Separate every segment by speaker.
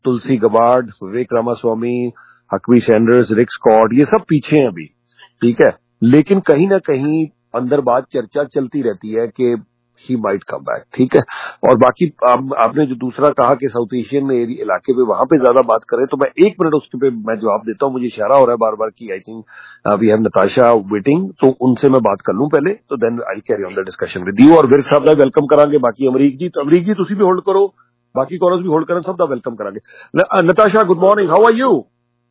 Speaker 1: तुलसी Gabbard, Vivek Ramaswamy, Huckabee Sanders, Rick Scott, ये सब पीछे हैं अभी, ठीक है। लेकिन कहीं ना कहीं अंदर बात चर्चा चलती रहती है कि ही माइट कम बैक, ठीक है। और बाकी आपने जो दूसरा कहा कि साउथ एशियन इलाके पे वहां पे ज्यादा बात करें, तो मैं 1 मिनट उसके पे मैं जवाब देता हूँ। मुझे इशारा हो रहा है बार बार कि I think we have Natasha waiting, तो उनसे मैं बात कर लूं पहले, तो then I carry on the discussion with you. और विर्क साहब का वेलकम करांगे, बाकी अमरीक जी, तो अमरीक जी तुसी भी होल्ड करो, बाकी कॉलर्स भी होल्ड करें, सब का वेलकम करांगे। Natasha, good morning, how are you?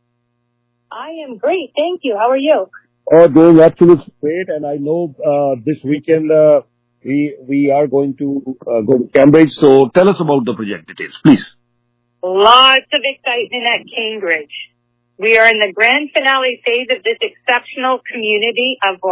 Speaker 2: I am great, thank you. How are you?
Speaker 1: Oh, doing absolutely great. And I know this weekend we are going to go to Cambridge. So tell us about the project details, please.
Speaker 2: Lots of excitement at Cambridge. We are in the grand finale phase of this exceptional community of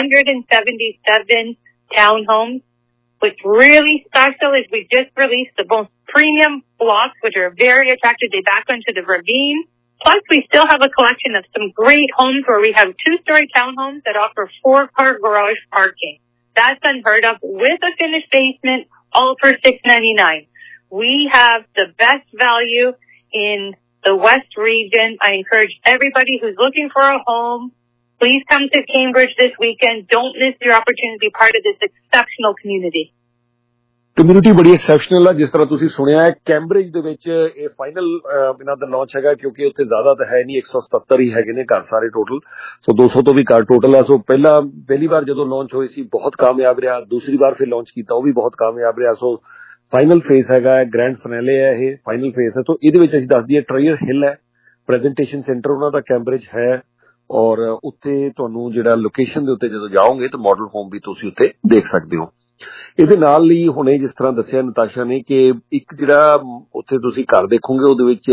Speaker 2: 177 townhomes. What's really special is we just released the most premium blocks, which are very attractive. They back onto the ravine. Plus, we still have a collection of some great homes where we have 2-story townhomes that offer 4-car garage parking. That's unheard of, with a finished basement, all for $699. We have the best value in the West region. I encourage everybody who's looking for a home, please come to Cambridge this weekend. Don't miss your opportunity to be part of this exceptional community.
Speaker 1: Community ਬੜੀ exceptional ਆ, ਜਿਸ ਤਰ੍ਹਾਂ ਤੁਸੀਂ ਸੁਣਿਆ ਹੈ। Cambridge ਦੇ ਵਿੱਚ ਇਹ ਫਾਈਨਲ ਇਹਨਾਂ ਦਾ ਲਾਂਚ ਹੈਗਾ, ਕਿਉਂਕਿ ਉੱਥੇ ਜ਼ਿਆਦਾ ਤਾਂ ਹੈ ਨਹੀਂ, 177 ਹੀ ਹੈਗੇ ਨੇ ਘਰ ਸਾਰੇ ਟੋਟਲ, ਸੋ 200 ਤੋਂ ਵੀ ਘੱਟ ਟੋਟਲ ਆ। ਸੋ ਪਹਿਲੀ ਵਾਰ ਜਦੋਂ ਲਾਂਚ ਹੋਈ ਸੀ ਬਹੁਤ ਕਾਮਯਾਬ ਰਿਹਾ, ਦੂਸਰੀ ਵਾਰ ਫਿਰ ਲਾਂਚ ਕੀਤਾ ਉਹ ਵੀ ਬਹੁਤ ਕਾਮਯਾਬ ਰਿਹਾ। ਸੋ ਫਾਈਨਲ ਫੇਸ ਹੈਗਾ, ਗ੍ਰੈਂਡ ਫਾਈਨਲੇ ਹੈ, ਇਹ ਫਾਈਨਲ ਫੇਸ ਹੈ। ਸੋ ਇਹਦੇ ਵਿੱਚ ਅਸੀਂ ਦੱਸ ਦਈਏ ਟ੍ਰਾਇਰ ਹਿੱਲ ਹੈ, ਪ੍ਰੈਜੈਂਟੇਸ਼ਨ ਸੈਂਟਰ ਉਹਨਾਂ ਦਾ ਕੈਂਬਰਿਜ ਹੈ, ਔਰ ਉੱਥੇ ਤੁਹਾਨੂੰ ਜਿਹੜਾ ਲੋਕੇਸ਼ਨ ਦੇ ਉੱਤੇ ਜਦੋਂ ਜਾਓਗੇ ਤਾਂ ਮਾਡਲ ਹੋਮ ਵੀ ਤੁਸੀਂ ਉੱਥੇ ਦੇਖ ਸਕਦੇ ਹੋ। ਇਹਦੇ ਨਾਲ ਹੀ ਹੁਣੇ ਜਿਸ ਤਰ੍ਹਾਂ ਦੱਸਿਆ ਨਤਾਸ਼ਾ ਨੇ ਕਿ ਇੱਕ ਜਿਹੜਾ ਉੱਥੇ ਤੁਸੀਂ ਘਰ ਦੇਖੋਗੇ ਉਹਦੇ ਵਿੱਚ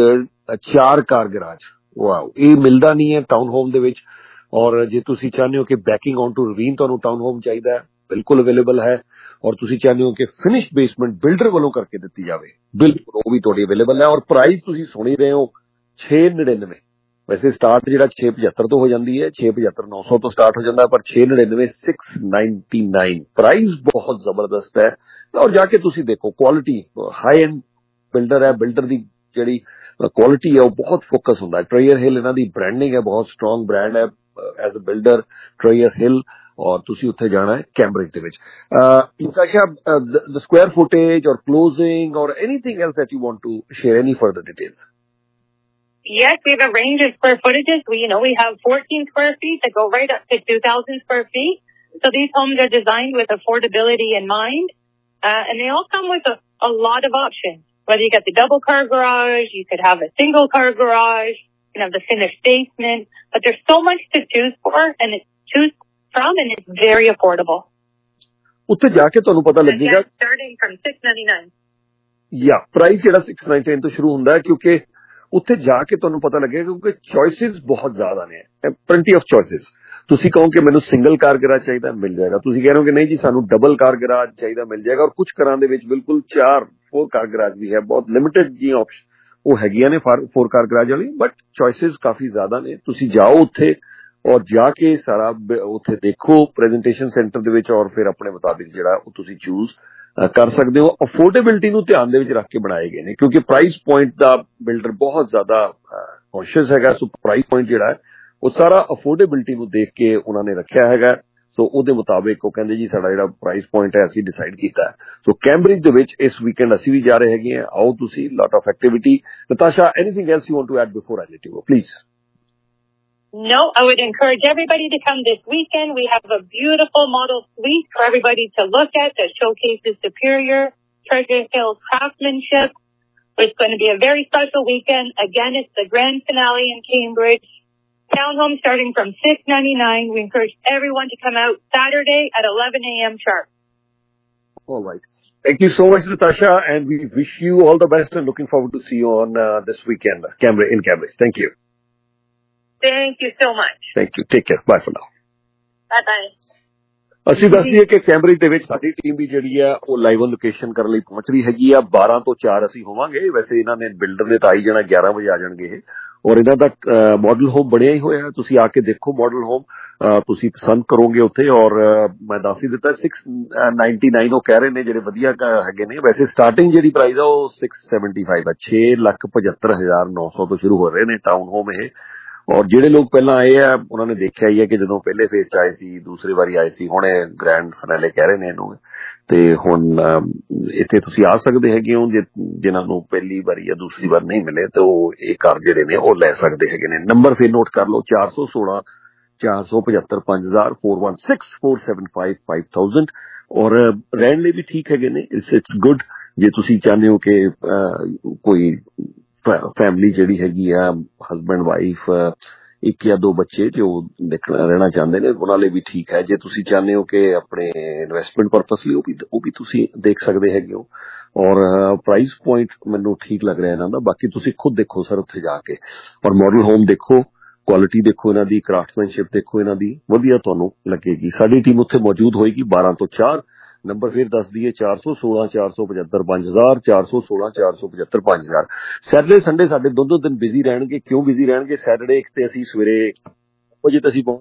Speaker 1: 4 ਕਾਰ ਗਰਾਜ, ਵਾਓ, ਇਹ ਮਿਲਦਾ ਨਹੀਂ ਹੈ ਟਾਊਨ ਹੋਮ ਦੇ ਵਿੱਚ। ਔਰ ਜੇ ਤੁਸੀਂ ਚਾਹੁੰਦੇ ਹੋ ਕਿ ਬੈਕਿੰਗ ਔਨ ਟੂ ਰਵੀਨ ਤੁਹਾਨੂੰ ਟਾਊਨ ਹੋਮ ਚਾਹੀਦਾ ਹੈ, ਬਿਲਕੁਲ ਅਵੇਲੇਬਲ ਹੈ। ਔਰ ਤੁਸੀਂ ਚਾਹੁੰਦੇ ਹੋ ਕਿ ਫਿਨਿਸ਼ ਬੇਸਮੈਂਟ ਬਿਲਡਰ ਵੱਲੋਂ ਕਰਕੇ ਦਿੱਤੀ ਜਾਵੇ, ਬਿਲਕੁਲ ਉਹ ਵੀ ਤੁਹਾਡੀ ਅਵੇਲੇਬਲ ਹੈ। ਔਰ ਪ੍ਰਾਈਸ ਤੁਸੀਂ ਸੁਣ ਹੀ ਰਹੇ ਹੋ, 699। ਵੈਸੇ ਸਟਾਰਟ ਜਿਹੜਾ 675 ਤੋਂ ਹੋ ਜਾਂਦੀ ਹੈ, 675 900 ਤੋਂ ਸਟਾਰਟ ਹੋ ਜਾਂਦਾ, ਪਰ 699 699 ਪ੍ਰਾਈਸ ਬਹੁਤ ਜ਼ਬਰਦਸਤ ਹੈ। ਔਰ ਜਾ ਕੇ ਤੁਸੀਂ ਦੇਖੋ ਕੁਆਲਿਟੀ, ਹਾਈ ਐਂਡ ਬਿਲਡਰ ਹੈ, ਬਿਲਡਰ ਦੀ ਜਿਹੜੀ ਕੁਆਲਿਟੀ ਹੈ ਉਹ ਬਹੁਤ ਫੋਕਸ ਹੁੰਦਾ ਹੈ। ਟ੍ਰਾਇਰ ਹਿੱਲ ਇਹਨਾਂ ਦੀ ਬ੍ਰਾਂਡਿੰਗ ਹੈ, ਬਹੁਤ ਸਟਰੋਂਗ ਬ੍ਰਾਂਡ ਹੈ as a builder Trier Hill, ਔਰ ਤੁਸੀਂ ਉੱਥੇ ਜਾਣਾ ਹੈ ਕੈਂਬਰਿਜ ਦੇ ਵਿੱਚ। ਨਤਾਸ਼ਾ, ਦ ਸਕੁਆਇਰ ਫੁਟੇਜ ਔਰ ਕਲੋਜ਼ਿੰਗ ਔਰ anything else that you want to share, any further details?
Speaker 2: Yes, we have a range of square footages. We have 14 square feet that go right up to 2,000 square feet. So these homes are designed with affordability in mind. And they all come with a lot of options. Whether you get the double car garage, you could have a single car garage, you can have the finished basement, but there's so much to choose from and it's very affordable.
Speaker 1: ਉੱਥੇ ਜਾ ਕੇ ਤੁਹਾਨੂੰ ਪਤਾ ਲੱਗੇਗਾ,
Speaker 2: starting from $699.
Speaker 1: ਯਾ price ਜਿਹੜਾ 699 ਤੋਂ ਸ਼ੁਰੂ ਹੁੰਦਾ ਹੈ, ਕਿਉਂਕਿ ਉੱਥੇ ਜਾ ਕੇ ਤੁਹਾਨੂੰ ਪਤਾ ਲੱਗੇਗਾ, ਕਿਉਂਕਿ ਚੋਇਸਿਸ ਬਹੁਤ ਜ਼ਿਆਦਾ ਨੇ, ਪਲੈਂਟੀ ਆਫ ਚੋਇਸਿਸ। ਤੁਸੀਂ ਕਹੋ ਕਿ ਮੈਨੂੰ ਸਿੰਗਲ ਕਾਰ ਗਰਾਜ ਚਾਹੀਦਾ, ਮਿਲ ਜਾਏਗਾ। ਤੁਸੀਂ ਕਹਿ ਰਹੇ ਹੋ ਕਿ ਨਹੀਂ ਜੀ ਸਾਨੂੰ ਡਬਲ ਕਾਰ ਗਰਾਜ ਚਾਹੀਦਾ, ਮਿਲ ਜਾਏਗਾ। ਔਰ ਕੁਝ ਘਰਾਂ ਦੇ ਵਿੱਚ ਬਿਲਕੁਲ 4 ਕਾਰ ਗਰਾਜ ਵੀ ਹੈ, ਬਹੁਤ ਲਿਮਿਟਡ ਜੀ ਆਪਸ਼ਨ ਉਹ ਹੈਗੀਆਂ ਨੇ 4 ਕਾਰ ਗਰਾਜ ਵਾਲੀ, ਬਟ ਚੋਇਸਿਸ ਕਾਫੀ ਜ਼ਿਆਦਾ ਨੇ। ਤੁਸੀਂ ਜਾਓ ਉੱਥੇ ਔਰ ਜਾ ਕੇ ਸਾਰਾ ਉੱਥੇ ਦੇਖੋ ਪ੍ਰੈਜੈਂਟੇਸ਼ਨ ਸੈਂਟਰ ਦੇ ਵਿੱਚ, ਔਰ ਫਿਰ ਆਪਣੇ ਮੁਤਾਬਿਕ ਜਿਹੜਾ ਉਹ ਤੁਸੀਂ ਚੂਜ਼ ਕਰ ਸਕਦੇ ਹੋ। ਅਫੋਰਡੇਬਿਲਿਟੀ ਨੂੰ ਧਿਆਨ ਦੇ ਵਿੱਚ ਰੱਖ ਕੇ ਬਣਾਏ ਗਏ ਨੇ, ਕਿਉਂਕਿ ਪ੍ਰਾਈਸ ਪੁਆਇੰਟ ਦਾ ਬਿਲਡਰ ਬਹੁਤ ਜ਼ਿਆਦਾ ਕੌਨਸ਼ੀਅਸ ਹੈਗਾ। ਸੋ ਪ੍ਰਾਈਸ ਪੁਆਇੰਟ ਜਿਹੜਾ ਹੈ ਉਹ ਸਾਰਾ ਅਫੋਰਡੇਬਿਲਿਟੀ ਨੂੰ ਦੇਖ ਕੇ ਉਹਨਾਂ ਨੇ ਰੱਖਿਆ ਹੈਗਾ। ਸੋ ਉਹਦੇ ਮੁਤਾਬਿਕ ਉਹ ਕਹਿੰਦੇ ਜੀ ਸਾਡਾ ਜਿਹੜਾ ਪ੍ਰਾਈਸ ਪੁਆਇੰਟ ਹੈ ਅਸੀਂ ਡਿਸਾਈਡ ਕੀਤਾ ਹੈ। ਸੋ ਕੈਂਬਰਿਜ ਦੇ ਵਿੱਚ ਇਸ ਵੀਕਐਂਡ ਅਸੀਂ ਵੀ ਜਾ ਰਹੇ ਹੈਗੇ ਹਾਂ, ਆਓ ਤੁਸੀਂ, lot of activity. Natasha, anything else you want to add before I let you go, please?
Speaker 2: No, I would encourage everybody to come this weekend. We have a beautiful model suite for everybody to look at that showcases superior Treasure Hill craftsmanship. It's going to be a very special weekend. Again, it's the grand finale in Cambridge. Townhome starting from $699. We encourage everyone to come out Saturday at 11 a.m. sharp.
Speaker 1: All right. Thank you so much, Natasha, and we wish you all the best and looking forward to see you on this weekend in Cambridge. Thank you.
Speaker 2: Thank you so much.
Speaker 1: Thank you. Take care. Bye for now.
Speaker 2: Bye-bye.
Speaker 1: ਅਸੀਂ ਦੱਸ ਦਈਏ ਕਿ Cambridge ਦੇ ਵਿੱਚ ਸਾਡੀ team ਵੀ ਜਿਹੜੀ ਆ ਉਹ ਲਾਈਵ ਲੋਕੇਸ਼ਨ ਕਰਨ ਲਈ ਪਹੁੰਚ ਰਹੀ ਹੈਗੀ ਆ। 12 ਤੋਂ 4 ਅਸੀਂ ਹੋਵਾਂਗੇ। ਵੈਸੇ ਇਹਨਾਂ ਨੇ ਬਿਲਡਰ ਨੇ ਤਾਂ ਆਈ ਜਾਣਾ, 11 ਵਜੇ ਆ ਜਾਣਗੇ ਇਹ। ਔਰ ਇਹਨਾਂ ਦਾ ਮਾਡਲ ਹੋਮ ਬਣਿਆ ਹੀ ਹੋਇਆ, ਤੁਸੀਂ ਆ ਕੇ ਦੇਖੋ ਮਾਡਲ ਹੋਮ, ਤੁਸੀਂ ਪਸੰਦ ਕਰੋਗੇ ਉੱਥੇ। ਔਰ ਮੈਂ ਦੱਸ ਹੀ ਦਿੱਤਾ 699 ਉਹ ਕਹਿ ਰਹੇ ਨੇ ਜਿਹੜੇ ਵਧੀਆ ਹੈਗੇ ਨੇ। ਵੈਸੇ ਸਟਾਰਟਿੰਗ ਜਿਹੜੀ ਪ੍ਰਾਈਸ ਆ ਉਹ 675 ਆ, 6,75,900 ਤੋਂ ਸ਼ੁਰੂ ਹੋ ਰਹੇ ਨੇ ਟਾਊਨ ਹੋਮ ਇਹ। ਔਰ ਜਿਹੜੇ ਲੋਕ ਪਹਿਲਾਂ ਆਏ ਆ ਉਹਨਾਂ ਨੇ ਦੇਖਿਆ ਹੀ ਹੈ ਕਿ ਜਦੋਂ ਪਹਿਲੇ ਫੇਜ਼ 'ਚ ਆਏ ਸੀ, ਦੂਸਰੀ ਵਾਰੀ ਆਏ ਸੀ, ਹੁਣ ਇਹ ਗ੍ਰੈਂਡ ਫਾਈਨਲੇ ਕਹਿ ਰਹੇ ਨੇ ਇਹਨੂੰ। ਤੇ ਹੁਣ ਇੱਥੇ ਤੁਸੀਂ ਆ ਸਕਦੇ ਹੈਗੇ ਹੋ, ਜਿਨ੍ਹਾਂ ਨੂੰ ਪਹਿਲੀ ਵਾਰੀ ਜਾਂ ਦੂਸਰੀ ਵਾਰ ਨਹੀਂ ਮਿਲੇ ਤੇ ਉਹ ਇਹ ਘਰ ਜਿਹੜੇ ਨੇ ਉਹ ਲੈ ਸਕਦੇ ਹੈਗੇ ਨੇ। ਨੰਬਰ ਫਿਰ ਨੋਟ ਕਰ ਲਓ, 416 475 5000 416 475 5000। ਔਰ ਰਹਿਣ ਲਈ ਵੀ ਠੀਕ ਹੈਗੇ ਨੇ, ਇਟਸ ਗੁੱਡ। ਜੇ ਤੁਸੀਂ ਚਾਹੁੰਦੇ ਹੋ ਕਿ ਕੋਈ ਫੈਮਿਲੀ ਜਿਹੜੀ ਹੈਗੀ ਆ, ਹਸਬੈਂਡ ਵਾਈਫ, ਇੱਕ ਜਾਂ ਦੋ ਬੱਚੇ ਜੋ ਰਹਿਣਾ ਚਾਹੁੰਦੇ ਨੇ, ਉਹਨਾਂ ਲਈ ਵੀ ਠੀਕ ਹੈ। ਜੇ ਤੁਸੀਂ ਚਾਹੁੰਦੇ ਹੋ ਕਿ ਆਪਣੇ ਇਨਵੈਸਟਮੈਂਟ ਪਰਪਸ ਲਈ, ਉਹ ਵੀ ਤੁਸੀਂ ਦੇਖ ਸਕਦੇ ਹੈਗੇ ਹੋ। ਔਰ ਪ੍ਰਾਈਸ ਪੁਆਇੰਟ ਮੈਨੂੰ ਠੀਕ ਲੱਗ ਰਿਹਾ ਇਹਨਾਂ ਦਾ। ਬਾਕੀ ਤੁਸੀਂ ਖੁਦ ਦੇਖੋ ਸਰ ਉੱਥੇ ਜਾ ਕੇ, ਔਰ ਮਾਡਲ ਹੋਮ ਦੇਖੋ, ਕੁਆਲਿਟੀ ਦੇਖੋ ਇਹਨਾਂ ਦੀ, ਕਰਾਫਟਮੈਨਸ਼ਿਪ ਦੇਖੋ ਇਹਨਾਂ ਦੀ, ਵਧੀਆ ਤੁਹਾਨੂੰ ਲੱਗੇਗੀ। ਸਾਡੀ ਟੀਮ ਉੱਥੇ ਮੌਜੂਦ ਹੋਏਗੀ 12 ਤੋਂ 4। ਨੰਬਰ ਫਿਰ ਦੱਸ ਦਈਏ 416 475 5000 416 475 5000। ਸੈਟਰਡੇ ਸੰਡੇ ਸਾਡੇ ਦੋਨੋਂ ਦਿਨ ਬਿਜ਼ੀ ਰਹਿਣਗੇ। ਕਿਉਂ ਬਿਜ਼ੀ ਰਹਿਣਗੇ? ਸੈਟਰਡੇ ਇੱਕ ਤੇ ਅਸੀਂ ਸਵੇਰੇ ਵਜੇ ਤੇ ਅਸੀਂ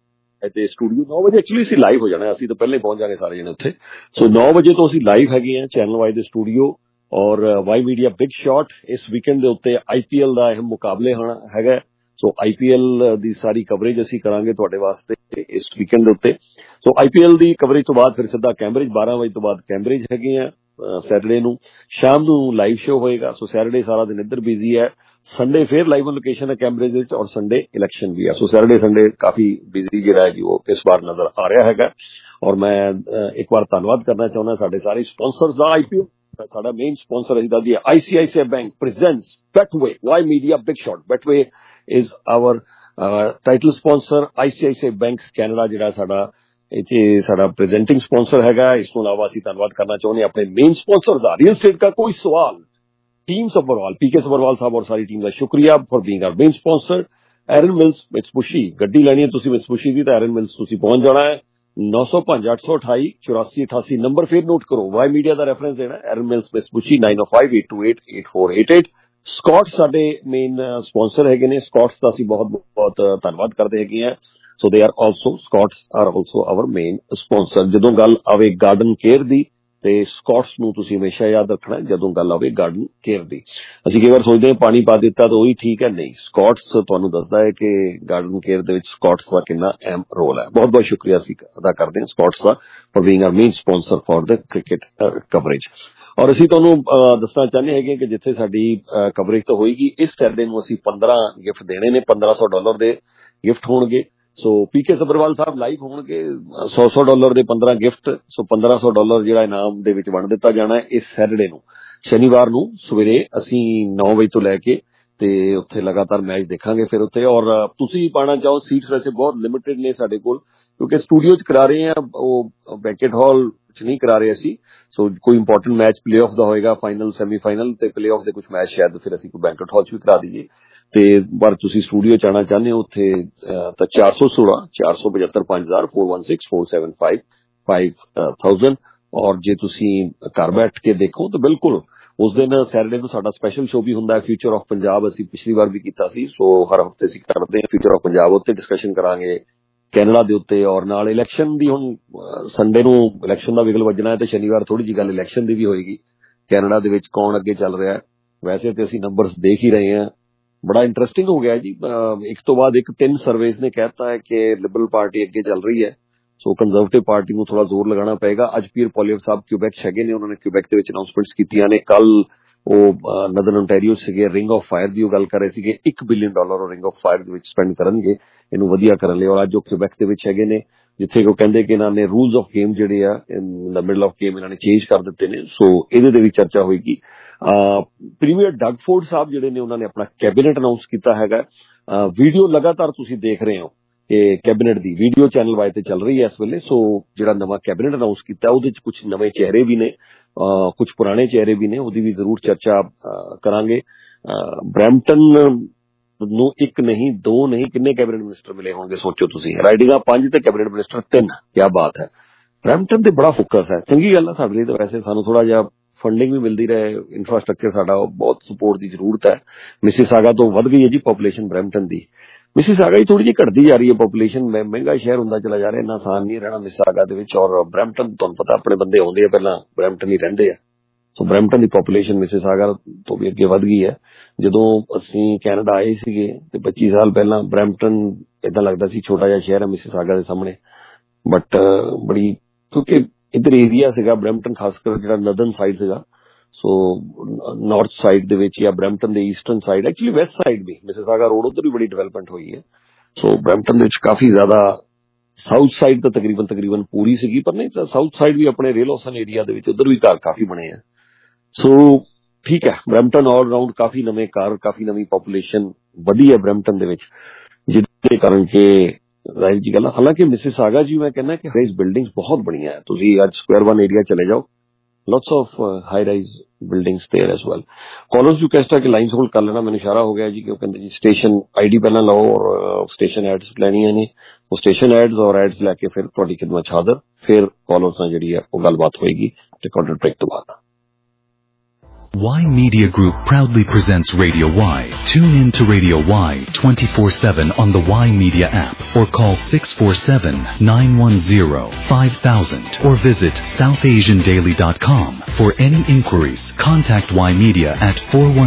Speaker 1: ਤੇ ਸਟੂਡੀਓ 9 ਵਜੇ ਐਕਚੁਅਲੀ ਅਸੀਂ ਲਾਈਵ ਹੋ ਜਾਣਾ, ਅਸੀਂ ਤਾਂ ਪਹਿਲਾਂ ਹੀ ਪਹੁੰਚ ਜਾਗੇ ਸਾਰੇ ਜਣੇ ਉੱਥੇ। ਸੋ 9 ਵਜੇ ਤੋਂ ਅਸੀਂ ਲਾਈਵ ਹੈਗੇ ਆ ਚੈਨਲ ਵਾਈ ਦੇ ਸਟੂਡੀਓ। ਔਰ ਵਾਈ ਮੀਡੀਆ ਬਿਗ ਸ਼ਾਟ ਇਸ ਵੀਕਐਂਡ ਦੇ ਉੱਤੇ IPL ਦਾ ਅਹਿਮ ਮੁਕਾਬਲੇ ਹੋਣਾ ਹੈਗਾ। ਸੋ IPL ਦੀ ਸਾਰੀ ਕਵਰੇਜ ਅਸੀਂ ਕਰਾਂਗੇ ਤੁਹਾਡੇ ਵਾਸਤੇ ਇਸ ਵੀਕਐਂਡ ਦੇ ਉੱਤੇ। ਸੋ IPL ਦੀ ਕਵਰੇਜ ਤੋਂ ਬਾਅਦ ਫਿਰ ਸਿੱਧਾ ਕੈਂਬਰਿਜ, 12 ਵਜੇ ਤੋਂ ਬਾਅਦ ਕੈਂਬਰਿਜ ਹੈਗੇ ਆ। ਸੈਟਰਡੇ ਨੂੰ ਸ਼ਾਮ ਨੂੰ ਲਾਈਵ ਸ਼ੋਅ ਹੋਏਗਾ। ਸੋ ਸੈਟਰਡੇ ਸਾਰਾ ਦਿਨ ਇੱਧਰ ਬਿਜ਼ੀ ਹੈ। ਸੰਡੇ ਫਿਰ ਲਾਈਵ ਲੋਕੇਸ਼ਨ ਹੈ ਕੈਂਬਰਿਜ ਵਿੱਚ, ਔਰ ਸੰਡੇ ਇਲੈਕਸ਼ਨ ਵੀ ਹੈ। ਸੋ ਸੈਟਰਡੇ ਸੰਡੇ ਕਾਫੀ ਬਿਜ਼ੀ ਜਿਹੜਾ ਹੈ ਜੀ ਉਹ ਇਸ ਵਾਰ ਨਜ਼ਰ ਆ ਰਿਹਾ ਹੈਗਾ। ਔਰ ਮੈਂ ਇੱਕ ਵਾਰ ਧੰਨਵਾਦ ਕਰਨਾ ਚਾਹੁੰਦਾ ਸਾਡੇ ਸਾਰੇ ਸਪਾਂਸਰਸ ਦਾ। IPL ਸਾਡਾ ਮੇਨ ਸਪਾਂਸਰ ਅਸੀਂ ਦੱਸ ਦਈਏ ICICI bank presents Betway Y media big shot. Betway is our title sponsor. ICICI bank Canada ਜਿਹੜਾ ਸਾਡਾ ਸਾਡਾ प्रेजेंटिंग स्पॉन्सर हैगा। इसके अलावा ਅਸੀਂ ਧੰਨਵਾਦ ਕਰਨਾ ਚਾਹੁੰਦੇ ਹਾਂ ਆਪਣੇ ਮੇਨ स्पॉन्सर ਦਾ। रियल एस्टेट का कोई सवाल, टीम सबरवाल, PK सबरवाल साहब और सारी टीम का शुक्रिया for being our main sponsor. Erin Mills Mitsubishi गड्डी लैनी है तुसी मित्सुबिशी दी तो एरन मिल्स तुसी पहुंच जाना है। 905 828 84 88 नंबर फिर नोट करो, वाई मीडिया का रेफरेंस देना एरन मिल्स मित्सुबिशी 905 828 8488। स्कॉट्स साडे मेन स्पॉन्सर हैगे ने। स्कॉट्स का ਅਸੀਂ ਬਹੁਤ ਧੰਨਵਾਦ ਕਰਦੇ ਹੈਗੇ ਆ। So they are also, Scots are also our main sponsor। ਜਦੋਂ ਗੱਲ ਆਵੇ ਗਾਰਡਨ ਕੇਅਰ ਦੀ ਤੇ ਸਕਾਟਸ ਨੂੰ ਤੁਸੀਂ ਹਮੇਸ਼ਾ ਯਾਦ ਰੱਖਣਾ ਜਦੋਂ ਗੱਲ ਆਵੇ ਗਾਰਡਨ ਕੇਅਰ ਦੀ। ਅਸੀਂ ਕਈ ਵਾਰ ਸੋਚਦੇ ਹਾਂ ਪਾਣੀ ਪਾ ਦਿੱਤਾ ਤਾਂ ਉਹੀ ਠੀਕ ਹੈ, ਨਹੀਂ, ਸਕਾਟਸ ਤੁਹਾਨੂੰ ਦੱਸਦਾ ਹੈ ਕਿ ਗਾਰਡਨ ਕੇਅਰ ਦੇ ਵਿੱਚ ਸਕਾਟਸ ਦਾ ਕਿੰਨਾ ਅਹਿਮ ਰੋਲ ਹੈ। ਬਹੁਤ ਬਹੁਤ ਸ਼ੁਕਰੀਆ ਅਸੀਂ ਅਦਾ ਕਰਦੇ ਹਾਂ ਸਕਾਟਸ ਦਾ for being our main sponsor for the cricket coverage. ਔਰ ਅਸੀਂ ਤੁਹਾਨੂੰ ਦੱਸਣਾ ਚਾਹੁੰਦੇ ਹੈਗੇ ਕਿ ਜਿੱਥੇ ਸਾਡੀ ਕਵਰੇਜ ਤਾਂ ਹੋਏਗੀ, ਇਸ ਸੈਟਰਡੇ ਨੂੰ ਅਸੀਂ 15 ਗਿਫਟ ਦੇਣੇ ਨੇ। $1500 ਦੇ ਗਿਫਟ ਹੋਣਗੇ। ਸੋ PK ਸਬਰਵਾਲ ਸਾਹਿਬ ਲਾਈਵ ਹੋਣਗੇ। $100 ਦੇ 15 ਗਿਫਟ। ਸੋ $1500 ਜਿਹੜਾ ਇਨਾਮ ਦੇ ਵਿੱਚ ਵੰਡ ਦਿੱਤਾ ਜਾਣਾ ਹੈ ਇਸ ਸੈਟਰਡੇ ਨੂੰ। ਸ਼ਨੀਵਾਰ ਨੂੰ ਸਵੇਰੇ ਅਸੀਂ 9 ਵਜੇ ਤੋਂ ਲੈ ਕੇ ਤੇ ਉੱਥੇ ਲਗਾਤਾਰ ਮੈਚ ਦੇਖਾਂਗੇ ਫਿਰ ਉੱਥੇ। ਔਰ ਤੁਸੀਂ ਪਾਣਾ ਚਾਹੋ, ਸੀਟਸ ਵੈਸੇ ਬਹੁਤ ਲਿਮਿਟਡ ਨੇ ਸਾਡੇ ਕੋਲ ਕਿਉਂਕਿ ਸਟੂਡੀਓ 'ਚ ਕਰਾ ਰਹੇ ਹਾਂ, ਉਹ ਬੈਂਕਟ ਹਾਲ 'ਚ ਨਹੀਂ ਕਰਾ ਰਹੇ ਅਸੀਂ। ਸੋ ਕੋਈ ਇੰਪੋਰਟੈਂਟ ਮੈਚ ਪਲੇਆਫ ਦਾ ਹੋਏਗਾ, ਫਾਈਨਲ, ਸੈਮੀਫਾਈਨਲ ਤੇ ਪਲੇਆਫ ਦੇ ਕੁਝ ਮੈਚ ਸ਼ਾਇਦ ਫਿਰ ਅਸੀਂ ਕੋਈ ਬੈਂਕਟ ਹਾਲ 'ਚ ਵੀ ਕਰਾ ਦਈਏ। ਤੇ ਪਰ ਤੁਸੀਂ ਸਟੂਡੀਓ 'ਚ ਆਉਣਾ ਚਾਹੁੰਦੇ ਹੋ ਉੱਥੇ ਤਾਂ 416 475 5000 416 475 5000। ਔਰ ਜੇ ਤੁਸੀਂ ਘਰ ਬੈਠ ਕੇ ਦੇਖੋ ਤਾਂ ਬਿਲਕੁਲ ਉਸ ਦਿਨ ਸੈਟਰਡੇ ਨੂੰ ਸਾਡਾ ਸਪੈਸ਼ਲ ਸ਼ੋਅ ਵੀ ਹੁੰਦਾ ਹੈ, ਫਿਊਚਰ ਆਫ ਪੰਜਾਬ। ਅਸੀਂ ਪਿਛਲੀ ਵਾਰ ਵੀ ਕੀਤਾ ਸੀ। ਸੋ ਹਰ ਹਫਤੇ ਅਸੀਂ ਕਰਦੇ ਹਾਂ ਫਿਊਚਰ ਆਫ ਪੰਜਾਬ, ਉੱਤੇ ਡਿਸਕਸ਼ਨ ਕਰਾਂਗੇ ਕੈਨੇਡਾ ਦੇ ਉੱਤੇ। ਔਰ ਨਾਲ ਇਲੈਕਸ਼ਨ ਦੀ, ਹੁਣ ਸੰਡੇ ਨੂੰ ਇਲੈਕਸ਼ਨ ਦਾ ਵਿਗਲ ਵੱਜਣਾ ਹੈ ਤੇ ਸ਼ਨੀਵਾਰ ਥੋੜੀ ਜਿਹੀ ਗੱਲ ਇਲੈਕਸ਼ਨ ਦੀ ਵੀ ਹੋਏਗੀ, ਕੈਨੇਡਾ ਦੇ ਵਿੱਚ ਕੌਣ ਅੱਗੇ ਚੱਲ ਰਿਹਾ ਹੈ। ਵੈਸੇ ਤੇ ਅਸੀਂ ਨੰਬਰਸ ਦੇਖ ਹੀ ਰਹੇ ਹਾਂ, ਬੜਾ ਇੰਟਰਸਟਿੰਗ ਹੋ ਗਿਆ ਜੀ। ਇੱਕ ਤੋਂ ਬਾਅਦ ਇੱਕ 3 ਸਰਵੇਸ ਨੇ ਕਹਿਤਾ ਹੈ ਕਿ ਲਿਬਰਲ ਪਾਰਟੀ ਅੱਗੇ ਚੱਲ ਰਹੀ ਹੈ। ਸੋ ਕੰਜ਼ਰਵੇਟਿਵ ਪਾਰਟੀ ਨੂੰ ਥੋੜਾ ਜ਼ੋਰ ਲਗਾਉਣਾ ਪਏਗਾ। ਅੱਜ ਪੀਅਰ ਪੋਲੀਅਰ ਸਾਹਿਬ ਕਿਊਬੈਕ ਹੈਗੇ ਨੇ, ਉਹਨਾਂ ਨੇ ਕਿਊਬੈਕ ਦੇ ਵਿੱਚ ਅਨਾਉਂਸਮੈਂਟਸ ਕੀਤੀਆਂ ਨੇ। ਕੱਲ ਉਹ ਨਦਰਨ ਓਨਟਾਰੀਓ ਸੀਗੇ, ਰਿੰਗ ਆਫ ਫਾਇਰ ਦੀ ਉਹ ਗੱਲ ਕਰ ਰਹੇ ਸੀਗੇ। $1 ਬਿਲੀਅਨ ਉਹ ਰਿੰਗ ਆਫ ਫਾਇਰ ਦੇ ਵਿੱਚ ਸਪੈਂਡ ਕਰਨਗੇ ਇਹਨੂੰ ਵਧੀਆ ਕਰਨ ਲਈ। ਔਰ ਅੱਜ ਉਹ ਕਿਊਬੈਕ ਦੇ ਵਿੱਚ ਹੈਗੇ ਨੇ ਜਿੱਥੇ ਉਹ ਕਹਿੰਦੇ ਕਿ ਇਹਨਾਂ ਨੇ ਰੂਲਸ ਆਫ ਗੇਮ ਜਿਹੜੇ ਆ in the middle of game ਇਹਨਾਂ ਨੇ ਚੇਂਜ ਕਰ ਦਿੱਤੇ ਨੇ। ਸੋ ਇਹਦੇ ਤੇ ਵੀ ਚਰਚਾ ਹੋਏਗੀ। ਪ੍ਰੀਮੀਅਰ ਡਗ ਫੋਰਡ ਸਾਹਿਬ ਜਿਹੜੇ ਨੇ ਉਹਨਾਂ ਨੇ ਆਪਣਾ ਕੈਬਨਿਟ ਅਨਾਉਂਸ ਕੀਤਾ ਹੈਗਾ। ਵੀਡੀਓ ਲਗਾਤਾਰ ਤੁਸੀਂ ਦੇਖ ਰਹੇ ਹੋ ਕਿ ਕੈਬਨਿਟ ਦੀ ਵੀਡੀਓ ਚੈਨਲ ਵਾਈ ਤੇ ਚੱਲ ਰਹੀ ਹੈ ਇਸ ਵੇਲੇ। ਸੋ ਜਿਹੜਾ ਨਵਾਂ ਕੈਬਨਿਟ ਅਨਾਉਂਸ ਕੀਤਾ ਉਹਦੇ ਚ ਕੁਝ ਨਵੇਂ ਚਿਹਰੇ ਵੀ ਨੇ, ਕੁਝ ਪੁਰਾਣੇ ਚਿਹਰੇ ਵੀ ਨੇ, ਉਹਦੀ ਵੀ ਜ਼ਰੂਰ ਚਰਚਾ ਕਰਾਂਗੇ। ਬਰੈਂਪਟਨ ਨੂੰ 1 ਨਹੀਂ 2 ਨਹੀਂ ਕਿੰਨੇ ਕੈਬਨਿਟ ਮਿਨਿਸਟਰ ਮਿਲੇ ਹੋਣਗੇ ਸੋਚੋ ਤੁਸੀਂ। ਰਾਈਡਿੰਗਾਂ 5 ਤੇ ਕੈਬਨਿਟ ਮਿਨਿਸਟਰ 3, ਕੀ ਬਾਤ ਹੈ। ब्रैम्पटन ਤੇ ਬੜਾ ਫੋਕਸ ਹੈ, ਚੰਗੀ ਗੱਲ ਹੈ ਸਾਡੇ ਲਈ। ਤਾਂ ਵੈਸੇ ਸਾਨੂੰ ਥੋੜਾ ਜਿਹਾ ਫੰਡਿੰਗ ਵੀ ਮਿਲਦੀ ਰਹੇ, ਇਨਫਰਾਸਟ੍ਰਕਚਰ ਸਾਡਾ ਬਹੁਤ ਸਪੋਰਟ ਦੀ ਜ਼ਰੂਰਤ ਹੈ। ਮਿਸਿਸਾਗਾ ਤੋਂ ਵੱਧ ਗਈ ਹੈ ਜੀ ਪੋਪੂਲੇਸ਼ਨ ਬਰੈਂਪਟਨ ਦੀ। ਮਿਸਿਸਾਗਾ ਹੀ ਥੋੜੀ ਜਿਹੀ ਘਟਦੀ ਜਾ ਰਹੀ ਹੈ ਪੋਪੂਲੇਸ਼ਨ, ਮਹਿੰਗਾ ਸ਼ਹਿਰ ਹੁੰਦਾ ਚਲਾ ਜਾ ਰਿਹਾ, ਇੰਨਾ ਆਸਾਨ ਨਹੀਂ ਰਹਿਣਾ ਮਿਸਿਸਾਗਾ ਦੇ ਵਿੱਚ। ਔਰ ਬਰੈਂਪਟਨ ਤੁਹਾਨੂੰ ਪਤਾ ਆਪਣੇ ਬੰਦੇ ਆਉਂਦੇ ਆ, ਪਹਿਲਾਂ ਬਰੈਂਪਟਨ ਹੀ ਰਹਿੰਦੇ ਆ। ਸੋ ਬਰੈਂਪਟਨ ਦੀ ਪੋਪੂਲੇਸ਼ਨ ਮਿਸਿਸਾਗਾ ਤੋਂ ਵੀ ਅੱਗੇ ਵੱਧ ਗਈ ਹੈ। ਜਦੋਂ ਅਸੀਂ ਕੈਨੇਡਾ ਆਏ ਸੀਗੇ ਤੇ 25 ਸਾਲ ਪਹਿਲਾਂ ਬਰੈਂਪਟਨ ਏਦਾਂ ਲੱਗਦਾ ਸੀ ਛੋਟਾ ਜਿਹਾ ਸ਼ਹਿਰ ਹੈ ਮਿਸਿਸਾਗਾ ਦੇ ਸਾਹਮਣੇ, ਬਟ ਬੜੀ ਕਿਉਂਕਿ ਇੱਧਰ ਏਰੀਆ ਸੀਗਾ ਬਰੈਂਪਟਨ, ਖਾਸ ਕਰ ਜਿਹੜਾ ਨਦਰਨ ਸਾਈਡ ਸੀਗਾ। ਸੋ ਨਾਰਥ ਸਾਈਡ ਦੇ ਵਿੱਚ ਜਾਂ ਬਰੈਂਪਟਨ ਦੇ eastern side, actually west side ਵੀ ਮਿਸਿਸਾਗਾ ਰੋਡ ਉੱਧਰ ਵੀ ਬੜੀ ਡਿਵੈਲਪਮੈਂਟ ਹੋਈ ਹੈ। ਸੋ ਬਰੈਂਪਟਨ ਦੇ ਵਿੱਚ ਕਾਫੀ ਜ਼ਿਆਦਾ, ਸਾਊਥ ਸਾਈਡ ਤਾਂ ਤਕਰੀਬਨ ਪੂਰੀ ਸੀਗੀ, ਪਰ ਨਹੀਂ ਸਾਊਥ ਸਾਈਡ ਵੀ ਆਪਣੇ ਰੇਲੋਸਨ ਏਰੀਆ ਦੇ ਵਿੱਚ ਉੱਧਰ ਵੀ ਘਰ ਕਾਫੀ ਬਣੇ ਆ। ਸੋ ਠੀਕ ਹੈ, ਬਰੈਂਪਟਨ ਆਲ ਰਾਊਂਡ ਕਾਫੀ ਨਵੇਂ ਘਰ, ਕਾਫੀ ਨਵੀਂ ਪੋਪੂਲੇਸ਼ਨ ਵਧੀ ਹੈ ਬਰੈਂਪਟਨ ਦੇ ਵਿੱਚ, ਜਿਹਦੇ ਕਾਰਨ ਕਿ ਜ਼ਾਹਿਰ ਜੀ ਗੱਲ। ਹਾਲਾਂਕਿ ਮਿਸਿਸਾਗਾ ਜੀ ਮੈਂ ਕਹਿੰਦਾ ਕਿ ਹਾਈ ਰਾਈਜ਼ ਬਿਲਡਿੰਗਸ ਬਹੁਤ ਬਣੀਆਂ ਹੈ। ਤੁਸੀਂ ਅੱਜ ਸਕੁਆਇਰ 1 ਏਰੀਆ ਚਲੇ ਜਾਓ, lots of high rise buildings there as well। Callers जो कहता है कि लाइन्स होल्ड कर लेना, मैंने इशारा हो गया जी कि कहते जी स्टेशन आईडी पहला लाओ और स्टेशन एड्स लैनी ने, वो स्टेशन एड्स और एड्स लैके फिर थोड़ी खिदमत हाज़र, फिर कॉलर्स नाल जिहड़ी है वो गलबात होएगी रिकॉर्डेड ब्रेक तो बाद।
Speaker 3: Y Media Group proudly presents Radio Y. Tune in to Radio Y 24/7 on the Y Media app or call 647-910-5000 or visit southasiandaily.com. For any inquiries, contact Y Media at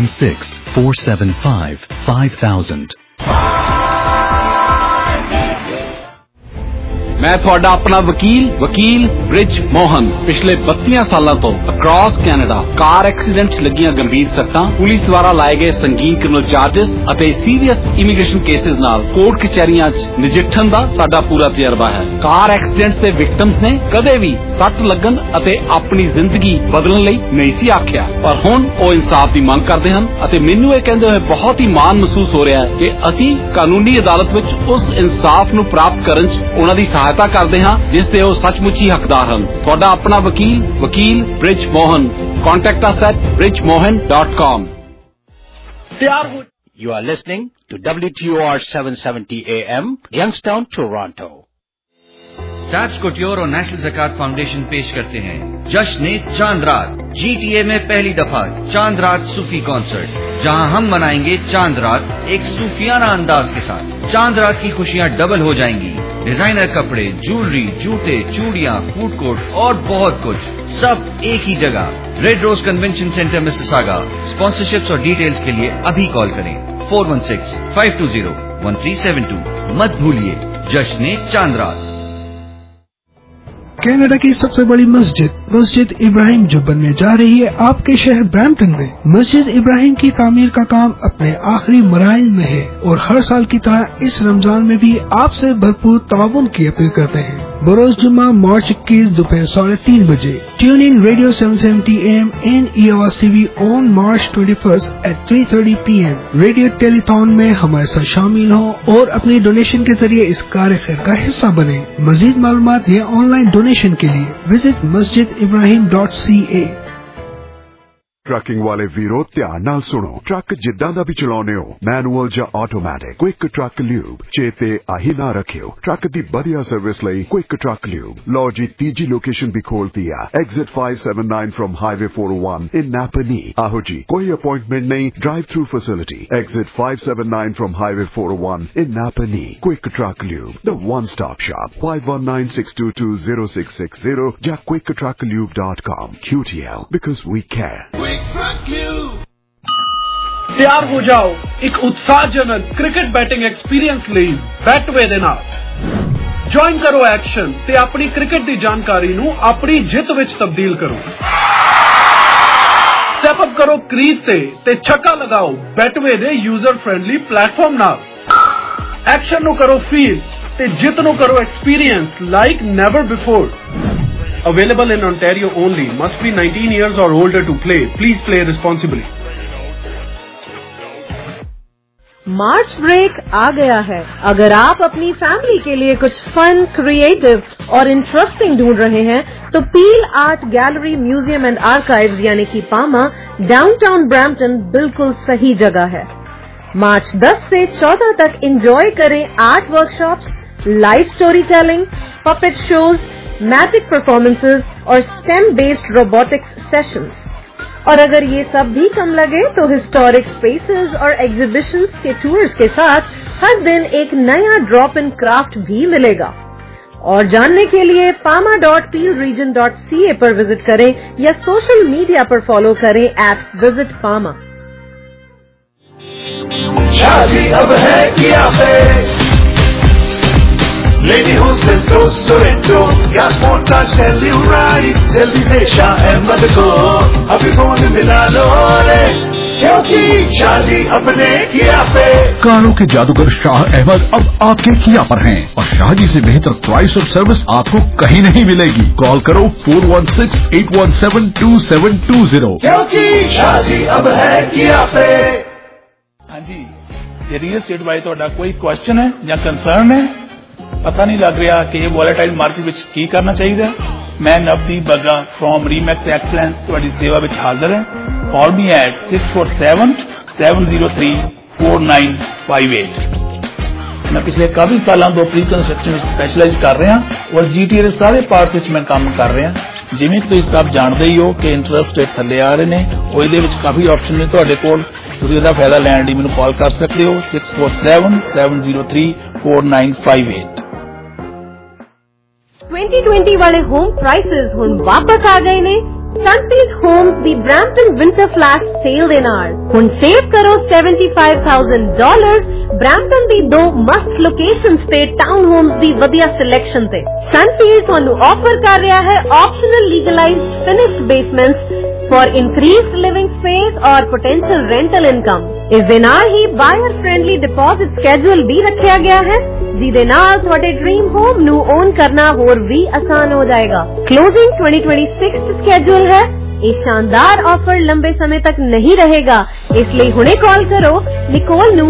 Speaker 3: 416-475-5000.
Speaker 4: मैं ਤੁਹਾਡਾ ਆਪਣਾ ਵਕੀਲ ਬ੍ਰਿਜ ਮੋਹਨ। ਪਿਛਲੇ 32 ਸਾਲਾਂ ਤੋਂ across Canada ਕਾਰ accidents ਲੱਗੀਆਂ ਗੰਭੀਰ ਸੱਟਾਂ, ਪੁਲਿਸ ਦੁਆਰਾ ਲਾਏ ਗਏ ਸੰਗੀਨ ਕ੍ਰਿਮੀਨਲ ਚਾਰजेस ਅਤੇ ਸੀਰੀਅਸ ਇਮੀਗ੍ਰੇਸ਼ਨ ਕੇਸਿਸ ਨਾਲ ਕੋਰਟ ਕਚਹਿਰੀਆਂ 'ਚ ਨਜਿੱਠਣ ਦਾ ਸਾਡਾ ਪੂਰਾ ਤਜਰਬਾ ਹੈ। ਕਾਰ ਐਕਸੀਡੈਂਟਸ ਦੇ ਵਿਕਟਮਸ ਨੇ ਕਦੇ ਵੀ ਸੱਟ ਲੱਗਣ ਅਤੇ ਆਪਣੀ ਜ਼ਿੰਦਗੀ ਬਦਲਣ ਲਈ ਨਹੀਂ ਸੀ ਆਖਿਆ, ਪਰ ਹੁਣ ਉਹ ਇਨਸਾਫ ਦੀ ਮੰਗ ਕਰਦੇ ਹਨ ਅਤੇ ਮੈਨੂੰ ਇਹ ਕਹਿੰਦੇ ਹੋਏ ਬਹੁਤ ਹੀ ਮਾਣ ਮਹਿਸੂਸ ਹੋ ਰਿਹਾ ਹੈ ਕਿ ਅਸੀਂ ਕਾਨੂੰਨੀ ਅਦਾਲਤ ਵਿੱਚ ਉਸ ਇਨਸਾਫ ਨੂੰ ਪ੍ਰਾਪਤ ਕਰਨ 'ਚ ਉਹਨਾਂ ਦੀ ਸਹਾਇਤਾ ਕਰਦੇ ਹਾਂ ਜਿਸ ਦੇ ਉਹ ਸੱਚਮੁੱਚ ਹੀ ਹੱਕਦਾਰ ਹਨ। ਤੁਹਾਡਾ ਆਪਣਾ ਵਕੀਲ Brij Mohan. Contact us at bridgemohan.com.
Speaker 5: You are listening to WTOR 770 AM, Youngstown, Toronto.
Speaker 6: साज कोट्योर और नेशनल ज़कात फाउंडेशन पेश करते हैं जश्न चांद रात। GTA में पहली दफा चांद रात सूफी कॉन्सर्ट, जहां हम मनाएंगे चांद रात एक सूफियाना अंदाज के साथ। चांद रात की खुशियां डबल हो जाएंगी। डिजाइनर कपड़े, ज्वेलरी, जूते, चूड़ियां, फूड कोर्ट और बहुत कुछ, सब एक ही जगह। Red Rose convention centre Mississauga. Sponsorships और डिटेल्स के लिए अभी कॉल करें 416-520-1372। मत भूलिए जश्न चांद रात।
Speaker 7: कनाडा की सबसे बड़ी मस्जिद इब्राहिम जो बनने जा रही है आपके शहर ब्रैम्पटन में। मस्जिद इब्राहिम की तामीर का काम अपने आखिरी मराइल में है और हर साल की तरह इस रमजान में भी आपसे भरपूर ताउन की अपील करते हैं। बरोज जुम्मा मार्च 21 दोपहर 3:30 बजे। Tune in radio 770 AM and EOS TV on March 21st at 3:30 PM। Radio telethon में हमारे साथ शामिल हों और अपनी डोनेशन के जरिए इस कार्य खैर का हिस्सा बने। मजीद मालूमात या ऑनलाइन डोनेशन के लिए विजिट masjidibrahim.ca।
Speaker 8: ट्रकिंग वाले वीरो ध्यान नाल सुनो। ट्रक जिद्दां दा भी चलाउने हो, मैनुअल या ऑटोमैटिक, क्विक ट्रक ल्यूब चेते आही ना रखियो। ट्रक दी बढ़िया सर्विस लई क्विक ट्रक ल्यूब। लो जी तीजी लोकेशन भी खोल दिया, exit 579 from highway 401 in Napanee. आहो जी कोई अपॉइंटमेंट नहीं, drive through facility. Exit 579 from highway 401 in Napanee. Quick Truck Lube, the one stop shop. 5196220660 या quicktrucklube.com। QTL because we care।
Speaker 9: ਤਿਆਰ ਹੋ ਜਾਓ ਇੱਕ ਉਤਸ਼ਾਹਜਨਕ ਕ੍ਰਿਕਟ ਬੈਟਿੰਗ ਐਕਸਪੀਰੀਅੰਸ ਲਈ ਬੈਟਵੇ ਦੇ ਨਾਲ। ਜੁਆਇਨ ਕਰੋ ਐਕਸ਼ਨ ਤੇ ਆਪਣੀ ਕ੍ਰਿਕਟ ਦੀ ਜਾਣਕਾਰੀ ਨੂੰ ਆਪਣੀ ਜਿੱਤ ਵਿੱਚ ਤਬਦੀਲ ਕਰੋ। ਸਟੈਪ ਅਪ ਕਰੋ ਕ੍ਰੀਜ਼ ਤੇ ਛੱਕਾ ਲਗਾਓ ਬੈਟਵੇ ਦੇ ਯੂਜ਼ਰ ਫ੍ਰੈਂਡਲੀ ਪਲੇਟਫਾਰਮ ਨਾਲ। ਐਕਸ਼ਨ ਨੂੰ ਕਰੋ ਫੀਲ ਤੇ ਜਿੱਤ ਨੂੰ ਕਰੋ experience like never before. Available in Ontario only. Must be 19 years or older to play. Please play responsibly.
Speaker 10: March break आ गया है। अगर आप अपनी फैमिली के लिए कुछ फन, क्रिएटिव और इंटरेस्टिंग ढूंढ रहे हैं तो Peel Art Gallery, Museum and Archives यानी कि पामा, डाउनटाउन ब्रैम्पटन बिल्कुल सही जगह है। मार्च 10 से 14 तक एंजॉय करें art workshops, live storytelling, puppet shows, magic performances और STEM बेस्ड रोबोटिक्स सेशंस। और अगर ये सब भी कम लगे तो हिस्टोरिक स्पेसेस और एग्जीबिशंस के टूर्स के साथ हर दिन एक नया ड्रॉप इन क्राफ्ट भी मिलेगा। और जानने के लिए pama.peelregion.ca पर विजिट करें या सोशल मीडिया पर फॉलो करें @visitpama।
Speaker 11: शादी अब है किया पे Lady who said to Sorrento, gas more touch tell you right, जल्दी से शाह अहमद को अभी फोन मिला लो रे, क्योंकि शादी अपने किया पे।
Speaker 12: कारों के जादूगर शाह अहमद अब आपके किया पर हैं और शादी से बेहतर प्राइस और सर्विस आपको कहीं नहीं मिलेगी। कॉल करो 4168172720,
Speaker 11: क्योंकि शादी अब है किया पे।
Speaker 9: हाँ जी, ये रियल एस्टेट बारे ਤੁਹਾਡਾ कोई क्वेश्चन है या कंसर्न है? पता नहीं लग रहा कि ये वॉलेटाइल मार्केट विच की करना चाहिए? मैं Navdeep Bagga from Remax Excellence ਤੁਹਾਡੀ सेवा विच हाजिर है। Call me at 6477034958। मैं पिछले काफी सालों तो प्री कंस्ट्रक्शन में स्पैशलाइज कर रहा और GTA के सारे पार्ट्स में मैं काम कर रहा। जिवें तुसीं सब जानते ही हो कि इंटरस्ट रेट थले आ रहे हैं और ये काफी ऑप्शन ने तुहाडे कोल, तुसीं इसदा फायदा लैण लई मैनूं कॉल कर सकते हो 6477034958।
Speaker 10: 2020 वाले होम प्राइसेस हुण वापस आ गए ने। सनफील्ड होम्स दी ब्रैम्पटन विंटर फ्लैश सेल दे नाल हुण सेव करो $75,000 ब्रैम्पटन दी 2 मस्त लोकेशंस ते टाउन होम्स दी वधिया सिलेक्शन ते। सनफील्ड तुहानू ऑफर कर रहा है optional legalized finished basements for increased living space और पोटेंशियल रेंटल इनकम। इस दे नाल ही बायर फ्रेंडली डिपॉजिट स्केड्यूल भी रखा गया है जिदे नाल तुहाडे ड्रीम होम नू ओन करना होर भी आसान हो जाएगा। क्लोजिंग 2026 स्केड्यूल है। ये शानदार ऑफर लंबे समय तक नहीं रहेगा, इसलिए हुणे कॉल करो निकोल नू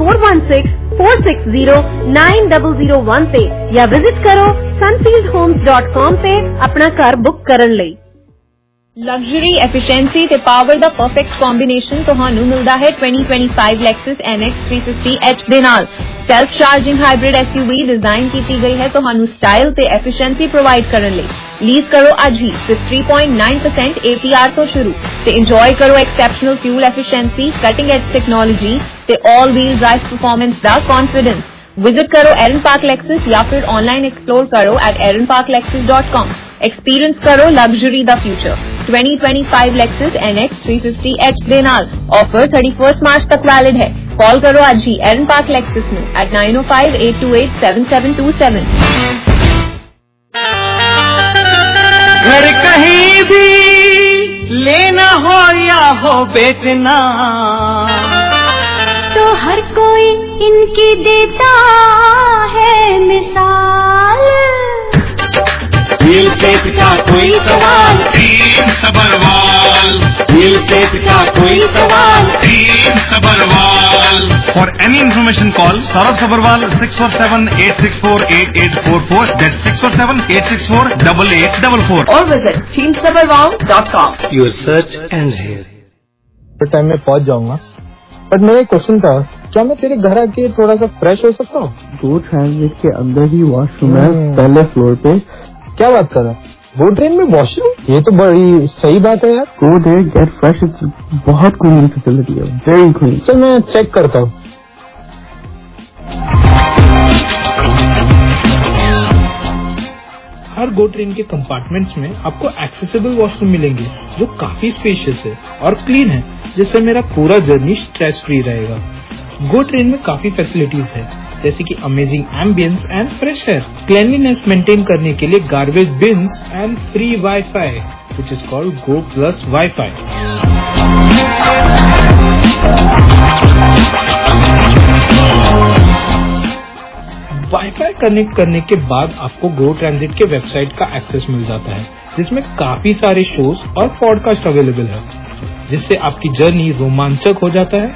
Speaker 10: @416-460-9001 पे या विजिट करो sunfieldhomes.com पे अपना घर बुक करन लई।
Speaker 13: लग्जरी एफिशिएंसी ते पावर दा परफेक्ट कॉम्बिनेशन तुहानू मिलदा है 2025 Lexus NX 350H दे नाल। Self charging hybrid SUV design की गई है तुहानू स्टाइल ते एफिशिएंसी प्रोवाइड करन लई। लीज करो आज ही सिर्फ 3.9% APR तो शुरू ते एंजॉय करो exceptional fuel efficiency, cutting edge technology ते ऑल व्हील ड्राइव परफॉर्मेंस दा कॉन्फिडेंस। विजिट करो एरन पार्क लेक्सस या फिर ऑनलाइन एक्सप्लोर करो @erinparklexus.com। एक्सपीरियंस करो luxury the future. 2025 Lexus NX 350H दे नाल ऑफर 31 मार्च तक वैलिड है। कॉल करो आज ही एरन पार्क लेक्सस नू @905-828-7727।
Speaker 14: घर कहीं भी लेना हो या हो बेचना
Speaker 15: तो हर कोई इनकी देता है मिसाल।
Speaker 14: दिल से पिता कोई सवाल तीन सबरवाल, दिल से पिता कोई सवाल तीन Sabharwal. For any information call Saurabh Sabharwal 647-864-8844, that's 647-864-8844,
Speaker 10: or visit teamsabharwal.com.
Speaker 16: Your search ends here.
Speaker 17: Time में पहुंच जाऊंगा, बट मेरा एक क्वेश्चन था, क्या मैं तेरे घर आके थोड़ा सा फ्रेश हो सकता हूँ?
Speaker 18: GO ट्रांजिट के अंदर ही वॉशरूम है, पहले फ्लोर पे।
Speaker 17: क्या बात कर रहा है? GO ट्रेन में वॉशरूम? ये तो बड़ी सही बात है यार।
Speaker 18: Go there, get fresh, it's बहुत क्लीन फैसिलिटी है, वेरी क्लीन।
Speaker 17: चल मैं चेक करता हूँ। हर GO ट्रेन के कंपार्टमेंट्स में आपको एक्सेसिबल वॉशरूम मिलेंगे जो काफी स्पेशियस है और क्लीन है, जिससे मेरा पूरा जर्नी स्ट्रेस फ्री रहेगा। GO ट्रेन में काफी फैसिलिटीज है, जैसे कि amazing ambience and fresh air, cleanliness maintain करने के लिए garbage bins and free wifi which is called Go Plus Wi-Fi। Wifi connect करने के बाद आपको GO ट्रांजिट के वेबसाइट का एक्सेस मिल जाता है, जिसमें काफी सारे शोज और पॉडकास्ट अवेलेबल है, जिससे आपकी जर्नी रोमांचक हो जाता है।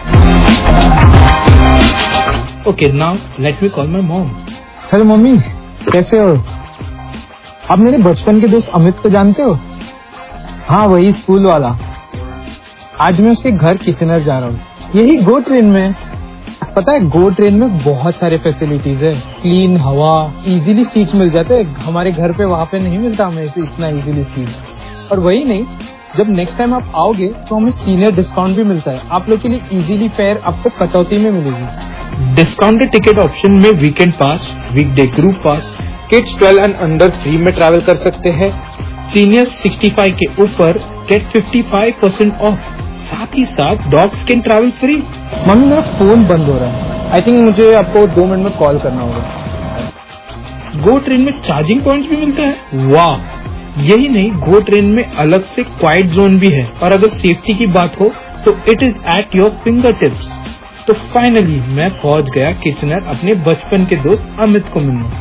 Speaker 17: Okay, now let me call my mom. Hello mummy, कैसे हो? आप मेरे बचपन के दोस्त अमित को जानते हो? हाँ, वही स्कूल वाला। आज मैं उसके घर किचनर जा रहा हूँ, यही GO ट्रेन में। पता है गो ट्रेन में बहुत सारे फैसिलिटीज है, क्लीन हवा, इजीली सीट्स मिल जाते हैं। हमारे घर पे वहाँ पे नहीं मिलता हमें इतना इजीली सीट्स। और वही नहीं, जब नेक्स्ट टाइम आप आओगे तो हमें सीनियर डिस्काउंट भी मिलता है। आप लोग के लिए इजीली फेयर आपको कटौती में मिलेगी। डिस्काउंटेड टिकट ऑप्शन में weekend pass, weekday group pass, kids 12 and under free में ट्रैवल कर सकते हैं। सीनियर 65 के ऊपर गेट 55% ऑफ। साथ ही साथ dogs can travel free. Mummy मेरा फोन बंद हो रहा है, आई थिंक मुझे आपको 2 मिनट में कॉल करना होगा। गो ट्रेन में चार्जिंग पॉइंट्स भी मिलता है, वाह। यही नहीं, गो ट्रेन में अलग से क्वाइट जोन भी है, और अगर सेफ्टी की बात हो तो it is at your fingertips. तो फाइनली मैं पहुंच गया किचनर अपने बचपन के दोस्त अमित को मिलने।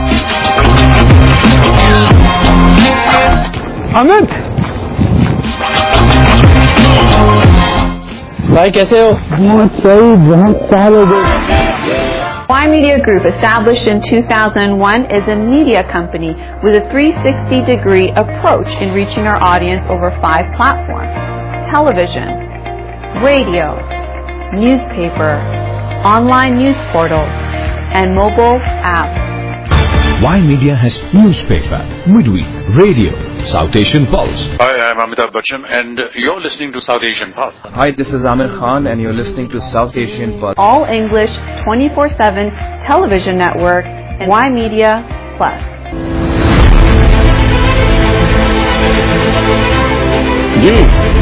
Speaker 17: अमित भाई कैसे हो?
Speaker 18: बहुत सही, बहुत साल हो गए।
Speaker 13: Y Media Group, established in 2001, is a media company with a 360-degree approach in reaching our audience over 5 platforms: television, radio, newspaper, online news portal, and mobile app.
Speaker 12: Y Media has newspaper, midweek, radio, South Asian Pulse.
Speaker 19: Hi, I'm Amitabh Bachchan and you're listening to South Asian Pulse.
Speaker 20: Hi, this is Amir Khan and you're listening to South Asian Pulse.
Speaker 13: All English 24/7 television network and Y Media Plus.
Speaker 1: जी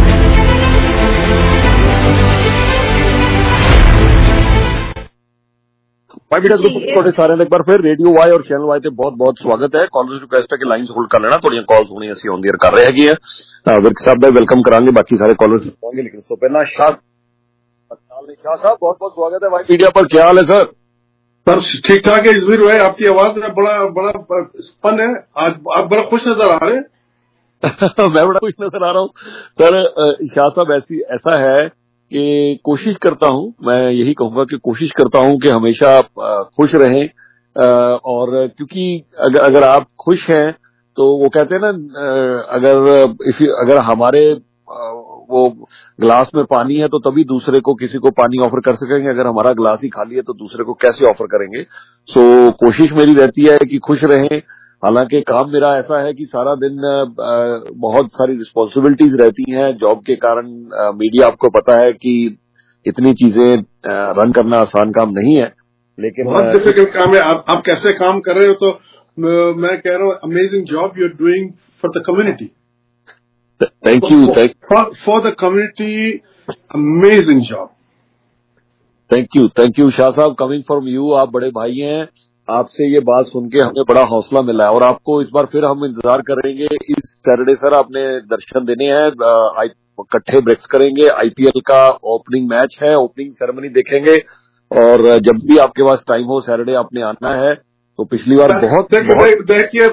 Speaker 1: Y Media group ਤੁਹਾਡੇ ਸਾਰਿਆਂ ਦਾ ਇੱਕ ਵਾਰ ਫਿਰ radio Y ਔਰ channel Y ਤੇ ਬਹੁਤ ਸਵਾਗਤ ਹੈ। ਕਾਲਰਸ ਰਿਕੁਐਸਟ ਹੈ ਕਿ ਲਾਈਨਸ ਹੋਲਡ ਕਰ ਲੈਣਾ, ਤੁਹਾਡੀਆਂ ਕਾਲਸ ਹੋਣੀ ਅਸੀਂ ਔਨ ਦੀ 에ਅਰ ਕਰ ਰਹੇ ਹੈਗੇ ਆ। ਵਿਰਕ ਸਾਹਿਬ ਦਾ ਵੈਲਕਮ ਕਰਾਂਗੇ, ਬਾਕੀ ਸਾਰੇ ਕਾਲਰਸ ਹੋਣਗੇ, ਲੇਕਿਨ ਉਸ ਤੋਂ ਪਹਿਲਾਂ शाह साहब बहुत स्वागत है वाई मीडिया पर। क्या हाल है सर?
Speaker 9: सर ठीक ठाक है इजवीर भाई, आपकी आवाज में बड़ा स्पन है आज, आप बड़ा खुश नजर आ रहे हैं।
Speaker 1: मैं बड़ा खुश नजर आ रहा हूँ सर। शाह साहब ऐसा है कि कोशिश करता हूं, मैं यही कहूंगा कि कोशिश करता हूं कि हमेशा खुश रहें, और क्योंकि अगर आप खुश हैं तो वो कहते हैं ना, अगर हमारे वो ग्लास में पानी है तो तभी दूसरे को किसी को पानी ऑफर कर सकेंगे, अगर हमारा ग्लास ही खाली है तो दूसरे को कैसे ऑफर करेंगे। सो कोशिश मेरी रहती है कि खुश रहें। हालांकि काम मेरा ऐसा है कि सारा दिन बहुत सारी रिस्पॉन्सिबिलिटीज रहती हैं जॉब के कारण। मीडिया आपको पता है कि इतनी चीजें रन करना आसान काम नहीं है, लेकिन
Speaker 9: बहुत डिफिकल्ट काम है। आप कैसे काम कर रहे हो, तो मैं कह रहा हूँ amazing job you are doing for the community.
Speaker 1: Thank you
Speaker 9: for the community, amazing job.
Speaker 1: Thank you Shah sahab, coming from you, आप बड़े भाई हैं, आपसे ये बात सुन के हमें बड़ा हौसला मिला है। और आपको इस बार फिर हम इंतजार करेंगे इस सैटरडे सर, आपने दर्शन देने हैं, इकट्ठे ब्रेक्स करेंगे, आईपीएल का ओपनिंग मैच है, ओपनिंग सेरेमनी देखेंगे, और जब भी आपके पास टाइम हो सैटरडे आपने आना है। तो पिछली बार
Speaker 9: देखिए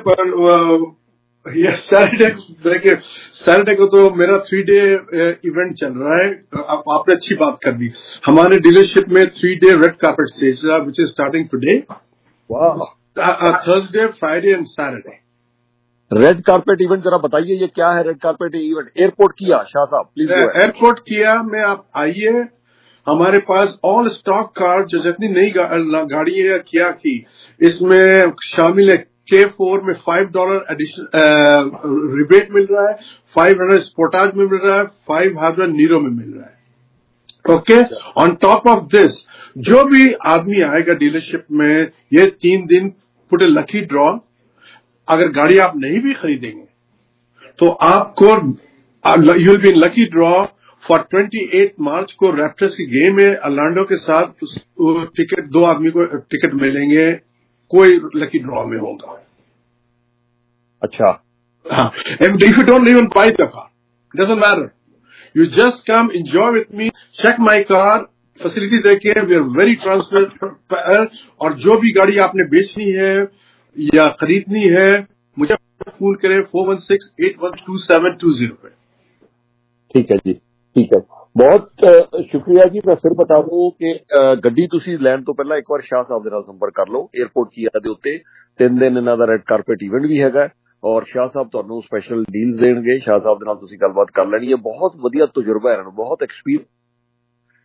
Speaker 9: सैटरडे को तो मेरा 3-day इवेंट चल रहा है। आपने अच्छी बात कर दी, हमारे डीलरशिप में 3-day red carpet stage which is starting today, Thursday, Friday and Saturday.
Speaker 1: Red carpet event जरा बताइए, ये क्या है रेड कार्पेट इवेंट? एयरपोर्ट किया शाह साहब प्लीज।
Speaker 9: एयरपोर्ट किया में आप आइए, हमारे पास ऑल स्टॉक कार जो जितनी नई गाड़ी है किया की, इसमें शामिल है। K4 में $5 एडिशन रिबेट मिल रहा है, 500 स्पोर्टाज में मिल रहा है, 500 नीरो में मिल रहा है। Okay, on top of this जो भी आदमी आएगा डीलरशिप में, ये 3 दिन पुट ए लकी ड्रॉ। अगर गाड़ी आप नहीं भी खरीदेंगे तो आपको you will be in lucky draw for 28 March को रैप्टर्स की गेम है ऑरलैंडो के साथ। टिकट 2 आदमी को टिकट मिलेंगे, कोई लकी ड्रॉ में होगा।
Speaker 1: अच्छा,
Speaker 9: and if you don't even buy the car, it doesn't matter, you just come enjoy with me, check my car, facility देखे, we are very transparent। और जो भी गाड़ी आपने बेचनी है या खरीदनी है, मुझे फोन करें 416-812-720 पे।
Speaker 1: ठीक है जी, ठीक है, बहुत शुक्रिया जी। मैं फिर बता दूं कि ਗੱਡੀ ਤੁਸੀਂ ਲੈਣ ਤੋਂ ਪਹਿਲਾਂ ਇੱਕ ਵਾਰ ਸ਼ਾਹ ਸਾਹਿਬ ਦੇ ਨਾਲ ਸੰਪਰਕ ਕਰ ਲਓ। 에어ਪੋਰਟ ਕੀਆ ਦੇ ਉੱਤੇ 3 ਦਿਨ ਇਹਨਾਂ ਦਾ ਰੈੱਡ ਕਾਰਪੇਟ ਇਵੈਂਟ ਵੀ ਹੈਗਾ, ਔਰ ਸ਼ਾਹ ਸਾਹਿਬ ਤੁਹਾਨੂੰ ਸਪੈਸ਼ਲ ਡੀਲਸ ਦੇਣਗੇ। ਸ਼ਾਹ ਸਾਹਿਬ ਦੇ ਨਾਲ ਤੁਸੀਂ ਗੱਲਬਾਤ ਕਰ ਲੈਣੀ ਹੈ, ਬਹੁਤ ਵਧੀਆ ਤਜਰਬਾ ਹੈ ਇਹਨਾਂ ਨੂੰ, ਬਹੁਤ experience.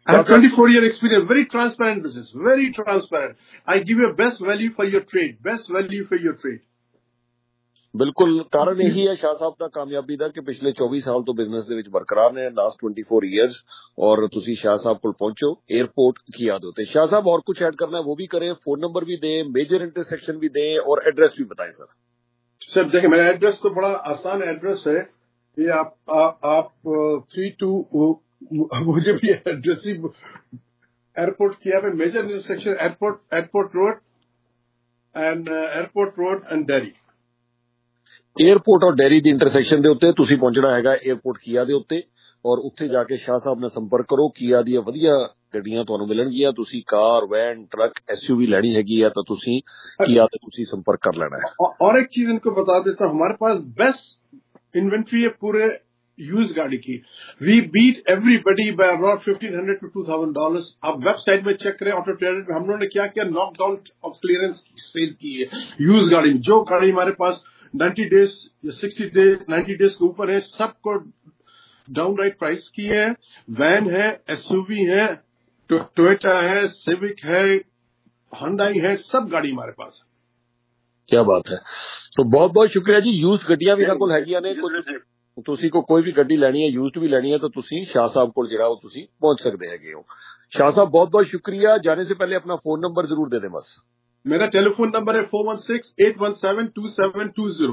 Speaker 21: I have 24-year experience. Very transparent business. Very transparent. I give you best value for your trade. Best value for your trade.
Speaker 1: ਬਿਲਕੁਲ ਕਾਰਨ ਇਹੀ ਹੈ ਸ਼ਾਹ ਸਾਹਿਬ ਦਾ ਕਾਮਯਾਬੀ ਦਾ ਕਿ ਪਿਛਲੇ 24 ਸਾਲ ਤੋਂ ਬਿਜ਼ਨਸ ਦੇ ਵਿੱਚ ਬਰਕਰਾਰ ਨੇ, ਲਾਸਟ 24 ਇਅਰਸ। ਔਰ ਤੁਸੀਂ ਸ਼ਾਹ ਸਾਹਿਬ ਕੋਲ ਪਹੁੰਚੋ एयरपोर्ट किया दो। तो शाह साहब और कुछ ऐड करना है वो भी करें, फोन नंबर भी दें, मेजर इंटरसेक्शन भी दें और एड्रेस भी बताएं सर।
Speaker 21: सर देखिए मेरा एड्रेस तो बड़ा आसान एड्रेस है, ये आप 32 मुझे भी एड्रेस ही एयरपोर्ट किया है, major intersection airport road and Derry.
Speaker 1: Airport और डेरी दी इंटरसेक्शन दे उत्ते तुसीं पहुंचना हैगा एयरपोर्ट किया दे उत्ते, और उत्थे जाके शाह साहब ने संपर्क करो। किया दी वधिया गड्डियां तुहानूं मिलणगीਆਂ, तुसीं कार, वैन, ट्रक, एसयूवी लेनी हैगी है तो तुसीं किया ते तुसीं संपर्क कर लेना है।
Speaker 21: और एक चीज इनको बता देता हूं, हमारे पास बेस्ट इन्वेंट्री है पूरे यूज गाड़ी की। We beat everybody by around $1,500 to $2,000। आप वेबसाइट में चेक करें, ऑटो ट्रेडर में हम लोगों ने क्या किया, नॉकडाउन ऑफ क्लियरेंस सेल की है यूज गाड़ी में। जो गाड़ी हमारे पास 90 डेज या 60 डेज 90 डेज के ऊपर है, सबको डाउन राइट प्राइस की है। वैन है, एसयूवी है, टोयोटा है, सिविक है, हुंडई है, सब गाड़ी हमारे पास।
Speaker 1: क्या बात है। तो बहुत बहुत शुक्रिया जी। यूज गड्डियां भी इन्हां कोल हैगियां ने, तुसी को कोई भी गड्डी लेनी है, यूज्ड भी लेनी है तो तुसी शाह साहब को जिहड़ा वो तुसी पहुंच सकते हैगे हो। शाह साहब बहुत बहुत शुक्रिया। जाने से पहले अपना फोन नंबर जरूर दे दें बस।
Speaker 21: मेरा टेलीफोन नंबर है 416-817-2720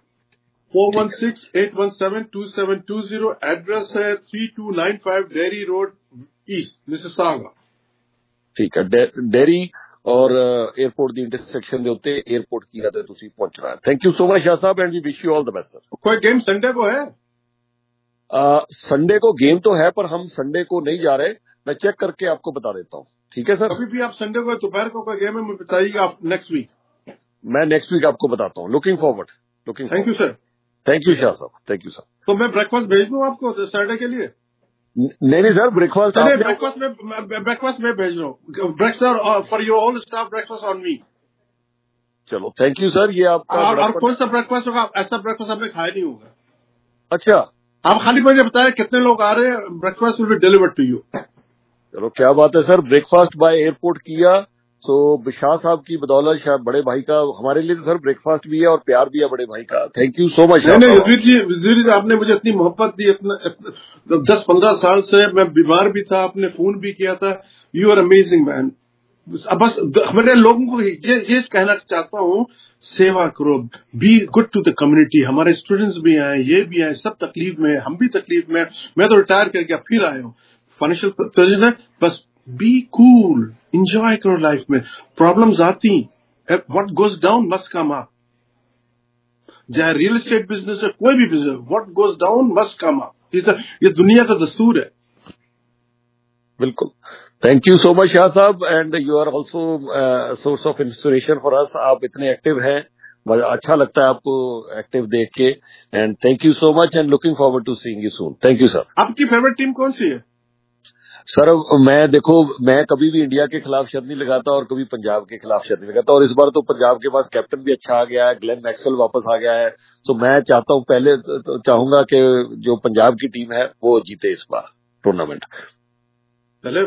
Speaker 21: 416-817-2720। एड्रेस है 3295 डेरी रोड ईस्ट, मिसिसागा।
Speaker 1: ठीक है, डेरी और एयरपोर्ट दी इंटरसेक्शन दे उत्ते एयरपोर्ट किया ते तुसी पहुंचना है। Thank you so much Shah sahab and we wish you all the best sir.
Speaker 21: कोई गेम संडे को है?
Speaker 1: संडे को गेम तो है पर हम संडे को नहीं जा रहे, मैं चेक करके आपको बता देता हूँ। ठीक है सर।
Speaker 21: अभी भी आप संडे को दोपहर को कोई गेम है मुझे बताइएगा आप नेक्स्ट वीक।
Speaker 1: मैं नेक्स्ट वीक आपको बताता हूँ। Looking forward.
Speaker 21: Thank you sir.
Speaker 1: Thank you Shah sahab, thank you sir.
Speaker 21: तो मैं ब्रेकफास्ट भेज दूं आपको सैटरडे के लिए?
Speaker 1: नहीं सर, ब्रेकफास्ट
Speaker 21: में भेज रहा हूँ। Breakfast for your whole staff, breakfast on me.
Speaker 1: चलो थैंक यू सर। ये आपका
Speaker 21: और कौन सा ब्रेकफास्ट होगा? ऐसा ब्रेकफास्ट आपने खाया नहीं होगा।
Speaker 1: अच्छा,
Speaker 21: आप खाली मुझे बताया कितने लोग आ रहे हैं, breakfast will be delivered to you.
Speaker 1: चलो क्या बात है सर। ब्रेकफास्ट बाय एयरपोर्ट किया। सो शाह साहब की बदौलत शायद बड़े भाई का हमारे लिए तो सर ब्रेकफास्ट भी है और प्यार भी है बड़े भाई का। Thank you so much.
Speaker 21: नहीं, आपने मुझे इतनी मोहब्बत दी, 10-15 साल से मैं बीमार भी था, आपने फोन भी किया था। You are amazing man. बस मैंने लोगों को ये कहना चाहता हूँ, सेवा करो, be good to the community. हमारे स्टूडेंट्स भी आए, ये भी आए, सब तकलीफ में, हम भी तकलीफ में। मैं तो रिटायर करके फिर आया हूँ, फाइनेंशियल प्रेशर है। बस बी कूल, एंजॉय करो लाइफ में। प्रॉब्लम्स आती, what goes down must come up. चाहे रियल एस्टेट बिजनेस है, कोई भी business, what goes down must come up. ये दुनिया का दस्तूर है।
Speaker 1: बिल्कुल। Thank you so much Shah sahab and you are also source of inspiration for us. आप इतने एक्टिव हैं, अच्छा लगता है आपको एक्टिव देख के। And thank you so much and looking forward to seeing you soon. Thank you sir.
Speaker 21: आपकी फेवरेट टीम कौन सी है?
Speaker 1: सर मैं कभी भी इंडिया के खिलाफ शर्त नहीं लगाता और कभी पंजाब के खिलाफ शर्त नहीं लगाता, और इस बार तो पंजाब के पास कैप्टन भी अच्छा आ गया है, ग्लेन मैक्सवेल वापस आ गया है। तो मैं चाहता हूं, पहले तो चाहूंगा कि जो पंजाब की म है वो जीते इस बार टूर्नामेंट।
Speaker 21: पहले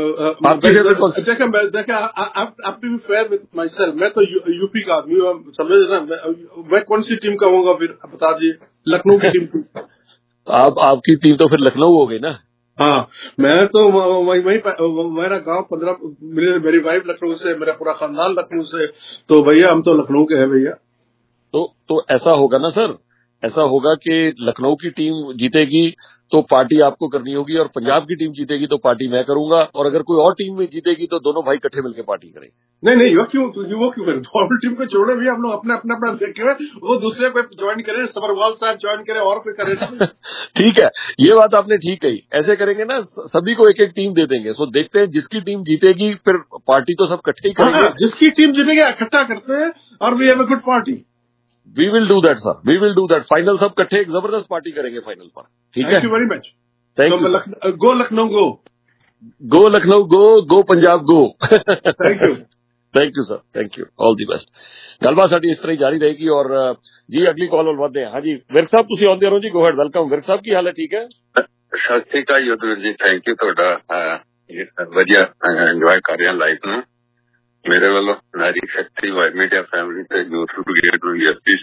Speaker 21: देखा आपने भी फेयर विद माई सेल्फ। मैं तो यूपी का आदमी हूँ, समझ रहे। मैं कौन सी टीम का होगा फिर बता दीजिए। लखनऊ की टीम।
Speaker 1: आपकी टीम तो फिर लखनऊ हो गई ना?
Speaker 21: हाँ, मैं तो वही मेरा गांव 15 मेरी वाइफ लखनऊ से, मेरा पूरा खानदान लखनऊ से। तो भैया हम तो लखनऊ के हैं भैया।
Speaker 1: तो ऐसा होगा ना सर, ऐसा होगा कि लखनऊ की टीम जीतेगी तो पार्टी आपको करनी होगी, और पंजाब की टीम जीतेगी तो पार्टी मैं करूंगा, और अगर कोई और टीम में जीतेगी तो दोनों भाई इकट्ठे मिलकर पार्टी करेंगे।
Speaker 21: नहीं वो क्यों करें? दोनों टीम को छोड़े भी हम लोग अपना देखें, वो दूसरे को ज्वाइन करें, सबरवाल साहब ज्वाइन करें और कोई करे। ठीक
Speaker 1: है, ये बात आपने ठीक कही। ऐसे करेंगे ना, सभी को एक एक टीम दे देंगे। सो देखते हैं जिसकी टीम जीतेगी फिर पार्टी तो सब इकट्ठे ही करेंगे।
Speaker 21: जिसकी टीम जीतेगी इकट्ठा करते हैं और we have a good party.
Speaker 1: We will do that sir, we will do that. Final सब इकट्ठे एक जबरदस्त पार्टी करेंगे फाइनल पर। ठीक है,
Speaker 21: thank you very much. Go Lucknow go,
Speaker 1: go Lucknow go Punjab go.
Speaker 21: Thank
Speaker 1: you sir, thank you, all the best. गलबात साडी इस तरह जारी रहेगी। और जी अगली कॉल वलवाते हैं। हाँ जी विरक साहब, तुसी आउंदे रहो जी। गो हेड, वेलकम। विरक साहब की हाल है? ठीक है,
Speaker 22: सत श्री अकाल युद्धवीर जी, थैंक यू ਤੁਹਾਡਾ।
Speaker 2: ਵਧੀਆ ਇੰਜੋਏ ਕਰ ਰਿਹਾ ਲਾਈਫ ਨੂੰ। ਮੇਰੇ ਵੱਲੋਂ ਨਾਰੀ ਸ਼ਕਤੀ ਵਾਈ ਮੀਡੀਆ ਫੈਮਿਲੀ ਤੇ ਯੂਥ ਬ੍ਰਿਗੇਡ ਨੂੰ ਯੈਸਵੀ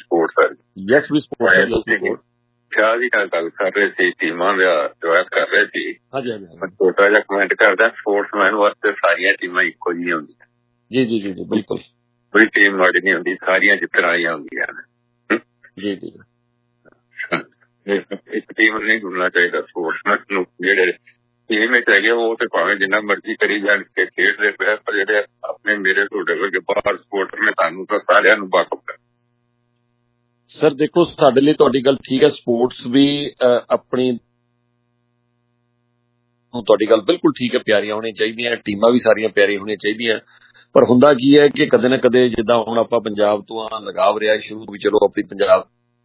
Speaker 2: ਸਪੋਰਟ ਸ਼ਾਹ ਜੀ ਨਾਲ ਗੱਲ ਕਰ ਰਹੇ ਸੀ, ਟੀਮਾਂ ਦਾ ਇੰਜੋਏ ਕਰ ਰਹੇ ਸੀ। ਮੈਂ ਛੋਟਾ ਜਿਹਾ ਕਮੈਂਟ ਕਰਦਾ, ਸਪੋਰਟਸਮੈਨ ਵਾਸਤੇ ਸਾਰੀਆਂ ਟੀਮਾਂ ਇੱਕੋ ਜਿਹੀਆਂ ਹੁੰਦੀਆਂ। ਜੀ ਬਿਲਕੁਲ, ਕੋਈ ਟੀਮ ਮਾੜੀ ਨਹੀਂ ਹੁੰਦੀ, ਸਾਰੀਆਂ ਜਿੱਤਣ ਵਾਲੀਆਂ ਹੁੰਦੀਆਂ ਨੇ। ਇੱਕ ਟੀਮ ਨਹੀਂ ਢੂੰਡਣਾ ਚਾਹੀਦਾ ਸਪੋਰਟਸਮੈਨ ਨੂੰ। ਜਿਹੜੇ ਟੀਮ ਵਿੱਚ ਹੈਗੇ ਉਹ ਤੇ ਭਾਵੇਂ ਜਿੰਨਾ ਮਰਜ਼ੀ ਕਰੀ ਜਾਣ ਕੇ ਖੇਡਦੇ ਪਏ, ਪਰ ਜਿਹੜੇ ਆਪਣੇ ਮੇਰੇ ਤੁਹਾਡੇ ਵਰਗੇ ਬਾਹਰ ਸਪੋਰਟਰ ਨੇ ਸਾਨੂੰ ਤਾਂ ਸਾਰਿਆਂ ਨੂੰ ਵਾਕਫ ਕਰ।
Speaker 1: ਸਰ ਦੇਖੋ, ਸਾਡੇ ਲਈ ਤੁਹਾਡੀ ਗੱਲ ਠੀਕ ਹੈ, ਸਪੋਰਟਸ ਵੀ ਆਪਣੀ ਤੁਹਾਡੀ ਗੱਲ ਬਿਲਕੁਲ ਠੀਕ ਹੈ, ਪਿਆਰੀਆਂ ਹੋਣੀਆਂ ਚਾਹੀਦੀਆਂ, ਟੀਮਾਂ ਵੀ ਸਾਰੀਆਂ ਪਿਆਰੀਆਂ ਹੋਣੀਆਂ ਚਾਹੀਦੀਆਂ। ਪਰ ਹੁੰਦਾ ਕੀ ਹੈ ਕਿ ਕਦੇ ਨਾ ਕਦੇ ਜਿੱਦਾਂ ਹੁਣ ਆਪਾਂ ਪੰਜਾਬ ਤੋਂ ਲਗਾਵ ਰਿਹਾ ਸ਼ੁਰੂ ਵੀ, ਚਲੋ ਆਪਣੀ ਪੰਜਾਬ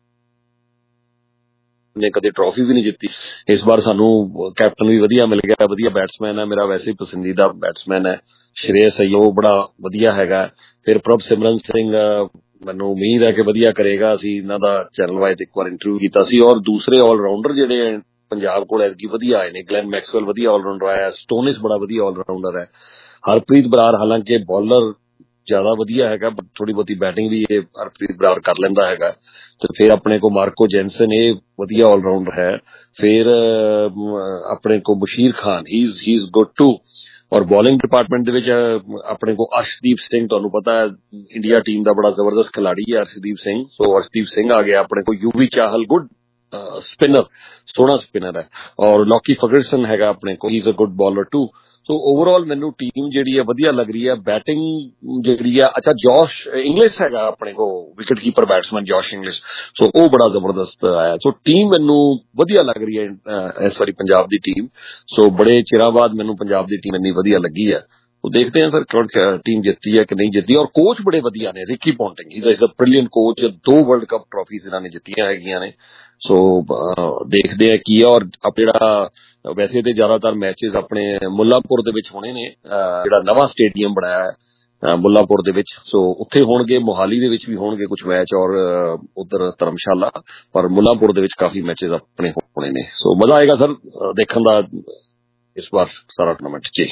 Speaker 1: ਨੇ ਕਦੇ ਟਰੋਫੀ ਵੀ ਨਹੀਂ ਜਿੱਤੀ। ਇਸ ਵਾਰ ਸਾਨੂੰ ਕੈਪਟਨ ਵੀ ਵਧੀਆ ਮਿਲ ਗਿਆ, ਵਧੀਆ ਬੈਟਸਮੈਨ ਹੈ, ਮੇਰਾ ਵੈਸੇ ਹੀ ਪਸੰਦੀਦਾ ਬੈਟਸਮੈਨ ਹੈ ਸ਼੍ਰੇਯਸ ਅਯਰ, ਉਹ ਬੜਾ ਵਧੀਆ ਹੈਗਾ। ਫਿਰ ਪ੍ਰਭ ਸਿਮਰਨ ਸਿੰਘ, ਮੈਨੂੰ ਉਮੀਦ ਹੈ ਕਿ ਵਧੀਆ ਕਰੇਗਾ। ਅਸੀਂ ਇਹਨਾਂ ਦਾ ਚੈਨਲ ਵਾਈਜ਼ ਇੱਕ ਵਾਰ ਇੰਟਰਵਿਊ ਕੀਤਾ ਸੀ। ਔਰ ਦੂਸਰੇ ਆਲਰਾਊਂਡਰ ਜਿਹੜੇ ਪੰਜਾਬ ਕੋਲ ਐਤਕੀ ਵਧੀਆ ਆਏ ਨੇ, ਗਲੈਨ ਮੈਕਸਵੈਲ ਵਧੀਆ ਆਲਰਾਊਂਡਰ ਆਇਆ, ਸਟੋਨਿਸ ਬੜਾ ਵਧੀਆ ਆਲਰਾਊਂਡਰ ਹੈ, ਹਰਪ੍ਰੀਤ ਬਰਾੜ ਹਾਲਾਂਕਿ ਬੌਲਰ ਜ਼ਿਆਦਾ ਵਧੀਆ ਹੈਗਾ, ਥੋੜੀ ਬਹੁਤੀ ਬੈਟਿੰਗ ਵੀ ਇਹ ਹਰਪ੍ਰੀਤ ਬਰਾੜ ਕਰ ਲੈਂਦਾ ਹੈਗਾ। ਤੇ ਫਿਰ ਆਪਣੇ ਕੋਲ ਮਾਰਕੋ ਜੈਨਸਨ, ਇਹ ਵਧੀਆ ਆਲਰਾਊਂਡਰ ਹੈ। ਫਿਰ ਆਪਣੇ ਕੋਲ Bashir Khan, he is good too. ਔਰ ਬੋਲਿੰਗ ਡਿਪਾਰਟਮੈਂਟ ਦੇ ਵਿੱਚ ਆਪਣੇ ਕੋਲ ਅਰਸ਼ਦੀਪ ਸਿੰਘ, ਤੁਹਾਨੂੰ ਪਤਾ ਹੈ ਇੰਡੀਆ ਟੀਮ ਦਾ ਬੜਾ ਜ਼ਬਰਦਸਤ ਖਿਲਾੜੀ ਹੈ ਅਰਸ਼ਦੀਪ ਸਿੰਘ। ਸੋ ਅਰਸ਼ਦੀਪ ਸਿੰਘ ਆ ਗਿਆ ਆਪਣੇ ਕੋਲ। ਯੂਵੀ ਚਾਹਲ ਗੁੱਡ ਸਪਿਨਰ, ਸੋਹਣਾ ਸਪਿਨਰ ਹੈ। ਔਰ ਲੌਕੀ ਫਰਗਸਨ ਹੈਗਾ ਆਪਣੇ ਕੋਲ, he is a good bowler too. So overall ਮੈਨੂੰ ਟੀਮ ਜਿਹੜੀ ਹੈ ਵਧੀਆ ਲੱਗ ਰਹੀ ਹੈ। ਬੈਟਿੰਗ ਜਿਹੜੀ ਹੈ, ਅੱਛਾ ਜੋਸ਼ ਇੰਗਲਿਸ਼ ਹੈਗਾ ਆਪਣੇ ਕੋਲ, wicket keeper batsman Josh Inglis, so ਉਹ ਬੜਾ ਜ਼ਬਰਦਸਤ ਆਇਆ। ਸੋ ਟੀਮ ਮੈਨੂੰ ਵਧੀਆ ਲੱਗ ਰਹੀ ਹੈ ਇਸ ਵਾਰੀ ਪੰਜਾਬ ਦੀ ਟੀਮ। ਸੋ ਬੜੇ ਚਿਰਾਂ ਬਾਅਦ ਮੈਨੂੰ ਪੰਜਾਬ ਦੀ ਟੀਮ ਇੰਨੀ ਵਧੀਆ ਲੱਗੀ ਹੈ। ਉਹ ਦੇਖਦੇ ਹਾਂ ਸਰ ਟੀਮ ਜਿੱਤੀ ਹੈ ਕਿ ਨਹੀਂ ਜਿੱਤੀ। ਔਰ ਕੋਚ ਬੜੇ ਵਧੀਆ ਨੇ, Ricky Ponting is a brilliant coach, 2 world cup trophies ਇਹਨਾਂ ਨੇ ਜਿੱਤੀਆਂ ਹੈਗੀਆਂ ਨੇ। ਸੋ ਦੇਖਦੇ ਆ ਕੀ ਹੈ। ਔਰ ਜਿਹੜਾ ਵੈਸੇ ਤੇ ਜ਼ਿਆਦਾਤਰ ਮੈਚੇਸ ਆਪਣੇ ਮੁੱਲਾਂਪੁਰ ਦੇ ਵਿੱਚ ਹੋਣੇ ਨੇ, ਜਿਹੜਾ ਨਵਾਂ ਸਟੇਡੀਅਮ ਬਣਾਇਆ ਹੈ ਮੁੱਲਾਂਪੁਰ ਦੇ ਵਿੱਚ, ਸੋ ਉੱਥੇ ਹੋਣਗੇ। ਮੋਹਾਲੀ ਦੇ ਵਿੱਚ ਵੀ ਹੋਣਗੇ ਕੁਝ ਮੈਚ, ਔਰ ਉਧਰ ਧਰਮਸ਼ਾਲਾ, ਪਰ ਮੁੱਲਾਂਪੁਰ ਦੇ ਵਿੱਚ ਕਾਫੀ ਮੈਚੇਸ ਆਪਣੇ ਹੋਣੇ ਨੇ। ਸੋ ਮਜ਼ਾ ਆਏਗਾ ਸਰ ਦੇਖਣ ਦਾ ਇਸ ਵਾਰ ਸਾਰਾ ਟੂਰਨਾਮੈਂਟ ਜੀ।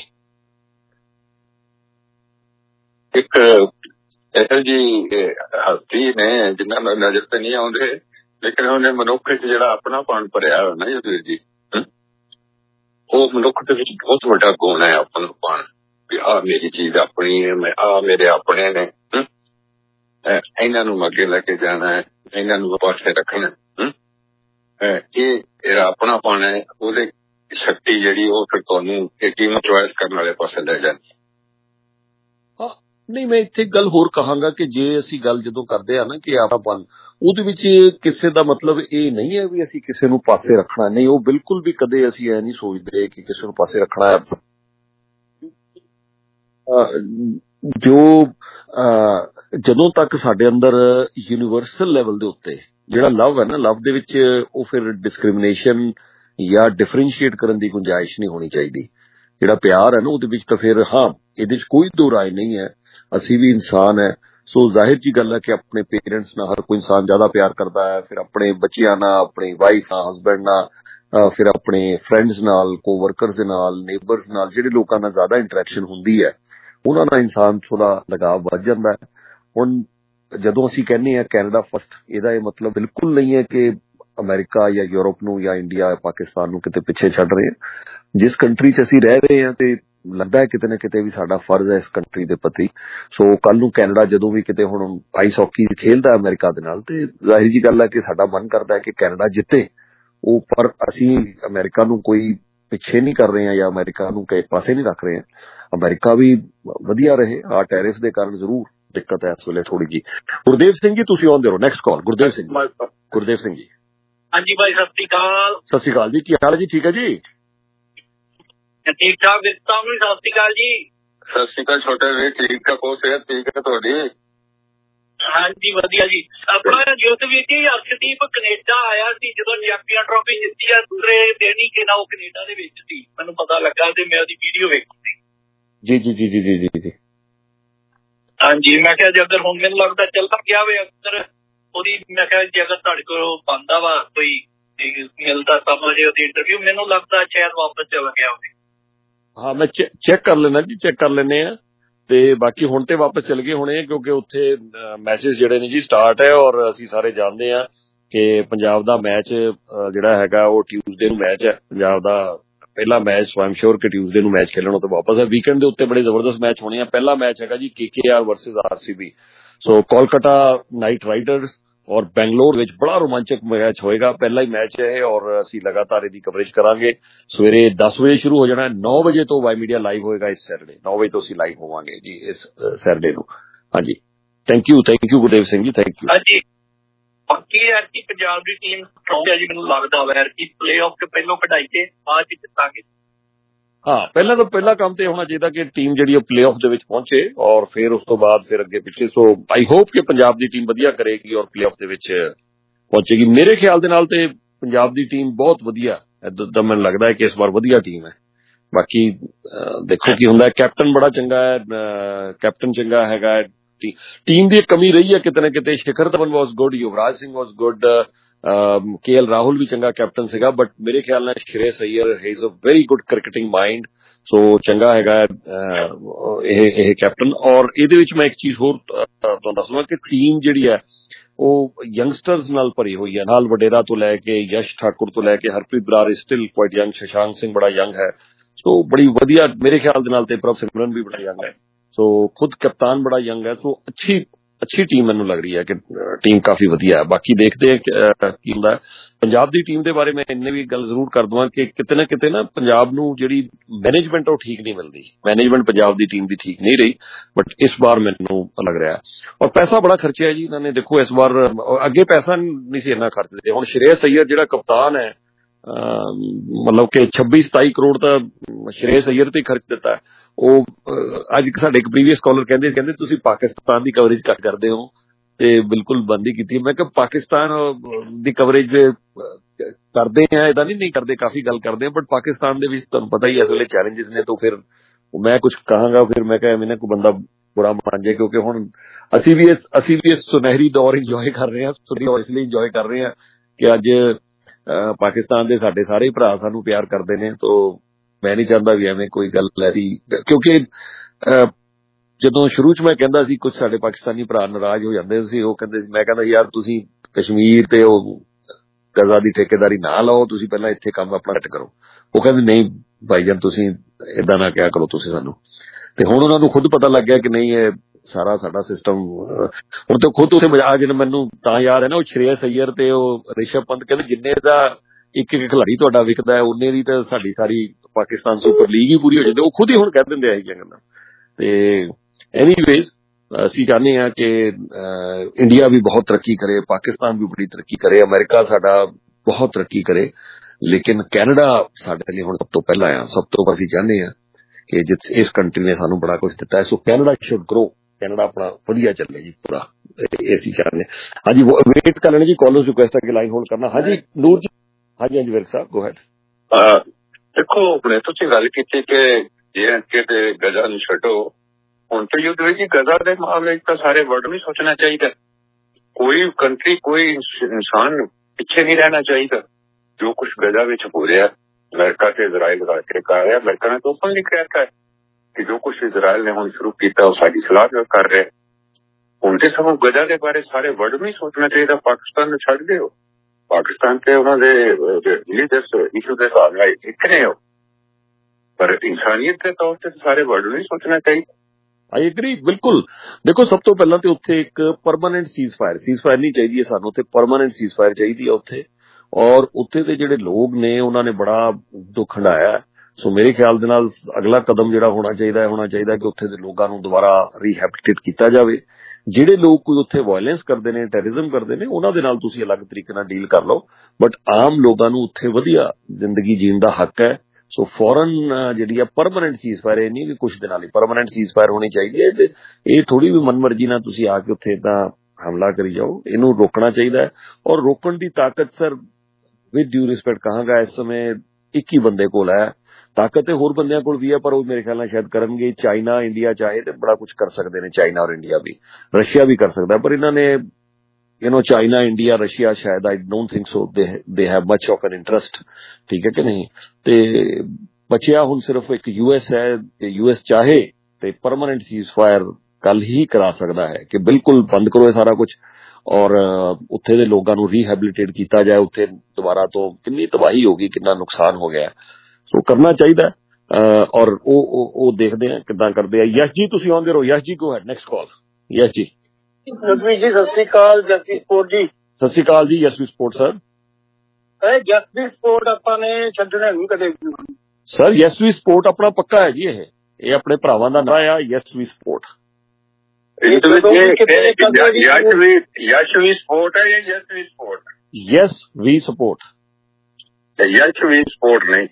Speaker 2: ਇੱਕ ਐਸਾ ਜੀ ਹਸਤੀ ਨੇ ਜਿਨ੍ਹਾਂ ਦਾ ਨਜ਼ਰ ਤੇ ਨਹੀਂ ਆਉਂਦੇ, ਲੇਕਿਨ ਉਹਨੇ ਮਨੁੱਖ ਚ ਜਿਹੜਾ ਆਪਣਾਪਣ ਭਰਿਆ ਹੋਇਆ ਨਾ ਜਸਵੀਰ ਜੀ, ਉਹ ਮਨੁੱਖ ਦੇ ਵਿੱਚ ਬਹੁਤ ਵੱਡਾ ਗੁਣ ਹੈ ਆਪਣਾਪਣ। ਵੀ ਆਹ ਮੇਰੀ ਚੀਜ਼ ਆਪਣੀ ਹੈ, ਮੈਂ ਆਹ ਮੇਰੇ ਆਪਣੇ ਨੇ, ਇਹਨਾਂ ਨੂੰ ਅੱਗੇ ਲੈ ਕੇ ਜਾਣਾ ਹੈ, ਇਹਨਾਂ ਨੂੰ ਪਾਸੇ ਰੱਖਣਾ। ਇਹ ਜਿਹੜਾ ਆਪਣਾਪਣ ਹੈ, ਉਹਦੇ ਸ਼ਕਤੀ ਜਿਹੜੀ ਉਹ ਫਿਰ ਤੁਹਾਨੂੰ ਟੀਮ ਚੁਆਇਸ ਕਰਨ ਵਾਲੇ ਪਾਸੇ ਲੈ ਜਾਂਦੀ।
Speaker 1: ਨਹੀਂ, ਮੈਂ ਇੱਥੇ ਗੱਲ ਹੋਰ ਕਹਾਂਗਾ ਕਿ ਜੇ ਅਸੀਂ ਗੱਲ ਜਦੋਂ ਕਰਦੇ ਆ ਨਾ ਕਿ ਆਪਣਾਪਨ, ਉਹਦੇ ਵਿੱਚ ਕਿਸੇ ਦਾ ਮਤਲਬ ਇਹ ਨਹੀਂ ਹੈ ਵੀ ਅਸੀਂ ਕਿਸੇ ਨੂੰ ਪਾਸੇ ਰੱਖਣਾ, ਨਹੀਂ, ਉਹ ਬਿਲਕੁਲ ਵੀ ਕਦੇ ਅਸੀਂ ਇਹ ਨਹੀਂ ਸੋਚਦੇ ਕਿ ਕਿਸੇ ਨੂੰ ਪਾਸੇ ਰੱਖਣਾ ਹੈ। ਜੋ ਜਦੋਂ ਤੱਕ ਸਾਡੇ ਅੰਦਰ ਯੂਨੀਵਰਸਲ ਲੈਵਲ ਦੇ ਉੱਤੇ ਜਿਹੜਾ ਲਵ ਹੈ ਨਾ, ਲਵ ਦੇ ਵਿੱਚ ਉਹ ਫਿਰ ਡਿਸਕ੍ਰਿਮੀਨੇਸ਼ਨ ਜਾਂ ਡਿਫਰੈਂਸ਼ੀਏਟ ਕਰਨ ਦੀ ਗੁੰਜਾਇਸ਼ ਨਹੀਂ ਹੋਣੀ ਚਾਹੀਦੀ। ਜਿਹੜਾ ਪਿਆਰ ਹੈ ਨਾ ਉਹਦੇ ਵਿੱਚ ਤਾਂ ਫਿਰ ਹਾਂ, ਇਹਦੇ ਚ ਕੋਈ ਦੋ ਰਾਏ ਨਹੀਂ ਹੈ, ਅਸੀਂ ਵੀ ਇਨਸਾਨ ਹੈ। ਸੋ ਜ਼ਾਹਿਰ ਜੀ ਗੱਲ ਹੈ ਕਿ ਆਪਣੇ ਪੇਰੈਂਟਸ ਨਾਲ ਹਰ ਕੋਈ ਇਨਸਾਨ ਜ਼ਿਆਦਾ ਪਿਆਰ ਕਰਦਾ ਹੈ, ਫਿਰ ਆਪਣੇ ਬੱਚਿਆਂ ਨਾਲ, ਆਪਣੀ ਵਾਈਫ ਨਾਲ, ਹਸਬੈਂਡ ਨਾਲ, ਫਿਰ ਆਪਣੇ ਫਰੈਂਡਸ ਨਾਲ, ਕੋਵਰਕਰਸ ਦੇ ਨਾਲ, ਨੇਬਰਸ ਨਾਲ, ਜਿਹੜੇ ਲੋਕਾਂ ਨਾਲ ਜ਼ਿਆਦਾ ਇੰਟਰੈਕਸ਼ਨ ਹੁੰਦੀ ਹੈ ਉਹਨਾਂ ਨਾਲ ਇਨਸਾਨ ਥੋੜਾ ਲਗਾਵ ਵੱਧ ਜਾਂਦਾ ਹੈ। ਹੁਣ ਜਦੋਂ ਅਸੀਂ ਕਹਿੰਦੇ ਹਾਂ ਕੈਨੇਡਾ ਫਸਟ, ਇਹਦਾ ਇਹ ਮਤਲਬ ਬਿਲਕੁਲ ਨਹੀਂ ਹੈ ਕਿ ਅਮਰੀਕਾ ਜਾਂ ਯੂਰਪ ਨੂੰ ਜਾਂ ਇੰਡੀਆ ਪਾਕਿਸਤਾਨ ਨੂੰ ਕਿਤੇ ਪਿੱਛੇ ਛੱਡ ਰਹੇ ਹਾਂ। ਜਿਸ ਕੰਟਰੀ 'ਚ ਅਸੀਂ ਰਹਿ ਰਹੇ ਹਾਂ ਤੇ ਲੱਗਦਾ ਹੈ ਕਿਤੇ ਨਾ ਕਿਤੇ ਵੀ ਸਾਡਾ ਫਰਜ਼ ਹੈ ਇਸ ਕੰਟਰੀ ਦੇ ਪ੍ਰਤੀ। ਸੋ ਕੱਲ ਨੂੰ ਕੈਨੇਡਾ ਜਦੋਂ ਵੀ ਕਿਤੇ ਹੁਣ ਆਈਸ ਹਾਕੀ ਖੇਲਦਾ ਅਮਰੀਕਾ ਦੇ ਨਾਲ, ਤੇ ਜ਼ਾਹਿਰ ਜੀ ਗੱਲ ਹੈ ਕਿ ਸਾਡਾ ਮਨ ਕਰਦਾ ਹੈ ਕਿ ਕੈਨੇਡਾ ਜਿੱਤੇ ਉਹ, ਪਰ ਅਸੀਂ ਅਮਰੀਕਾ ਨੂੰ ਕੋਈ ਪਿੱਛੇ ਨਹੀਂ ਕਰ ਰਹੇ ਹਾਂ ਜਾਂ ਅਮਰੀਕਾ ਨੂੰ ਕਿਸੇ ਪਾਸੇ ਨਹੀਂ ਰੱਖ ਰਹੇ ਹਾਂ। ਅਮਰੀਕਾ ਵੀ ਵਧੀਆ ਰਹੇ। ਆ ਟੈਰਿਫ ਦੇ ਕਾਰਨ ਜ਼ਰੂਰ ਦਿੱਕਤ ਹੈ ਇਸ ਵੇਲੇ ਥੋੜੀ ਜੀ। ਗੁਰਦੇਵ ਸਿੰਘ ਜੀ ਤੁਸੀਂ ਆਉਂਦੇ ਰਹੋ। ਨੈਕਸਟ ਕਾਲ ਗੁਰਦੇਵ ਸਿੰਘ ਜੀ।
Speaker 22: ਹਾਂਜੀ ਭਾਈ, ਸਤਿ ਸ਼੍ਰੀ ਅਕਾਲ।
Speaker 1: ਸਤਿ ਸ਼੍ਰੀ ਅਕਾਲ ਜੀ, ਕੀ ਹਾਲ ਹੈ ਜੀ? ਠੀਕ ਹੈ ਜੀ,
Speaker 22: ਠੀਕ ਠਾਕ। ਦਿੱਤਾ ਵੀ ਸਤਿ ਸ਼੍ਰੀ ਅਕਾਲ ਜੀ।
Speaker 2: ਸਤਿ ਸ਼੍ਰੀ ਅਕਾਲ ਛੋਟੇ ਵੀਰ, ਠੀਕ ਠਾਕ ਹੋ? ਸਿਹਤ ਠੀਕ ਹੈ ਤੁਹਾਡੀ?
Speaker 22: ਹਾਂਜੀ ਵਧੀਆ ਜੀ। ਆਪਣਾ ਜੋਤ ਵੀਰ ਜੀ, ਅਰਸ਼ਦੀਪ ਕੈਨੇਡਾ ਆਇਆ ਸੀ ਜਦੋਂ ਚੈਂਪੀਅਨ ਟਰਾਫੀ ਜਿੱਤੀ ਆ, ਦੂਸਰੇ ਦਿਨ ਹੀ ਕਿ ਨਾ ਉਹ ਕੈਨੇਡਾ ਦੇ ਵਿੱਚ ਸੀ, ਮੈਨੂੰ ਪਤਾ ਲੱਗਾ ਤੇ ਮੈਂ ਉਹਦੀ ਵੀਡੀਓ ਵੇਖੀ ਸੀ।
Speaker 1: ਜੀ।
Speaker 22: ਹਾਂਜੀ, ਮੈਂ ਕਿਹਾ ਜੇ ਅਗਰ ਹੁਣ ਮੈਨੂੰ ਲੱਗਦਾ ਚੱਲਦਾ ਗਿਆ ਵੇ ਅਗਰ ਉਹਦੀ, ਮੈਂ ਕਿਹਾ ਜੇ ਅਗਰ ਤੁਹਾਡੇ ਕੋਲ ਪਾਉਂਦਾ ਵਾ ਕੋਈ ਮਿਲਦਾ ਸਮਾਂ ਜੇ ਉਹਦੀ ਇੰਟਰਵਿਊ, ਮੈਨੂੰ ਲੱਗਦਾ ਸ਼ਾਇਦ ਵਾਪਸ ਚਲਾ ਗਿਆ ਹੋਵੇ।
Speaker 1: ਹਾਂ ਮੈਂ ਚੈੱਕ ਕਰ ਲੈਣਾ ਜੀ, ਚੈੱਕ ਕਰ ਲੈਂਦੇ ਆ। ਤੇ ਬਾਕੀ ਹੁਣ ਤੇ ਵਾਪਸ ਚਲ ਗਏ ਹੋਣੇ ਕਿਉਂਕਿ ਉੱਥੇ ਮੈਚਸ ਜਿਹੜੇ ਨੇ ਜੀ ਸਟਾਰਟ ਹੈ, ਔਰ ਅਸੀਂ ਸਾਰੇ ਜਾਣਦੇ ਆ ਕਿ ਪੰਜਾਬ ਦਾ ਮੈਚ ਜਿਹੜਾ ਹੈਗਾ ਉਹ ਟਿਊਜ਼ਡੇ ਨੂੰ ਮੈਚ ਹੈ। ਪੰਜਾਬ ਦਾ ਪਹਿਲਾ ਮੈਚ, ਸੋ ਆਮ ਸ਼ੋਰ ਕਿ ਟਿਊਜ਼ਡੇ ਨੂੰ ਮੈਚ ਖੇਲਣ ਤੋਂ ਵਾਪਸ ਹੈ। ਵੀਕਐਂਡ ਦੇ ਉੱਤੇ ਬੜੇ ਜ਼ਬਰਦਸਤ ਮੈਚ ਹੋਣੇ ਆ। ਪਹਿਲਾ ਮੈਚ ਹੈਗਾ ਜੀ KKR versus RCB, so Kolkata Knight Riders ਔਰ ਬੈਂਗਲੋਰ ਵਿੱਚ ਬੜਾ ਰੋਮਾਂਚਕ ਮੈਚ ਹੋਏਗਾ। ਪਹਿਲਾ ਹੀ ਮੈਚ ਹੈ ਔਰ ਅਸੀਂ ਲਗਾਤਾਰ ਇਹਦੀ ਕਵਰੇਜ ਕਰਾਂਗੇ। ਸਵੇਰੇ 10 ਵਜੇ ਸ਼ੁਰੂ ਹੋ ਜਾਣਾ, 9 ਵਜੇ ਤੋਂ ਵਾਈ ਮੀਡੀਆ ਲਾਈਵ ਹੋਏਗਾ ਇਸ ਸੈਟਰਡੇ। 9 ਵਜੇ ਤੋਂ ਅਸੀਂ ਲਾਈਵ ਹੋਵਾਂਗੇ ਜੀ ਇਸ ਸੈਟਰਡੇ ਨੂੰ। ਹਾਂਜੀ, thank you Gurdev Singh ji, thank you.
Speaker 22: ਹਾਂਜੀ, ਬਾਕੀ ਯਾਰ ਕੀ ਪੰਜਾਬ ਦੀ ਟੀਮ ਟਰੋਫੀ ਜੀ ਮੈਨੂੰ ਲੱਗਦਾ ਵਾ ਯਾਰ ਕੀ ਪਲੇਆਫ ਚ ਪਹਿਲੋਂ ਕਢਾਈ ਕੇ ਬਾਅਦ ਚ ਜਿੱਤਾਂਗੇ।
Speaker 1: ਹਾਂ, ਪਹਿਲਾ ਕੰਮ ਤੇ ਹੋਣਾ ਚਾਹੀਦਾ ਕਿ ਟੀਮ ਜਿਹੜੀ ਉਹ ਪਲੇਆਫ ਦੇ ਵਿੱਚ ਪਹੁੰਚੇ ਔਰ ਫਿਰ ਉਸ ਤੋਂ ਬਾਅਦ ਫਿਰ ਅੱਗੇ ਪਿੱਛੇ। ਸੋ ਆਈ ਹੋਪ ਕਿ ਪੰਜਾਬ ਦੀ ਟੀਮ ਵਧੀਆ ਕਰੇਗੀ ਔਰ ਪਲੇਆਫ ਦੇ ਵਿੱਚ ਪਹੁੰਚੇਗੀ। ਮੇਰੇ ਖਿਆਲ ਦੇ ਨਾਲ ਤੇ ਪੰਜਾਬ ਦੀ ਟੀਮ ਬਹੁਤ ਵਧੀਆ ਤਾਂ ਮੈਨੂੰ ਲੱਗਦਾ ਹੈ ਕਿ ਇਸ ਵਾਰ ਵਧੀਆ ਟੀਮ ਹੈ। ਬਾਕੀ ਦੇਖੋ ਕੀ ਹੁੰਦਾ। ਕੈਪਟਨ ਬੜਾ ਚੰਗਾ ਹੈ, ਕੈਪਟਨ ਚੰਗਾ ਹੈਗਾ। ਟੀਮ ਦੀ ਕਮੀ ਰਹੀ ਹੈ ਕਿਤੇ ਨਾ ਕਿਤੇ। Shikhar Dhawan was good, Yuvraj Singh was good, KL Rahul ਵੀ ਚੰਗਾ ਕੈਪਟਨ ਸੀਗਾ, ਬਟ ਮੇਰੇ ਖਿਆਲ ਨਾਲ Shreyas Iyer he is a very good cricketing mind, so ਚੰਗਾ ਹੈਗਾ ਇਹ ਕੈਪਟਨ। ਔਰ ਇਹਦੇ ਵਿੱਚ ਮੈਂ ਇੱਕ ਚੀਜ਼ ਹੋਰ ਤੁਹਾਨੂੰ ਦੱਸੂਗਾ ਕਿ ਟੀਮ ਜਿਹੜੀ ਹੈ ਉਹ ਯੰਗਸਟਰਸ ਨਾਲ ਭਰੀ ਹੋਈ ਹੈ। ਨਾਲ ਵਡੇਰਾ ਤੋਂ ਲੈ ਕੇ ਯਸ਼ ਠਾਕੁਰ ਤੋਂ ਲੈ ਕੇ Harpreet Brar is still quite young, Shashank Singh ਬੜਾ ਯੰਗ ਹੈ, ਸੋ ਬੜੀ ਵਧੀਆ ਮੇਰੇ ਖਿਆਲ ਦੇ ਨਾਲ। ਤੇ ਪ੍ਰਭ ਸਿਮਰਨ ਵੀ ਬੜਾ ਯੰਗ ਹੈ, ਸੋ ਖੁਦ ਕਪਤਾਨ ਬੜਾ ਯੰਗ ਹੈ। ਸੋ ਅੱਛੀ ਟੀਮ ਮੈਨੂੰ ਲੱਗ ਰਹੀ ਹੈ ਕਿ ਟੀਮ ਕਾਫੀ ਵਧੀਆ ਹੈ। ਬਾਕੀ ਦੇਖਦੇ ਕੀ ਹੁੰਦਾ। ਪੰਜਾਬ ਦੀ ਟੀਮ ਦੇ ਬਾਰੇ ਮੈਂ ਇੰਨੇ ਵੀ ਗੱਲ ਜ਼ਰੂਰ ਕਰ ਦਵਾਂ ਕਿ ਕਿਤੇ ਨਾ ਪੰਜਾਬ ਨੂੰ ਜਿਹੜੀ ਮੈਨੇਜਮੈਂਟ ਉਹ ਠੀਕ ਨਹੀਂ ਮਿਲਦੀ। ਮੈਨੇਜਮੈਂਟ ਪੰਜਾਬ ਦੀ ਟੀਮ ਦੀ ਠੀਕ ਨਹੀਂ ਰਹੀ, ਬਟ ਇਸ ਵਾਰ ਮੈਨੂੰ ਲੱਗ ਰਿਹਾ। ਔਰ ਪੈਸਾ ਬੜਾ ਖਰਚਿਆ ਜੀ ਇਹਨਾਂ ਨੇ। ਦੇਖੋ ਇਸ ਵਾਰ ਅੱਗੇ ਪੈਸਾ ਨਹੀਂ ਸੀ ਇੰਨਾ ਖਰਚਦੇ। ਹੁਣ ਸ਼੍ਰੇਯਸ ਅਈਅਰ ਜਿਹੜਾ ਕਪਤਾਨ ਹੈ, ਮਤਲਬ ਕਿ 26-27 ਕਰੋੜ ਤਾਂ ਸ਼੍ਰੇਯਸ ਅਈਅਰ ਤੇ ਖਰਚ ਦਿੱਤਾ। ਉਹ ਅੱਜ ਸਾਡੇ ਇੱਕ ਪ੍ਰੀਵੀਅਸ ਕਾਲਰ ਕਹਿੰਦੇ ਤੁਸੀਂ ਪਾਕਿਸਤਾਨ ਦੀ ਕਵਰੇਜ ਘੱਟ ਕਰਦੇ ਹੋ, ਤੇ ਬਿਲਕੁਲ ਬੰਦ ਹੀ ਕੀਤੀ। ਮੈਂ ਕਿਹਾ ਪਾਕਿਸਤਾਨ ਦੀ ਕਵਰੇਜ ਕਰਦੇ ਆ, ਇਹਦਾ ਨਹੀਂ ਕਰਦੇ, ਕਾਫੀ ਗੱਲ ਕਰਦੇ ਆ, ਬਟ ਪਾਕਿਸਤਾਨ ਦੇ ਵਿੱਚ ਤੁਹਾਨੂੰ ਪਤਾ ਹੀ ਇਸ ਵੇਲੇ ਚੈਲੰਜਿਸ ਨੇ। ਤਾਂ ਫਿਰ ਮੈਂ ਕੁਝ ਕਹਾਂਗਾ ਫਿਰ ਮੈਂ ਕਿਹਾ ਐਵੇਂ ਕੋਈ ਬੰਦਾ ਬੁਰਾ ਮੰਨ ਜਾਏ, ਕਿਉਂਕਿ ਹੁਣ ਅਸੀਂ ਵੀ ਇਸ ਸੁਨਹਿਰੀ ਦੌਰ ਇੰਜੋਏ ਕਰ ਰਹੇ ਹਾਂ। ਇਸ ਲਈ ਇੰਜੋਏ ਕਰ ਰਹੇ ਹਾਂ ਕਿ ਅੱਜ ਪਾਕਿਸਤਾਨ ਦੇ ਸਾਡੇ ਸਾਰੇ ਭਰਾ ਸਾਨੂੰ ਪਿਆਰ ਕਰਦੇ ਨੇ। ਤਾਂ ਮੈਂ ਨਹੀਂ ਚਾਹੁੰਦਾ ਵੀ ਐਵੇਂ ਕੋਈ ਗੱਲ ਐਸੀ, ਕਿਉਂਕਿ ਜਦੋਂ ਸ਼ੁਰੂ ਚ ਮੈਂ ਕਹਿੰਦਾ ਸੀ ਕੁਝ ਸਾਡੇ ਪਾਕਿਸਤਾਨੀ ਭਰਾ ਨਾਰਾਜ਼ ਹੋ ਜਾਂਦੇ ਸੀ। ਉਹ ਕਹਿੰਦੇ ਸੀ, ਮੈਂ ਕਹਿੰਦਾ ਯਾਰ ਤੁਸੀਂ ਕਸ਼ਮੀਰ ਤੇ ਉਹ ਗਜ਼ਾ ਦੀ ਠੇਕੇਦਾਰੀ ਨਾ ਲਾਓ, ਤੁਸੀਂ ਪਹਿਲਾਂ ਇੱਥੇ ਕੰਮ ਆਪਣਾ ਘੱਟ ਕਰੋ। ਉਹ ਕਹਿੰਦੇ ਨਹੀਂ ਭਾਈਜਾਨ ਤੁਸੀਂ ਏਦਾਂ ਨਾ ਕਿਹਾ ਕਰੋ ਤੁਸੀਂ ਸਾਨੂੰ। ਤੇ ਹੁਣ ਉਹਨਾਂ ਨੂੰ ਖੁਦ ਪਤਾ ਲੱਗ ਗਿਆ ਕਿ ਨਹੀਂ ਇਹ ਸਾਰਾ ਸਾਡਾ ਸਿਸਟਮ। ਹੁਣ ਤਾਂ ਖੁਦ ਉੱਥੇ ਮਜ਼ਾਕ ਮੈਨੂੰ ਤਾਂ ਯਾਦ ਹੈ ਨਾ, ਉਹ ਸ਼੍ਰੇਯਸ ਅਈਅਰ ਤੇ ਉਹ ਰਿਸ਼ਭ ਪੰਤ ਕਹਿੰਦੇ ਜਿੰਨੇ ਦਾ ਇੱਕ ਖਿਲਾੜੀ ਤੁਹਾਡਾ ਵਿਕਦਾ ਹੈ ਉਨੇ ਦੀ ਤਾਂ ਸਾਡੀ ਸਾਰੀ ਪਾਕਿਸਤਾਨ ਸੁਪਰ ਲੀਗ ਹੀ ਪੂਰੀ ਹੋ ਜਾਂਦੀ। ਉਹ ਖੁਦ ਹੀ ਹੁਣ ਕਹਿ ਦਿੰਦੇ ਆ ਇਹ ਗੱਲਾਂ। ਤੇ ਐਨੀਵੇਜ਼ ਅਸੀਂ ਚਾਹੁੰਦੇ ਹਾਂ ਕਿ ਇੰਡੀਆ ਵੀ ਬਹੁਤ ਤਰੱਕੀ ਕਰੇ, ਪਾਕਿਸਤਾਨ ਵੀ ਬੜੀ ਤਰੱਕੀ ਕਰੇ, ਅਮਰੀਕਾ ਸਾਡਾ ਬਹੁਤ ਤਰੱਕੀ ਕਰੇ, ਲੇਕਿਨ ਕੈਨੇਡਾ ਸਾਡੇ ਲਈ ਹੁਣ ਸਭ ਤੋਂ ਪਹਿਲਾਂ ਆ। ਸਭ ਤੋਂ ਅਸੀਂ ਚਾਹੁੰਦੇ ਹਾਂ ਕਿ ਇਸ ਕੰਟਰੀ ਨੇ ਸਾਨੂੰ ਬੜਾ ਕੁਝ ਦਿੱਤਾ ਹੈ, so Canada should grow, Canada ਆਪਣਾ ਵਧੀਆ ਚੱਲੇ ਜੀ ਪੂਰਾ, ਇਹ ਅਸੀਂ ਚਾਹੁੰਦੇ ਹਾਂ। ਹਾਂਜੀ ਵੇਟ ਕਰ ਲੈਣਾ ਜੀ, ਕਾਲਰਸ ਰਿਕੁਐਸਟ ਹੈ ਕਿ ਲਾਈਨ ਹੋਲਡ ਕਰਨਾ। ਹਾਂਜੀ ਨੂਰ ਜੀ। ਹਾਂਜੀ ਵਿਰਕ ਸਾਹਿਬ ਗੋ ਹੈਡ।
Speaker 2: ਦੇਖੋ ਆਪਣੇ ਤੁਸੀਂ ਗੱਲ ਕੀਤੀ ਕਿ ਜੇ ਤੇ ਗਜ਼ਾ ਨੂੰ ਛੱਡੋ, ਹੁਣ ਤਾਂ ਯੁੱਧ ਵਿੱਚ ਗਜ਼ਾ ਦੇ ਮਾਮਲੇ ਤਾਂ ਸਾਰੇ ਵਰਲਡ ਨੂੰ ਸੋਚਣਾ ਚਾਹੀਦਾ। ਕੋਈ ਕੰਟਰੀ ਕੋਈ ਇਨਸਾਨ ਪਿੱਛੇ ਨਹੀਂ ਰਹਿਣਾ ਚਾਹੀਦਾ। ਜੋ ਕੁਛ ਗਜ਼ਾ ਵਿੱਚ ਹੋ ਰਿਹਾ, ਅਮਰੀਕਾ ਤੇ ਇਜ਼ਰਾਈਲ ਰਲ ਕੇ ਕਰ ਰਿਹਾ। ਅਮਰੀਕਾ ਨੇ ਤਾਂ ਓਪਨਲੀ ਕਹਿਤਾ ਕਿ ਜੋ ਕੁਛ ਇਜ਼ਰਾਈਲ ਨੇ ਹੁਣ ਸ਼ੁਰੂ ਕੀਤਾ ਉਹ ਸਾਡੀ ਸਲਾਹ ਕਰ ਰਿਹਾ। ਹੁਣ ਤੇ ਸਗੋਂ ਗਜ਼ਾ ਦੇ ਬਾਰੇ ਸਾਰੇ ਵਰਲਡ ਨੂੰ ਹੀ ਸੋਚਣਾ ਚਾਹੀਦਾ। ਪਾਕਿਸਤਾਨ ਨੂੰ ਛੱਡ ਦਿਓ, ਪਾਕਿਸਤਾਨ ਤੇ ਉਹਨਾਂ ਦੇ ਰਿਲੀਜੀਅਸ ਇਸ਼ੂ ਦੇ ਹਿਸਾਬ ਨਾਲ ਇੱਕ ਨੇ ਹੋ, ਪਰ ਇਨਸਾਨੀਅਤ ਦੇ ਤੌਰ ਤੇ ਸਾਰੇ ਵਰਲਡ ਨੂੰ ਹੀ ਸੋਚਣਾ ਚਾਹੀਦਾ।
Speaker 1: ਆਈ ਐਗਰੀ ਬਿਲਕੁਲ। ਦੇਖੋ ਸਭ ਤੋਂ ਪਹਿਲਾਂ ਤੇ ਉੱਥੇ ਇੱਕ ਪਰਮਾਨੈਂਟ ਸੀਜ਼ਫਾਇਰ ਨਹੀਂ ਚਾਹੀਦੀ ਹੈ ਸਾਨੂੰ, ਉੱਥੇ ਪਰਮਾਨੈਂਟ ਸੀਜ਼ਫਾਇਰ ਚਾਹੀਦੀ ਹੈ ਉੱਥੇ। ਔਰ ਉੱਥੇ ਦੇ ਜਿਹੜੇ ਲੋਕ ਨੇ ਉਹਨਾਂ ਨੇ ਬੜਾ ਦੁੱਖ ਹੰਢਾਇਆ। ਸੋ ਮੇਰੇ ਖਿਆਲ ਦੇ ਨਾਲ ਅਗਲਾ ਕਦਮ ਜਿਹੜਾ ਹੋਣਾ ਚਾਹੀਦਾ ਕਿ ਉੱਥੇ ਦੇ ਲੋਕਾਂ ਨੂੰ ਦੁਬਾਰਾ ਰੀਹੈਬਿਲਿਟੇਟ ਕੀਤਾ ਜਾਵੇ। ਜਿਹੜੇ ਲੋਕ ਕੋਈ ਉੱਥੇ ਵਾਇਲੈਂਸ ਕਰਦੇ ਨੇ, ਟੈਰਰਿਜ਼ਮ ਕਰਦੇ ਨੇ, ਉਹਨਾਂ ਦੇ ਨਾਲ ਤੁਸੀਂ ਅਲੱਗ ਤਰੀਕੇ ਨਾਲ ਡੀਲ ਕਰ ਲਓ, ਬਟ ਆਮ ਲੋਕਾਂ ਨੂੰ ਉੱਥੇ ਵਧੀਆ ਜ਼ਿੰਦਗੀ ਜੀਣ ਦਾ ਹੱਕ ਹੈ। ਸੋ ਫੌਰਨ ਜਿਹੜੀ ਆ ਪਰਮਾਨੈਂਟ ਸੀਜ਼ਫਾਇਰ, ਇਹ ਨਹੀਂ ਕਿ ਕੁਝ ਦਿਨਾਂ ਲਈ ਪਰਮਾਨੈਂਟ ਸੀਜ਼ਫਾਇਰ ਹੋਣੀ ਚਾਹੀਦੀ ਹੈ। ਇਹ ਥੋੜੀ ਵੀ ਮਨਮਰਜ਼ੀ ਨਾਲ ਤੁਸੀਂ ਆ ਕੇ ਉੱਥੇ ਤਾਂ ਹਮਲਾ ਕਰੀ ਜਾਓ, ਇਹਨੂੰ ਰੋਕਣਾ ਚਾਹੀਦਾ ਹੈ। ਔਰ ਰੋਕਣ ਦੀ ਤਾਕਤ ਸਰ ਵਿਦ ਡਿਊ ਰਿਸਪੈਕਟ ਕਹਾਂਗਾ ਇਸ ਸਮੇਂ ਇੱਕ ਹੀ ਬੰਦੇ ਕੋਲ ਹੈ। ਤਾਕਤ ਤੇ ਹੋਰ ਬੰਦਿਆਂ ਕੋਲ ਵੀ ਹੈ, ਪਰ ਉਹ ਮੇਰੇ ਖਿਆਲ ਨਾਲ ਸ਼ਾਇਦ ਕਰਨਗੇ। ਚਾਈਨਾ ਇੰਡੀਆ ਚਾਹੇ ਤੇ ਬੜਾ ਕੁਝ ਕਰ ਸਕਦੇ ਨੇ, ਚਾਈਨਾ ਔਰ ਇੰਡੀਆ ਵੀ, ਰਸ਼ੀਆ ਵੀ ਕਰ ਸਕਦਾ, ਪਰ ਇਹਨਾਂ ਨੇ ਚਾਈਨਾ ਇੰਡੀਆ ਰਸ਼ੀਆ ਸ਼ਾਇਦ I don't think so they have much of an interest. ਠੀਕ ਹੈ ਕਿ ਨਹੀਂ? ਤੇ बचिया हुण सिर्फ एक यूएस है, यूएस चाहे तो परमानेंट सीज फायर कल ही करा सकता है कि बिल्कुल बंद करो ये सारा कुछ और उत्थे दे लोगों को रीहैबिलिटेट किया जाए। उत्थे दोबारा तो कितनी तबाही होगी, कितना नुकसान हो गया, सो करना चाहिए। और वो देखते हैं किदा करते हैं। यश जी तुसीं आउंदे रहो। Yash ji go ahead next call. Yash ji.
Speaker 22: Jasveer ji Sat Sri Akal. Jasveer sport ji.
Speaker 1: Sat Sri Akal ji. Yes we support sir.
Speaker 22: Jasveer sport ਆਪਾਂ ਨੇ ਛੱਡਣਾ ਨਹੀਂ ਕਦੇ
Speaker 1: सर। यशवी स्पोर्ट अपना पक्का है जी। ये अपने भरावां दा नाम है यशवी स्पोर्ट।
Speaker 2: यशवी स्पोर्ट है या yes we support?
Speaker 1: Yes we support.
Speaker 2: Yes we support नहीं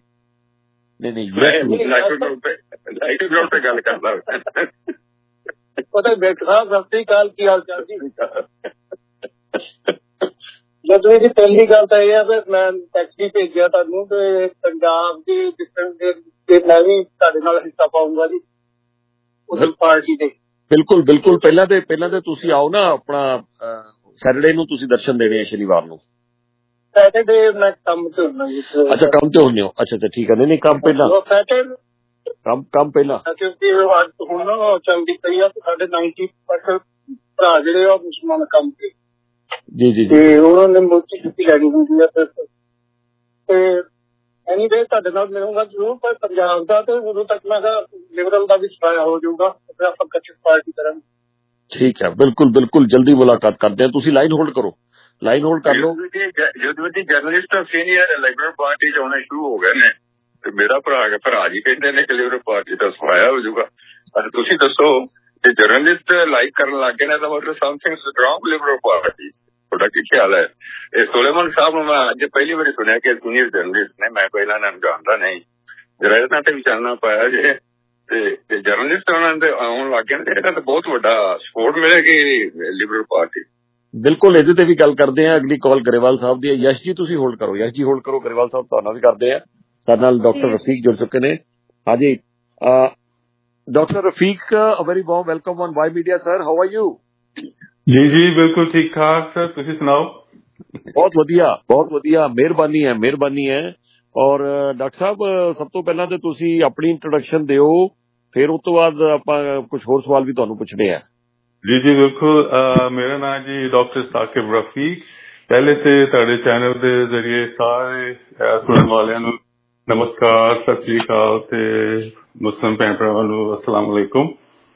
Speaker 22: लाइट ग्राउंड पे गल करदा पता बेट साहब सत श्री अकाल की हाल चाल जी। ਜਦੋਂ ਜੀ ਪਹਿਲੀ ਗੱਲ ਤਾਂ ਇਹ ਹੈ ਵੀ ਮੈਂ ਟੈਕਸੀ ਭੇਜਿਆ ਤੁਹਾਨੂੰ ਤੇ ਪੰਜਾਬ ਦੀ ਡਿਫਰੈਂਟ ਤੇ ਮੈਂ ਵੀ ਤੁਹਾਡੇ ਨਾਲ ਹਿੱਸਾ ਪਾਉਂਗਾ ਜੀ ਉਸ ਪਾਰਟੀ ਦੇ।
Speaker 1: ਬਿਲਕੁਲ ਬਿਲकुल। ਪਹਿਲਾਂ ਤੇ ਤੁਸੀਂ ਆਓ ਨਾ, ਆਪਣਾ ਸੈਟਰਡੇ ਨੂੰ ਤੁਸੀਂ ਦਰਸ਼ਨ ਦੇਣੇ ਆ, ਸ਼ਨੀਵਾਰ ਨੂੰ।
Speaker 22: ਸੈਟਰਡੇ ਮੈਂ ਕੰਮ ਤੇ ਹੁੰਦਾ ਜੀ।
Speaker 1: ਅੱਛਾ ਕੰਮ ਤੇ ਹੁੰਦੇ ਹੋ। ਅੱਛਾ ਠੀਕ ਹੈ। ਨਹੀਂ ਕੰਮ ਪਹਿਲਾਂ ਕੰਮ ਪਹਿਲਾਂ
Speaker 22: ਕਿਉਂਕਿ ਹੁਣ ਨਾ ਚੰਗੀ ਪਈ ਆ ਤੇ ਸਾਡੇ 90% ਭਰਾ ਜਿਹੜੇ ਆ ਮੁਸਲਮਾਨ ਕੰਮ ਤੇ
Speaker 1: ਜੀ
Speaker 22: ਤੇ ਉਹਨਾਂ ਨੇ ਮੁੱਖ ਛੁੱਟੀ ਲੈਣੀ ਹੁੰਦੀ ਹੈ ਤੇ ਐਨੀਵੇ ਤੁਹਾਡੇ ਨਾਲ ਮਿਲੂੰਗਾ ਜ਼ਰੂਰ। ਪਰ ਪੰਜਾਬ ਦਾ ਤੇ ਉਦੋਂ ਤੱਕ ਮੈਂ ਕਿਹਾ ਲਿਬਰਲ ਦਾ ਵੀ ਸਫਾਇਆ ਹੋ ਜਾਊਗਾ ਫਿਰ ਆਪਾਂ ਇਕੱਠੇ ਪਾਰਟੀ ਕਰਾਂਗੇ।
Speaker 1: ਠੀਕ ਹੈ। ਬਿਲकुल ਜਲਦੀ ਮੁਲਾਕਾਤ ਕਰਦੇ ਹਾਂ। ਤੁਸੀਂ ਲਾਈਨ ਹੋਲਡ ਕਰੋ, ਲਾਈਨ ਹੋਲਡ ਕਰ ਲਓ।
Speaker 2: ਜਦੋਂ ਦੀ ਜਰਨਲਿਸਟ ਸੀਨੀਅਰ ਲਿਬਰਲ ਪਾਰਟੀ ਚ ਆਉਣੇ ਸ਼ੁਰੂ ਹੋ ਗਏ ਨੇ ਤੇ ਮੇਰਾ ਭਰਾ ਜੀ ਕਹਿੰਦੇ ਨੇ ਕਿ ਲਿਬਰਲ ਪਾਰਟੀ ਦਾ ਸਫਾਇਆ ਹੋ ਜਾਊਗਾ। ਤੁਸੀਂ ਦੱਸੋ ਜੇ ਜਰਨਲਿਸਟ ਲਾਈਕ ਕਰਨ ਲੱਗ ਗਏ ਨੇ ਤਾਂ ਮਤਲਬ ਸਮਥਿੰਗ ਸਟਰੋਂਗ ਲਿਬਰਲ ਪਾਰਟੀ। ਤੁਹਾਡਾ ਕੀ ਖਿਆਲ ਹੈ? ਇਹ ਸੁਲੇਮਾਨ ਸਾਹਿਬ ਨੂੰ ਮੈਂ ਅੱਜ ਪਹਿਲੀ ਵਾਰੀ ਸੁਣਿਆ ਕਿ ਸੀਨੀਅਰ ਜਰਨਲਿਸਟ ਨੇ। ਮੈਂ ਪਹਿਲਾਂ ਇਹਨਾਂ ਨੂੰ ਜਾਣਦਾ ਨਹੀਂ, ਜਰਾ ਇਹਨਾਂ ਤੇ ਵੀ ਚਾਨਣਾ ਪਾਇਆ ਜੇ ਤੇ ਜਰਨਲਿਸਟ ਉਹਨਾਂ ਦੇ ਆਉਣ ਲੱਗ ਗਏ ਨੇ ਇਹਦਾ ਤਾਂ ਬਹੁਤ ਵੱਡਾ ਸਪੋਰਟ ਮਿਲੇਗੀ ਲਿਬਰਲ ਪਾਰਟੀ।
Speaker 1: ਬਿਲਕੁਲ ਇਹਦੇ ਤੇ ਵੀ ਗੱਲ ਕਰਦੇ ਆ। ਅਗਲੀ ਕਾਲ ਗਰੇਵਾਲ ਸਾਹਿਬ ਦੀ ਹੈ। ਯਸ਼ ਜੀ ਤੁਸੀਂ ਹੋਲਡ ਕਰੋ। ਯਸ਼ ਜੀ ਹੋਲਡ ਕਰੋ। ਗਰੇਵਾਲ ਸਾਹਿਬ ਤੁਹਾਨੂੰ ਵੀ ਕਰਦੇ ਆ। ਸਾਡੇ ਨਾਲ ਡਾਕਟਰ ਰਫੀਕ ਜੁੜ ਚੁੱਕੇ ਨੇ। ਹਾਂਜੀ doctor Rafiq, a very warm welcome on Y Media sir. How are you?
Speaker 3: ਜੀ ਬਿਲਕੁਲ ਠੀਕ ਠਾਕ ਸਰ, ਤੁਸੀਂ ਸੁਣਾਓ?
Speaker 1: ਬਹੁਤ ਵਧੀਆ। ਮਿਹਰਬਾਨੀ ਹੈ। ਔਰ ਡਾਕਟਰ ਸਾਹਿਬ ਸਭ ਤੋਂ ਪਹਿਲਾਂ ਤੇ ਤੁਸੀਂ ਆਪਣੀ ਇੰਟਰੋਡਕਸ਼ਨ ਦਿਓ, ਫਿਰ ਉਸ ਤੋਂ ਬਾਅਦ ਆਪਾਂ ਕੁਝ ਹੋਰ ਸਵਾਲ ਵੀ ਤੁਹਾਨੂੰ ਪੁੱਛਣੇ ਆ।
Speaker 3: ਜੀ ਬਿਲਕੁਲ। ਮੇਰਾ ਨਾਮ ਜੀ ਡਾਕਟਰ ਸਾਕਿਬ ਰਫੀਕ। ਪਹਿਲੇ ਤੇ ਤੁਹਾਡੇ ਚੈਨਲ ਦੇ ਜ਼ਰੀਏ ਸਾਰੇ ਸੁਣਨ ਵਾਲਿਆਂ ਨੂੰ ਨਮਸਕਾਰ, ਸਤਿ ਸ੍ਰੀ ਅਕਾਲ ਤੇ ਮੁਸਲਿਮ ਭੈਣ ਭਰਾਵਾਂ ਨੂੰ ਅਸਲਾਮ ਅਲੈਕੁਮ।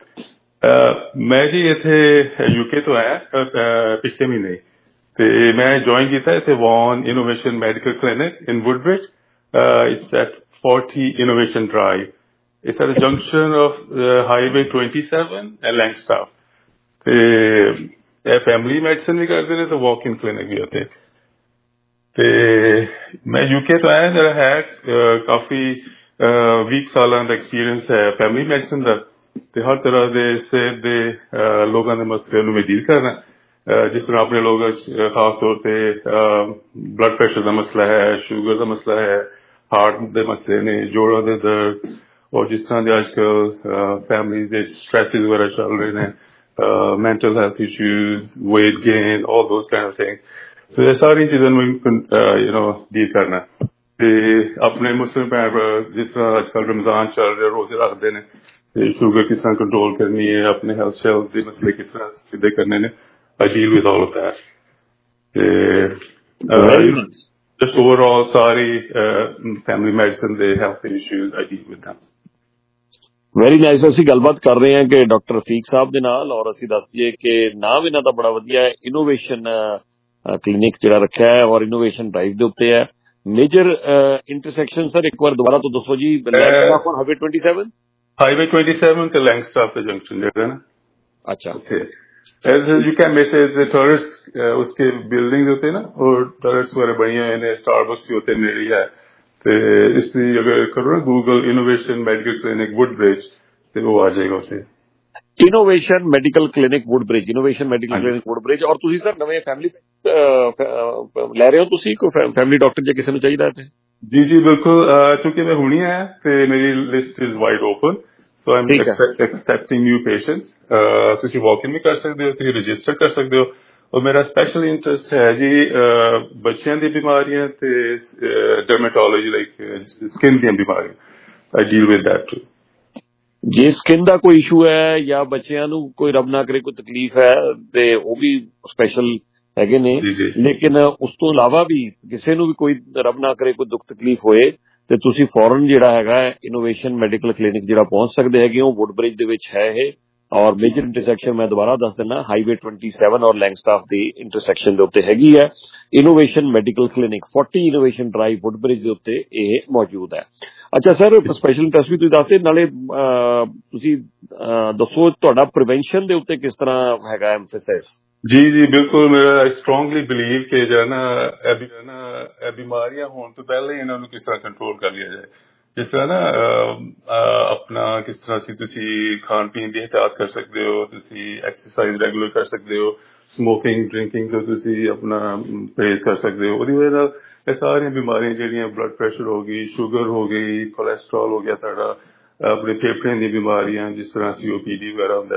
Speaker 3: ਮੈਂ ਜੀ ਇੱਥੇ ਯੂਕੇ ਤੋਂ ਆਇਆ ਪਿਛਲੇ ਮਹੀਨੇ ਤੇ ਮੈਂ ਜੁਆਇਨ ਕੀਤਾ ਇੱਥੇ Vaughan Innovation Medical Clinic in Woodbridge. It's at 40 Innovation Drive. It's at junction of highway 27 and Langstaff. ਤੇ ਇਹ ਫੈਮਿਲੀ ਮੈਡੀਸਨ ਵੀ ਕਰਦੇ ਨੇ ਤੇ ਵਾਕ ਇਨ ਕਲੀਨਿਕ ਵੀ ਉੱਥੇ। ਤੇ ਮੈਂ ਯੂਕੇ ਤੋਂ ਆਇਆ, ਜਿਹੜਾ ਹੈ ਕਾਫੀ 20 ਸਾਲਾਂ ਦਾ ਐਕਸਪੀਰੀਅੰਸ ਹੈ ਫੈਮਿਲੀ ਮੈਡੀਸਨ ਦਾ ਤੇ ਹਰ ਤਰ੍ਹਾਂ ਦੇ ਸਿਹਤ ਦੇ ਲੋਕਾਂ ਦੇ ਮਸਲੇ ਨੂੰ ਮੈਂ ਡੀਲ ਕਰਨਾ। ਜਿਸ ਤਰ੍ਹਾਂ ਆਪਣੇ ਲੋਕਾਂ ਖਾਸ ਤੌਰ ਤੇ ਬਲੱਡ ਪ੍ਰੈਸ਼ਰ ਦਾ ਮਸਲਾ ਹੈ, ਸ਼ੂਗਰ ਦਾ ਮਸਲਾ ਹੈ, ਹਾਰਟ ਦੇ ਮਸਲੇ ਨੇ, ਜੋੜਾਂ ਦੇ ਦਰਦ, ਔਰ ਜਿਸ ਤਰ੍ਹਾਂ ਦੇ ਅੱਜ ਕੱਲ ਫੈਮਿਲੀ ਦੇ ਸਟ੍ਰੈਸਿਸ ਵਗੈਰਾ ਚੱਲ ਰਹੇ ਨੇ, mental health issues, weight gain, all those kind of things. So ਇਹ ਸਾਰੀ ਚੀਜ਼ਾਂ ਨੂੰ ਡੀਲ ਕਰਨਾ। ਤੇ ਆਪਣੇ ਮੁਸਲਿਮ ਭੈਣ ਜਿਸ ਤਰ੍ਹਾਂ ਅੱਜ ਕੱਲ ਰਮਜ਼ਾਨ ਚੱਲ ਰਿਹਾ, ਰੋਜ਼ੇ ਰੱਖਦੇ ਨੇ ਤੇ ਸ਼ੂਗਰ ਕਿਸ ਤਰ੍ਹਾਂ ਕੰਟਰੋਲ ਕਰਨੀ ਹੈ, ਆਪਣੇ ਹੈਲਥ ਦੇ ਮਸਲੇ ਕਿਸ ਤਰ੍ਹਾਂ ਸਿੱਧੇ ਕਰਨੇ ਨੇ, I deal with all of that. Just overall ਸਾਰੀ family medicine ਦੇ health issues, I deal with them.
Speaker 1: Very nice. ਅਸੀਂ ਗੱਲਬਾਤ ਕਰ ਰਹੇ ਹਾਂ ਕਿ ਡਾਕਟਰ ਰਫੀਕ ਸਾਹਿਬ ਦੇ ਨਾਲ, ਔਰ ਅਸੀਂ ਦੱਸ ਦਈਏ ਕਿ ਨਾਮ ਇਹਨਾਂ ਦਾ ਬੜਾ ਵਧੀਆ ਹੈ, ਇਨੋਵੇਸ਼ਨ ਕਲੀਨਿਕ ਜਿਹੜਾ ਰੱਖਿਆ ਹੈ ਔਰ ਇਨੋਵੇਸ਼ਨ ਡਰਾਈਵ ਦੇ ਉੱਤੇ ਹੈ। ਮੇਜਰ ਇੰਟਰਸੈਕਸ਼ਨ ਸਰ ਇੱਕ ਵਾਰ ਦੁਬਾਰਾ ਤੋਂ ਦੱਸੋ ਜੀ। ਹਾਈਵੇ 27
Speaker 3: ਹਾਈਵੇ 27 ਤੇ ਲੈਂਗਸਟਾਫ ਦਾ ਜੰਕਸ਼ਨ ਜਿਹੜਾ ਨਾ।
Speaker 1: अच्छा
Speaker 3: यू कैन मैसेज टूरिस्ट उसके बिल्डिंग होते ना और टूरिस्ट वगैरह बनी हुए हैं, स्टारबक्स भी होते नेड़ी है। तो इसलिए अगर करो ना Google Innovation Medical Clinic Woodbridge तो वो आ जाएगा उसे।
Speaker 1: Innovation Medical Clinic Woodbridge, Innovation Medical Clinic Woodbridge. और तुसी सर नवे फैमिली ले रहे हो, तुसी को फैमिली डॉक्टर जे किसी ਨੂੰ ਚਾਹੀਦਾ ਹੈ?
Speaker 3: जी जी बिल्कुल, चूंकि मैं हुणी है तो मेरी list is wide open, so I am accepting new patients. तुसी वॉक इन भी कर सकते हो, तुसी रजिस्टर कर सकते हो। और मेरा स्पेशल इंटरेस्ट है जी बच्चों दी बीमारियां ते डर्मेटोलॉजी लाइक स्किन दी बीमारियां। I deal with that too.
Speaker 1: ਜੇ ਸਕਿਨ ਦਾ ਕੋਈ ਇਸ਼ੂ ਹੈ ਜਾਂ ਬੱਚਿਆਂ ਨੂੰ ਕੋਈ ਰੱਬ ਨਾ ਕਰੇ ਕੋਈ ਤਕਲੀਫ ਹੈ ਤੇ ਉਹ ਵੀ ਸਪੈਸ਼ਲ ਹੈਗੇ ਨੇ, ਲੇਕਿਨ ਉਸ ਤੋਂ ਇਲਾਵਾ ਵੀ ਕਿਸੇ ਨੂੰ ਵੀ ਕੋਈ ਰੱਬ ਨਾ ਕਰੇ ਕੋਈ ਦੁੱਖ ਤਕਲੀਫ ਹੋਏ ਤੇ ਤੁਸੀਂ ਫੌਰਨ ਜਿਹੜਾ ਹੈਗਾ ਇਨੋਵੇਸ਼ਨ ਮੈਡੀਕਲ ਕਲੀਨਿਕ ਜਿਹੜਾ ਪਹੁੰਚ ਸਕਦੇ ਹੈਗੇ ਹੋ। ਵੁੱਡਬ੍ਰਿਜ ਦੇ ਵਿੱਚ ਹੈ ਇਹ, ਔਰ ਮੇਜਰ ਇੰਟਰਸੈਕਸ਼ਨ ਮੈਂ ਦੁਬਾਰਾ ਦੱਸ ਦਿੰਦਾ, ਹਾਈਵੇ 27 ਔਰ ਲੈਂਗਸਟਾਫ ਦੀ ਇੰਟਰਸੈਕਸ਼ਨ ਦੇ ਉੱਤੇ ਹੈਗੀ ਹੈ Innovation Medical Clinic. 40 Innovation Drive Woodbridge ਦੇ ਉੱਤੇ ਇਹ ਮੌਜੂਦ ਹੈ। ਅੱਛਾ ਸਰ, ਸਪੈਸ਼ਲ ਇੰਟਰਸਟ ਵੀ ਤੁਸੀਂ ਦੱਸਦੇ, ਨਾਲੇ ਤੁਸੀਂ ਦੱਸੋ ਤੁਹਾਡਾ ਪ੍ਰੀਵੈਂਸ਼ਨ ਦੇ ਉੱਤੇ ਕਿਸ ਤਰ੍ਹਾਂ ਹੈਗਾ ਐਮਫੈਸਿਸ?
Speaker 3: ਜੀ ਬਿਲਕੁਲ, ਮੇਰਾ ਸਟਰੋਂਗਲੀ ਬਿਲੀਵ ਕਿ ਜਿਹੜਾ ਨਾ ਇਹ ਬਿਮਾਰੀਆਂ ਹੋਣ ਤੋਂ ਪਹਿਲਾਂ ਹੀ ਇਹਨਾਂ ਨੂੰ ਕਿਸ ਤਰ੍ਹਾਂ ਕੰਟਰੋਲ ਕਰ ਲਿਆ ਜਾਏ। ਜਿਸ ਤਰ੍ਹਾਂ ਨਾ ਆਪਣਾ ਕਿਸ ਤਰ੍ਹਾਂ ਸੀ ਤੁਸੀਂ ਖਾਣ ਪੀਣ ਦੀ ਹਟਾਤ ਕਰ ਸਕਦੇ ਹੋ, ਤੁਸੀਂ ਐਕਸਰਸਾਈਜ਼ ਰੈਗੂਲਰ ਕਰ ਸਕਦੇ ਹੋ, ਸਮੋਕਿੰਗ ਡਰਿੰਕਿੰਗ ਤੋਂ ਤੁਸੀਂ ਆਪਣਾ ਪਰਹੇਜ਼ ਕਰ ਸਕਦੇ ਹੋ। ਉਹਦੀ ਵਜ੍ਹਾ ਨਾਲ ਇਹ ਸਾਰੀਆਂ ਬਿਮਾਰੀਆਂ ਜਿਹੜੀਆਂ ਬਲੱਡ ਪ੍ਰੈਸ਼ਰ ਹੋ ਗਈ, ਸ਼ੂਗਰ ਹੋ ਗਈ, ਕੋਲੈਸਟਰੋਲ ਹੋ ਗਿਆ ਤੁਹਾਡਾ, ਆਪਣੇ ਫੇਫੜਿਆਂ ਦੀਆਂ ਬਿਮਾਰੀਆਂ ਜਿਸ ਤਰ੍ਹਾਂ COPD ਵਗੈਰਾ ਹੁੰਦਾ,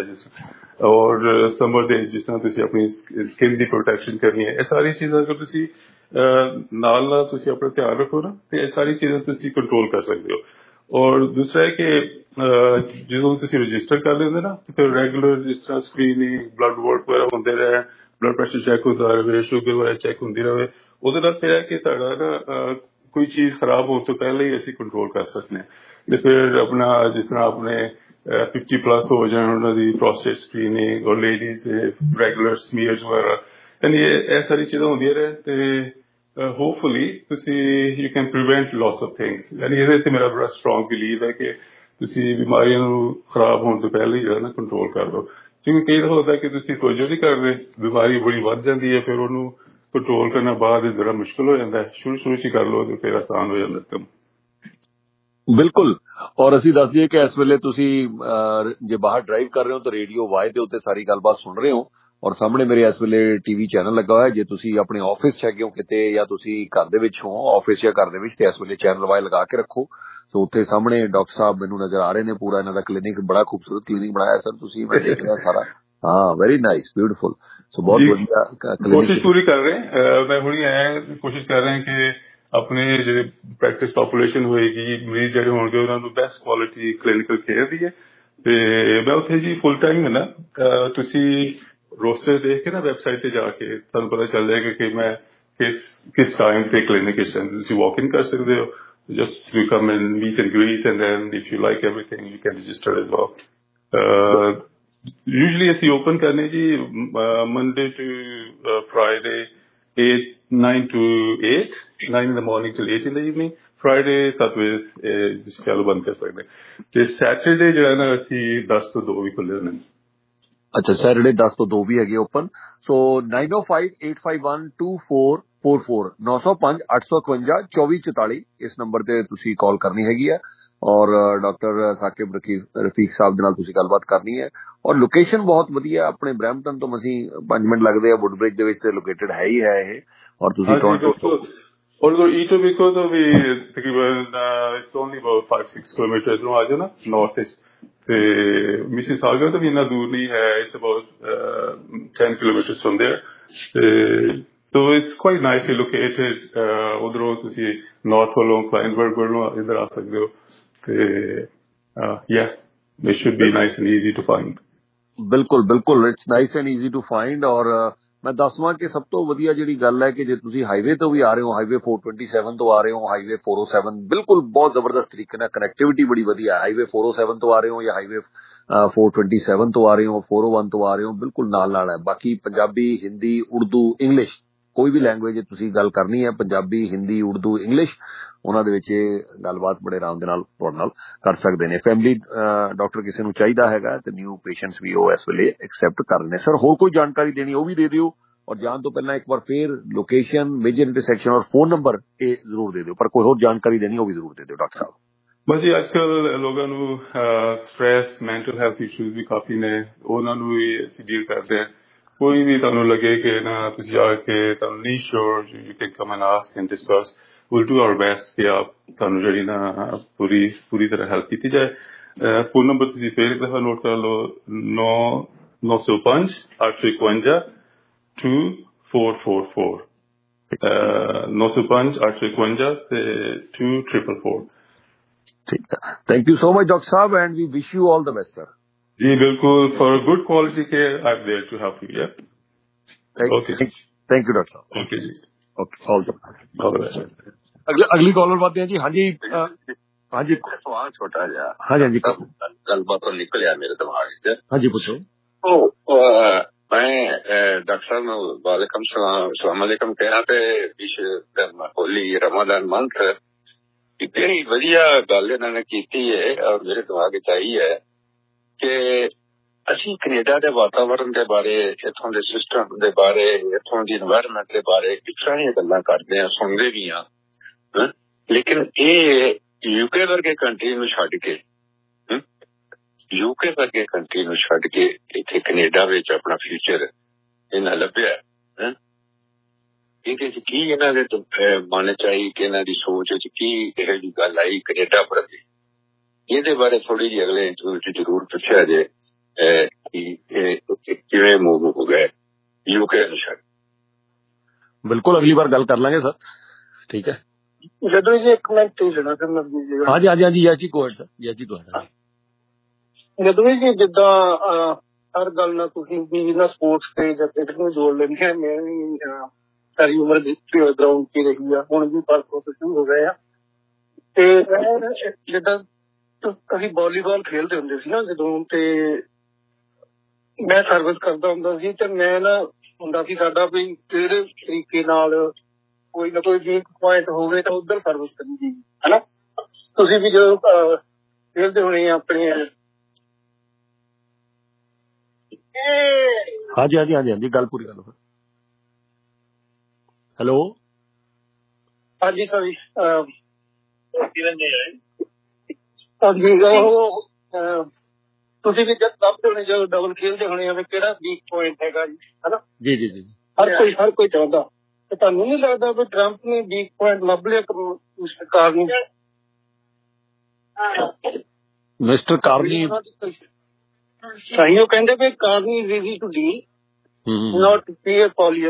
Speaker 3: ਔਰ ਸਮਰ ਦੇ ਜਿਸ ਤਰ੍ਹਾਂ ਤੁਸੀਂ ਆਪਣੀ ਸਕਿਨ ਦੀ ਪ੍ਰੋਟੈਕਸ਼ਨ ਕਰਨੀ ਹੈ, ਇਹ ਸਾਰੀ ਚੀਜ਼ਾਂ ਅਗਰ ਤੁਸੀਂ ਨਾਲ ਤੁਸੀਂ ਆਪਣਾ ਧਿਆਨ ਰੱਖੋ ਨਾ ਤੇ ਇਹ ਸਾਰੀ ਚੀਜ਼ਾਂ ਤੁਸੀਂ ਕੰਟਰੋਲ ਕਰ ਸਕਦੇ ਹੋ। ਔਰ ਦੂਸਰਾ ਹੈ ਕਿ ਜਦੋਂ ਤੁਸੀਂ ਰਜਿਸਟਰ ਕਰ ਲੈਂਦੇ ਨਾ ਫਿਰ ਰੈਗੂਲਰ ਜਿਸ ਤਰ੍ਹਾਂ ਸਕਰੀਨਿੰਗ, ਬਲੱਡ ਵਰਕ ਵਗੈਰਾ ਹੁੰਦੇ ਰਹੇ, ਬਲੱਡ ਪ੍ਰੈਸ਼ਰ ਚੈੱਕ ਹੁੰਦਾ ਰਹੇ, ਸ਼ੂਗਰ ਵਗੈਰਾ ਚੈੱਕ ਹੁੰਦੀ ਰਹੇ, ਉਹਦੇ ਨਾਲ ਫਿਰ ਹੈ ਕਿ ਤੁਹਾਡਾ ਨਾ ਕੋਈ ਚੀਜ਼ ਖਰਾਬ ਹੋਣ ਤੋਂ ਪਹਿਲਾਂ ਹੀ ਅਸੀਂ ਕੰਟਰੋਲ ਕਰ ਸਕਦੇ ਹਾਂ। ਤੇ ਫਿਰ ਆਪਣਾ ਜਿਸ ਤਰ੍ਹਾਂ ਆਪਣੇ 50+ ਹੋ ਜਾਣ ਉਹਨਾਂ ਦੀ ਪ੍ਰੋਸਟੇਟ ਸਕਰੀਨਿੰਗ, ਔਰ ਲੇਡੀਜ਼ ਦੇ ਰੈਗੂਲਰ ਸਮੀਅਰਸ ਵਗੈਰਾ, ਯਾਨੀ ਇਹ ਸਾਰੀ ਚੀਜ਼ਾਂ ਹੁੰਦੀਆਂ ਰਹੇ ਤੇ ਹੋਪਫੁਲੀ ਤੁਸੀਂ you can prevent lots of things. ਯਾਨੀ ਇਹਦੇ ਤੇ ਮੇਰਾ ਬੜਾ ਸਟਰੋਂਗ ਬਿਲੀਵ ਹੈ ਕਿ ਤੁਸੀਂ ਬਿਮਾਰੀਆਂ ਨੂੰ ਖਰਾਬ ਹੋਣ ਤੋਂ ਪਹਿਲਾਂ ਹੀ ਜਿਹੜਾ ਨਾ ਕੰਟਰੋਲ ਕਰ ਲਓ। ਕਿਉਂਕਿ ਕਈ ਦਫਾ ਹੁੰਦਾ ਕਿ ਤੁਸੀਂ ਤੋਜੋ ਨਹੀਂ ਕਰਦੇ, ਬਿਮਾਰੀ ਬੜੀ ਵੱਧ ਜਾਂਦੀ ਹੈ, ਫਿਰ ਉਹਨੂੰ ਕੰਟਰੋਲ ਕਰਨਾ ਬਾਅਦ ਬੜਾ ਮੁਸ਼ਕਿਲ ਹੋ ਜਾਂਦਾ ਹੈ। ਸ਼ੁਰੂ 'ਚ ਹੀ ਕਰ ਲਓ ਤੇ ਫਿਰ ਆਸਾਨ ਹੋ ਜਾਂਦਾ ਕੰਮ।
Speaker 1: ਬਿਲਕੁਲ। ਔਰ ਅਸੀਂ ਦੱਸ ਦਈਏ ਕਿ ਇਸ ਵੇਲੇ ਤੁਸੀਂ ਜੇ ਬਾਹਰ ਡਰਾਈਵ ਕਰ ਰਹੇ ਹੋ ਤਾਂ ਰੇਡੀਓ ਵਾਈ ਦੇ ਉੱਤੇ ਸਾਰੀ ਗੱਲਬਾਤ ਸੁਣ ਰਹੇ ਹੋ, ਔਰ ਸਾਹਮਣੇ ਮੇਰੇ ਇਸ ਵੇਲੇ TV ਚੈਨਲ ਲੱਗਾ ਹੋਇਆ। ਜੇ ਤੁਸੀਂ ਆਪਣੇ ਆਫਿਸ 'ਚ ਹੈਗੇ ਹੋ ਕਿਤੇ ਜਾਂ ਤੁਸੀਂ ਘਰ ਦੇ ਵਿੱਚ ਹੋ, ਆਫਿਸ ਜਾਂ ਘਰ ਦੇ ਵਿੱਚ, ਤੇ ਇਸ ਵੇਲੇ ਚੈਨਲ ਵਾਈ ਲਗਾ ਕੇ ਰੱਖੋ। ਸੋ ਉੱਥੇ ਸਾਹਮਣੇ ਡਾਕਟਰ ਸਾਹਿਬ ਮੈਨੂੰ ਨਜ਼ਰ ਆ ਰਹੇ ਨੇ, ਪੂਰਾ ਇਹਨਾਂ ਦਾ ਕਲੀਨਿਕ, ਬੜਾ ਖੂਬਸੂਰਤ ਕਲੀਨਿਕ ਬਣਾਇਆ ਸਰ ਤੁਸੀਂ, ਮੈਂ ਦੇਖ ਰਿਹਾ ਸਾਰਾ। ਹਾਂ, ਵੈਰੀ ਨਾਈਸ, ਬਿਊਟੀਫੁਲ। ਸੋ ਬਹੁਤ ਵਧੀਆ
Speaker 3: ਕੋਸ਼ਿਸ਼ ਪੂਰੀ ਕਰ ਰਹੇ। ਮੈਂ ਹੁਣੀ ਆਇਆ, ਕੋਸ਼ਿਸ਼ ਕਰ ਰਹੇ ਕਿ ਆਪਣੇ ਜਿਹੜੇ ਪ੍ਰੈਕਟਿਸ ਪਾਪੂਲੇਸ਼ਨ ਹੋਏਗੀ, ਮਰੀਜ਼ ਜਿਹੜੇ ਹੋਣਗੇ, ਉਹਨਾਂ ਨੂੰ ਬੈਸਟ ਕੁਆਲਿਟੀ ਕਲੀਨਿਕਲ ਕੇਅਰ ਦੀ ਹੈ। ਤੇ ਮੈਂ ਉੱਥੇ ਜੀ ਫੁੱਲ ਟਾਈਮ ਹੈ ਨਾ, ਤੁਸੀਂ ਰੋਸਟਰ ਦੇਖ ਕੇ ਨਾ ਵੈਬਸਾਈਟ ਤੇ ਜਾ ਕੇ ਤੁਹਾਨੂੰ ਪਤਾ ਚੱਲ ਜਾਏਗਾ ਕਿ ਮੈਂ ਕਿਸ ਟਾਈਮ ਤੇ ਕਲੀਨਿਕ ਵਿੱਚ ਤੁਸੀਂ ਵਾਕ ਇਨ ਕਰ ਸਕਦੇ ਹੋ। Just you come and meet and greet, and then if you like everything, you can register as well. Usually ਅਸੀਂ open ਕਰਨੇ ਜੀ Monday to Friday 9 to 8, 9 in the morning till 8 in the evening. Friday 7 ਵਜੇ ਤੁਸੀਂ ਚਾਲੂ ਬੰਦ ਕਰ ਸਕਦੇ। ਤੇ Saturday ਜਿਹੜਾ ਨਾ ਅਸੀਂ 10 ਤੋਂ 2 ਵੀ ਖੁੱਲੇ ਹੁੰਦੇ।
Speaker 1: ਅੱਛਾ, ਸੈਟਰਡੇ 10 ਤੋਂ 2 ਵੀ ਹੈਗੇ ਓਪਨ। ਸੋ 9058512444 905-851-2444 ਇਸ ਨੰਬਰ ਤੇ ਤੁਸੀਂ ਕਾਲ ਕਰਨੀ ਹੈਗੀ ਹੈ, ਔਰ ਡਾਕਟਰ ਸਾਕਿਬ ਰਫੀਕ ਸਾਹਿਬ ਦੇ ਨਾਲ ਤੁਸੀਂ ਗੱਲਬਾਤ ਕਰਨੀ ਹੈ। ਔਰ ਲੋਕੇਸ਼ਨ ਬਹੁਤ ਵਧੀਆ, ਆਪਣੇ ਬਰੈਂਪਟਨ ਤੋਂ ਅਸੀਂ 5 ਮਿੰਟ ਲੱਗਦੇ ਆ, ਵੁੱਡਬ੍ਰਿਜ ਦੇ ਵਿੱਚ ਤੇ ਲੋਕੇਟਡ ਹੈ ਹੀ ਹੈ ਇਹ। ਔਰ ਤੁਸੀਂ
Speaker 3: ਔਰ ਈਟੋਬੀਕੋ ਤੋਂ ਵੀ ਤਕਰੀਬਨ ਇਟਸ ਓਨਲੀ ਅਬਾਊਟ 5-6 ਕਿਲੋਮੀਟਰ ਨੂੰ ਆ ਜਾਓ ਨਾ ਨਾਰਥ ਵਿੱਚ, ਤੇ ਮਿਸੀਸਾਗਾ ਤੋਂ ਵੀ ਇੰਨਾ ਦੂਰ ਨਹੀਂ ਹੈ, it's about 10 kilometre from there. So it's quite nicely located. ਉਧਰੋਂ ਤੁਸੀਂ ਨਾਰਥ ਵੱਲੋਂ ਕਲਾਈਨਬਰਗ ਵੱਲੋਂ ਇੱਧਰ ਆ ਸਕਦੇ ਹੋ ਤੇ yeah it should be nice and easy to find.
Speaker 1: ਬਿਲਕੁਲ it's nice and easy to find. ਔਰ ਮੈਂ ਦੱਸਵਾਂ ਕਿ ਸਭ ਤੋਂ ਵਧੀਆ ਜਿਹੜੀ ਗੱਲ ਹੈ ਕਿ ਜੇ ਤੁਸੀਂ ਹਾਈਵੇ ਤੋਂ ਵੀ ਆ ਰਹੇ ਹੋ, ਹਾਈਵੇ 427 ਤੋਂ ਆ ਰਹੇ ਹੋ, ਹਾਈਵੇ 407, ਬਿਲਕੁਲ ਬਹੁਤ ਜ਼ਬਰਦਸਤ ਤਰੀਕੇ ਨਾਲ ਕਨੈਕਟੀਵਿਟੀ ਬੜੀ ਵਧੀਆ। ਹਾਈਵੇ 407 ਤੋਂ ਆ ਰਹੇ ਹੋ ਜਾਂ ਹਾਈਵੇ 427 ਤੋਂ ਆ ਰਹੇ ਹੋ, 401 ਤੋਂ ਆ ਰਹੇ ਹੋ, ਬਿਲਕੁਲ ਨਾਲ ਹੈ। ਬਾਕੀ ਪੰਜਾਬੀ, ਹਿੰਦੀ, ਉਰਦੂ, ਇੰਗਲਿਸ਼, ਕੋਈ ਵੀ ਲੈਂਗੁਏਜ ਤੁਸੀਂ ਗੱਲ ਕਰਨੀ ਹੈ, ਪੰਜਾਬੀ, ਹਿੰਦੀ, ਉਰਦੂ, ਇੰਗਲਿਸ਼, ਉਹਨਾਂ ਦੇ ਵਿੱਚ ਇਹ ਗੱਲਬਾਤ ਬੜੇ ਆਰਾਮ ਦੇ ਨਾਲ ਤੁਹਾਡੇ ਨਾਲ ਕਰ ਸਕਦੇ ਨੇ। ਫੈਮਿਲੀ ਡਾਕਟਰ ਕਿਸੇ ਨੂੰ ਚਾਹੀਦਾ ਹੈਗਾ ਤੇ ਨਿਊ ਪੇਸ਼ੈਂਟਸ ਵੀ ਉਹ ਇਸ ਵੇਲੇ ਐਕਸੈਪਟ ਕਰ ਰਹੇ ਨੇ। ਸਰ ਹੋਰ ਕੋਈ ਜਾਣਕਾਰੀ ਦੇਣੀ ਉਹ ਵੀ ਦੇ ਦਿਓ, ਔਰ ਜਾਣ ਤੋਂ ਪਹਿਲਾਂ ਇੱਕ ਵਾਰ ਫੇਰ ਲੋਕੇਸ਼ਨ, ਮੇਜਰ ਇੰਟਰਸੈਕਸ਼ਨ ਔਰ ਫੋਨ ਨੰਬਰ ਇਹ ਜ਼ਰੂਰ ਦੇ ਦਿਓ, ਪਰ ਕੋਈ ਹੋਰ ਜਾਣਕਾਰੀ ਦੇਣੀ ਉਹ ਵੀ ਜ਼ਰੂਰ ਦੇ ਦਿਓ ਡਾਕਟਰ ਸਾਹਿਬ।
Speaker 3: ਬਸ ਜੀ, ਅੱਜ ਕੱਲ੍ਹ ਲੋਕਾਂ ਨੂੰ ਸਟ੍ਰੈਸ, ਮੈਂਟਲ ਹੈਲਥ ਇਸ਼ੂਜ਼ ਵੀ ਕਾਫੀ ਨੇ, ਉਹਨਾਂ ਨੂੰ ਵੀ ਅਸੀਂ ਡੀਲ ਕਰਦੇ ਹਾਂ। ਕੋਈ ਵੀ ਤੁਹਾਨੂੰ ਲੱਗੇ ਕਿ ਨਾ ਤੁਸੀਂ ਆ ਕੇ ਤੁਹਾਨੂੰ ਨਹੀਂ ਸ਼ੋਰ, you can come and ask and discuss, will do our best ਕਿ ਆਪ ਤੁਹਾਨੂੰ ਜਿਹੜੀ ਨਾ ਪੂਰੀ ਤਰ੍ਹਾਂ ਹੈਲਪ ਕੀਤੀ ਜਾਏ। ਫੋਨ ਨੰਬਰ ਤੁਸੀਂ ਫੇਰ ਇੱਕ ਦਫਾ ਨੋਟ ਕਰ ਲਓ, 905-851-2444 905-851 ਤੇ 2444।
Speaker 1: ठीक है, thank you so much doctor साहब and we wish you all the best sir.
Speaker 3: जी बिल्कुल, for good quality care I am there to help you. Okay
Speaker 1: thank you doctor साहब।
Speaker 3: ओके जी,
Speaker 1: ओके ऑल द बेस्ट। अगली caller बात है जी। हाँ जी, हाँ जी
Speaker 2: सवाल छोटा जा।
Speaker 1: हाँ जी
Speaker 2: गलबात तो निकलिया मेरे दिमाग च।
Speaker 1: हाँ जी पूछो।
Speaker 2: मैं डॉक्टर साहब वालेकुम सलाम अलैकुम कहना ते होली रमजान मंथ बड़ी वधिया गल इन्होंने की है और मेरे दिमाग च आई है कि असी कनेडा के वातावरण के बारे, इथों के सिस्टम के बारे, इथों की एनवायरनमेंट के बारे किस तरह दी गल्लां करते हैं, सुनते भी हाँ, लेकिन ये यूके वर्गे कंट्री नूं छड्ड के यूके वर्गे कंट्री नूं छड्ड के इत्थे कनेडा विच अपना फ्यूचर इन्हां लभ्या। इहदे च की इन्हां दे मन च आई कि इन्हां दी सोच च की इहो जी गल आई कनेडा प्रति, इहदे बारे थोड़ी जी अगले इंटरव्यू च जरूर पुछया जे कि किवें मूव हो गए यूके नूं छड्ड।
Speaker 1: बिल्कुल अगली बार गल कर लांगे सर, ठीक है।
Speaker 4: ਜਦੋਂ ਜੀ ਇੱਕ ਮਿੰਟ ਹੀ ਲੈਣਾ ਫਿਰ ਮੈਂ
Speaker 1: हाँ जी हाँ जी हाँ जी यस जी गो अहेड सर, यस जी गो अहेड।
Speaker 4: ਜਦੋਂ ਜੀ ਜਿੱਦਾਂ ਹਰ ਗੱਲ ਨਾਲ ਤੁਸੀਂ ਵੀ ਨਾ ਸਪੋਰਟਸ ਤੇ ਜਾਂ ਕ੍ਰਿਕਟ ਨੂੰ ਜੋੜ ਲੈਂਦੇ ਆ, ਮੈਂ ਵੀ ਸਾਰੀ ਉਮਰ ਦੇਖੀ ਗਰਾਊਂਡ ਤੇ ਰਹੀ ਆ, ਹੁਣ ਵੀ ਪਰਸੋਂ ਤੋਂ ਸ਼ੁਰੂ ਹੋ ਗਏ ਆ। ਤੇ ਜਿੱਦਾਂ ਅਸੀਂ ਵਾਲੀਬਾਲ ਖੇਡਦੇ ਹੁੰਦੇ ਸੀ ਨਾ ਜਦੋਂ, ਤੇ ਮੈਂ ਸਰਵਿਸ ਕਰਦਾ ਹੁੰਦਾ ਸੀ ਤੇ ਮੈਂ ਨਾ ਹੁੰਦਾ ਸੀ ਸਾਡਾ ਵੀ ਕਿਹੜੇ ਤਰੀਕੇ ਨਾਲ ਕੋਈ ਨਾ ਕੋਈ ਵੀਕ ਪੁਆਇੰਟ ਹੋਵੇ ਤਾਂ ਉਧਰ ਸਰਵਿਸ ਕਰਨੀ ਜੀ, ਹਨਾ। ਤੁਸੀਂ ਵੀ ਜਦੋਂ ਖੇਡਦੇ ਹੋਣੇ ਆਪਣੇ
Speaker 1: हाँ जी हाँ जी हाँ जी हाँ जी गल पूरी कर लो। हेलो
Speaker 4: हाँ जी सॉरी ਹਾਂਜੀ ਉਹ ਤੁਸੀਂ ਵੀ ਜਦ ਲੱਭਦੇ ਹੋਣੇ ਜਦੋਂ ਡਬਲ ਖੇਡਦੇ ਹੋਣੇ ਆ ਵੀ ਕਿਹੜਾ ਵੀਕ ਪੁਆਇੰਟ ਹੈਗਾ ਜੀ, ਹਨਾ।
Speaker 1: ਜੀ ਜੀ ਜੀ
Speaker 4: ਹਰ ਕੋਈ ਚਾਹੁੰਦਾ। ਤੇ ਤੁਹਾਨੂੰ ਨਹੀਂ ਲੱਗਦਾ ਵੀ ਟਰੰਪ ਨੇ ਵੀਕ ਪੁਆਇੰਟ ਲੱਭ ਲਿਆ ਕਾਰਨੀ?
Speaker 1: ਮਿਸਟਰ ਕਾਰਨੀ
Speaker 4: ਸਹੀ ਉਹ ਕਹਿੰਦੇ ਵੀ Carney is easy to deal, not Pierre Poilievre.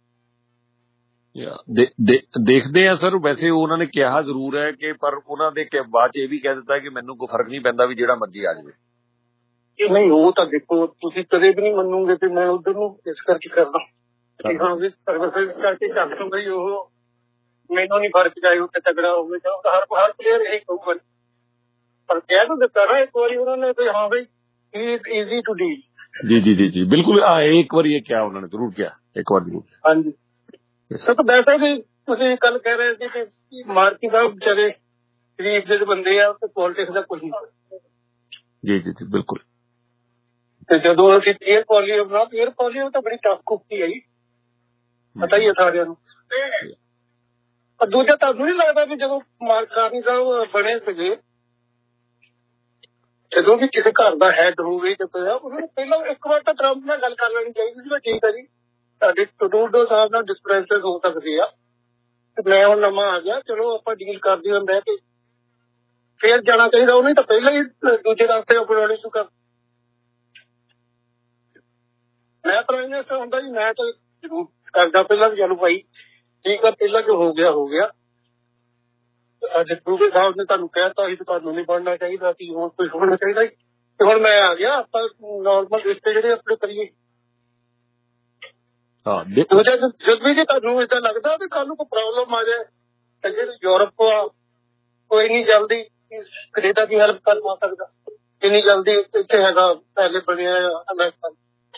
Speaker 1: ਦੇਖਦੇ ਆ ਸਰ, ਵੈਸੇ ਉਹਨਾਂ ਨੇ ਕਿਹਾ ਜ਼ਰੂਰ ਹੈ ਕਿ ਪਰ ਉਹਨਾਂ ਦੇ ਬਾਅਦ ਚ ਇਹ ਵੀ ਕਹਿ ਦਿੱਤਾ ਕਿ ਮੈਨੂੰ ਕੋਈ ਫਰਕ ਨਹੀਂ ਪੈਂਦਾ ਵੀ ਜਿਹੜਾ ਮਰਜ਼ੀ ਆ ਜਾਵੇ।
Speaker 4: ਨਹੀਂ ਉਹ ਤਾਂ ਦੇਖੋ ਤੁਸੀਂ ਕਦੇ ਵੀ ਨਹੀਂ ਮੰਨੋਗੇ ਕਿ ਮੈਂ ਉਧਰ ਨੂੰ ਇਸ ਕਰਕੇ ਕਰਦਾ ਕਿ ਹਾਂ ਵੀ ਸਰਵਿਸ ਕਰਕੇ ਕਰ ਦੂੰਗਾ ਜੀ, ਉਹ ਮੈਨੂੰ ਨਹੀਂ ਫਰਕ ਚਾਹੇ ਉੱਤੇ ਤਗੜਾ ਹੋਵੇ ਜਾਂ ਹਰ ਪਲੇਅਰ ਇਹ ਕਹੂਗਾ। ਪਰ ਕਹਿ ਤਾਂ ਦਿੱਤਾ ਨਾ ਇੱਕ ਵਾਰੀ ਉਹਨਾਂ ਨੇ ਵੀ ਹਾਂ ਬਈ he is easy to deal.
Speaker 1: ਜੀ ਜੀ ਜੀ ਜੀ ਬਿਲਕੁਲ, ਇੱਕ ਵਾਰੀ ਇਹ ਕਿਹਾ ਉਹਨਾਂ ਨੇ, ਜ਼ਰੂਰ ਕਿਹਾ ਇੱਕ ਵਾਰ ਜ਼ਰੂਰ।
Speaker 4: ਹਾਂਜੀ ਸਰ, ਵੈਸੇ ਵੀ ਤੁਸੀਂ ਕੱਲ ਕਹਿ ਰਹੇ ਸੀ ਕਿ ਮਾਰਕੀ ਸਾਹਿਬ ਵਿਚਾਰੇ ਗਰੀਬ ਦੇ ਬੰਦੇ ਆ ਤੇ ਪੋਲਿਟਿਕਸ ਦਾ ਕੁਝ ਨਹੀਂ।
Speaker 1: ਜੀ ਜੀ ਜੀ ਬਿਲਕੁਲ।
Speaker 4: ਤੇ ਜਦੋਂ ਅਸੀਂ ਪੀਅਰ ਪੋਲੀਓ ਤਾਂ ਬੜੀ ਟਫ ਕੁੱਤੀ ਆਈ, ਪਤਾ ਹੀ ਹੈ ਸਾਰਿਆਂ ਨੂੰ। ਪਰ ਦੂਜਾ ਤੁਹਾਨੂੰ ਨਹੀਂ ਲੱਗਦਾ ਵੀ ਜਦੋਂ ਕਾਰਨੀ ਸਾਹਿਬ ਬਣੇ ਸੀਗੇ, ਜਦੋਂ ਵੀ ਕਿਸੇ ਘਰ ਦਾ ਹੈਡ ਹੋਵੇ ਤੇ ਉਹਨੂੰ ਪਹਿਲਾਂ ਇੱਕ ਵਾਰ ਤਾਂ ਟਰੰਪ ਨਾਲ ਗੱਲ ਕਰ ਲੈਣੀ ਚਾਹੀਦੀ ਸੀ। ਠੀਕ ਹੈ ਜੀ, ਤੁਹਾਡੇ ਟਰੂਡੋ ਸਾਹਿਬ ਨਾਲ ਡਿਸਪ੍ਰੈਂਸਸ ਹੋ ਸਕਦੇ ਆ ਤੇ ਮੈਂ ਹੁਣ ਨਵਾਂ ਆ ਗਿਆ, ਚਲੋ ਆਪਾਂ ਡੀਲ ਕਰਦੇ ਹੁੰਦੇ ਤੇ ਫੇਰ ਜਾਣਾ ਚਾਹੀਦਾ। ਉਹਨੇ ਤਾਂ ਪਹਿਲਾਂ ਹੀ ਦੂਜੇ ਰਸਤੇ ਅਪਣਾਉਣੇ ਸ਼ੁਰੂ ਕਰ। ਮੈਂ ਪ੍ਰਾਈਮ ਮਿਨਿਸਟਰ ਹੁੰਦਾ ਜੀ, ਮੈਂ ਤਾਂ ਜ਼ਰੂਰ ਕਰਦਾ ਪਹਿਲਾਂ ਵੀ, ਚਲੋ ਭਾਈ ਠੀਕ ਆ, ਪਹਿਲਾਂ ਜੋ ਹੋ ਗਿਆ। ਅੱਜ ਟਰੂਡੋ ਸਾਹਿਬ ਨੇ ਤੁਹਾਨੂੰ ਕਹਿਤਾ ਸੀ ਤੁਹਾਨੂੰ ਨਹੀਂ ਬਣਨਾ ਚਾਹੀਦਾ ਸੀ, ਹੋਰ ਕੁਝ ਹੋਣਾ ਚਾਹੀਦਾ ਤੇ ਹੁਣ ਮੈਂ ਆ ਗਿਆ। ਆਪਾਂ ਨੋਰਮਲ ਰਿਸ਼ਤੇ ਜਿਹੜੇ ਆਪਣੇ ਕਰੀਏ। ਦੂਜਾ ਜਦ ਵੀ ਜੇ ਤੁਹਾਨੂੰ ਏਦਾਂ ਲੱਗਦਾ ਵੀ ਕੱਲ ਨੂੰ ਕੋਈ ਪ੍ਰੋਬਲਮ ਆ ਜਾਏ ਤਾਂ ਜਿਹੜੇ ਯੂਰਪ ਆ ਕੋਈ ਨਹੀਂ ਜਲਦੀ ਕੈਨੇਡਾ ਦੀ ਹੈਲਪ ਕਰ ਪਾ ਸਕਦਾ, ਇੰਨੀ ਜਲਦੀ ਇੱਥੇ ਹੈਗਾ ਪਹਿਲੇ ਬਣਿਆ ਅਮਰੀਕਾ।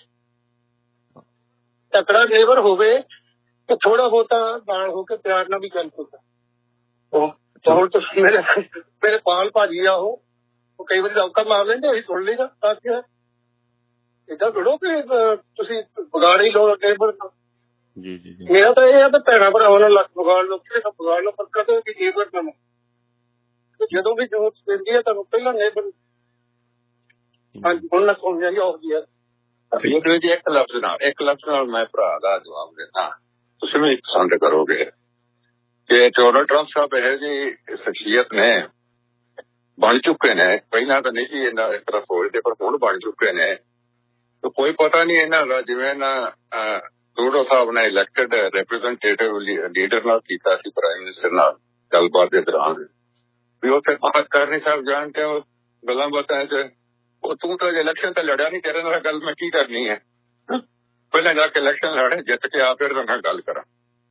Speaker 4: ਤਕੜਾ ਨੇਬਰ ਹੋਵੇ ਤੇ ਥੋੜਾ ਬਹੁਤਾ ਨਾਲ ਹੋ ਕੇ ਪਿਆਰ ਨਾਲ ਵੀ ਗੱਲ ਕਰਦਾ। ਹੁਣ ਤੁਸੀਂ ਮੇਰੇ ਪਾਲ ਭਾਜੀ ਆ, ਉਹ ਕਈ ਵਾਰੀ ਰੌਕਾ ਮਾਰ ਲੈਂਦੇ, ਅਸੀਂ ਸੁਣ ਲਈਦਾ। ਏਦਾਂ ਥੋੜੋ ਕਿ ਤੁਸੀਂ ਵਿਗਾੜ ਹੀ ਲਓ ਅੱਗੇ। ਮੇਰਾ ਤਾਂ ਇਹ ਆ ਤਾਂ ਭੈਣਾਂ ਭਰਾਵਾਂ ਨਾਲ ਲੱਕ ਵਿਗਾੜ ਲਓ, ਕਿਸੇ ਨਾਲ ਵਿਗਾੜ ਲਓ, ਪਰ ਕਦੇ ਵੀ ਨੇਬਰ ਨਾਲ। ਜਦੋਂ ਵੀ ਜ਼ਰੂਰਤ ਪੈਂਦੀ ਹੈ ਤੁਹਾਨੂੰ ਪਹਿਲਾਂ ਨੇਬਰ। ਹਾਂਜੀ ਹੁਣ ਨਾ ਸੁਣ ਜੀ ਉਹ ਜੀ
Speaker 2: ਇੱਕ ਲਫ਼ਜ਼ ਨਾਲ ਮੈਂ ਭਰਾ ਦਾ ਜਵਾਬ ਦੇਣਾ, ਤੁਸੀਂ ਵੀ ਪਸੰਦ ਕਰੋਗੇ ਕਿ ਡੋਨਾਲਡ ਟਰੰਪ ਸਾਹਿਬ ਇਹੋ ਜਿਹੀ ਸ਼ਖਸੀਅਤ ਨੇ, ਬਣ ਚੁੱਕੇ ਨੇ। ਪਹਿਲਾਂ ਤਾਂ ਨਹੀਂ ਸੀ ਇਹਨਾਂ ਇਸ ਤਰ੍ਹਾਂ ਸੋਚਦੇ, ਪਰ ਹੁਣ ਬਣ ਚੁੱਕੇ ਨੇ। ਕੋਈ ਪਤਾ ਨਹੀਂ ਇਹਨਾਂ ਦਾ, ਜਿਵੇਂ ਨਾ ਟਰੂਡੋ ਸਾਹਿਬ ਨੇ ਇਲੈਕਟਡ ਰੈਪ੍ਰੈਜ਼ੈਂਟੇਟਿਵ ਲੀਡਰ ਨਾਲ ਕੀਤਾ ਸੀ, ਪ੍ਰਾਈਮ ਮਿਨਿਸਟਰ ਨਾਲ ਗੱਲਬਾਤ ਦੇ ਦੌਰਾਨ ਵੀ ਉੱਥੇ ਕਰਨੀ ਸਾਹਿਬ ਜਾਣ ਕੇ ਗੱਲਾਂ ਬਾਤਾਂ ਚ ਉਹ ਤੂੰ ਤਾਂ ਇਲੈਕਸ਼ਨ ਤੇ ਲੜਿਆ ਨਹੀਂ, ਤੇਰੇ ਨਾਲ ਗੱਲ ਮੈਂ ਕੀ ਕਰਨੀ ਹੈ, ਪਹਿਲਾਂ ਜਾ ਕੇ ਇਲੈਕਸ਼ਨ ਲੜੇ, ਜਿੱਤ ਕੇ ਆ ਫਿਰ ਨਾਲ ਗੱਲ ਕਰਾਂ।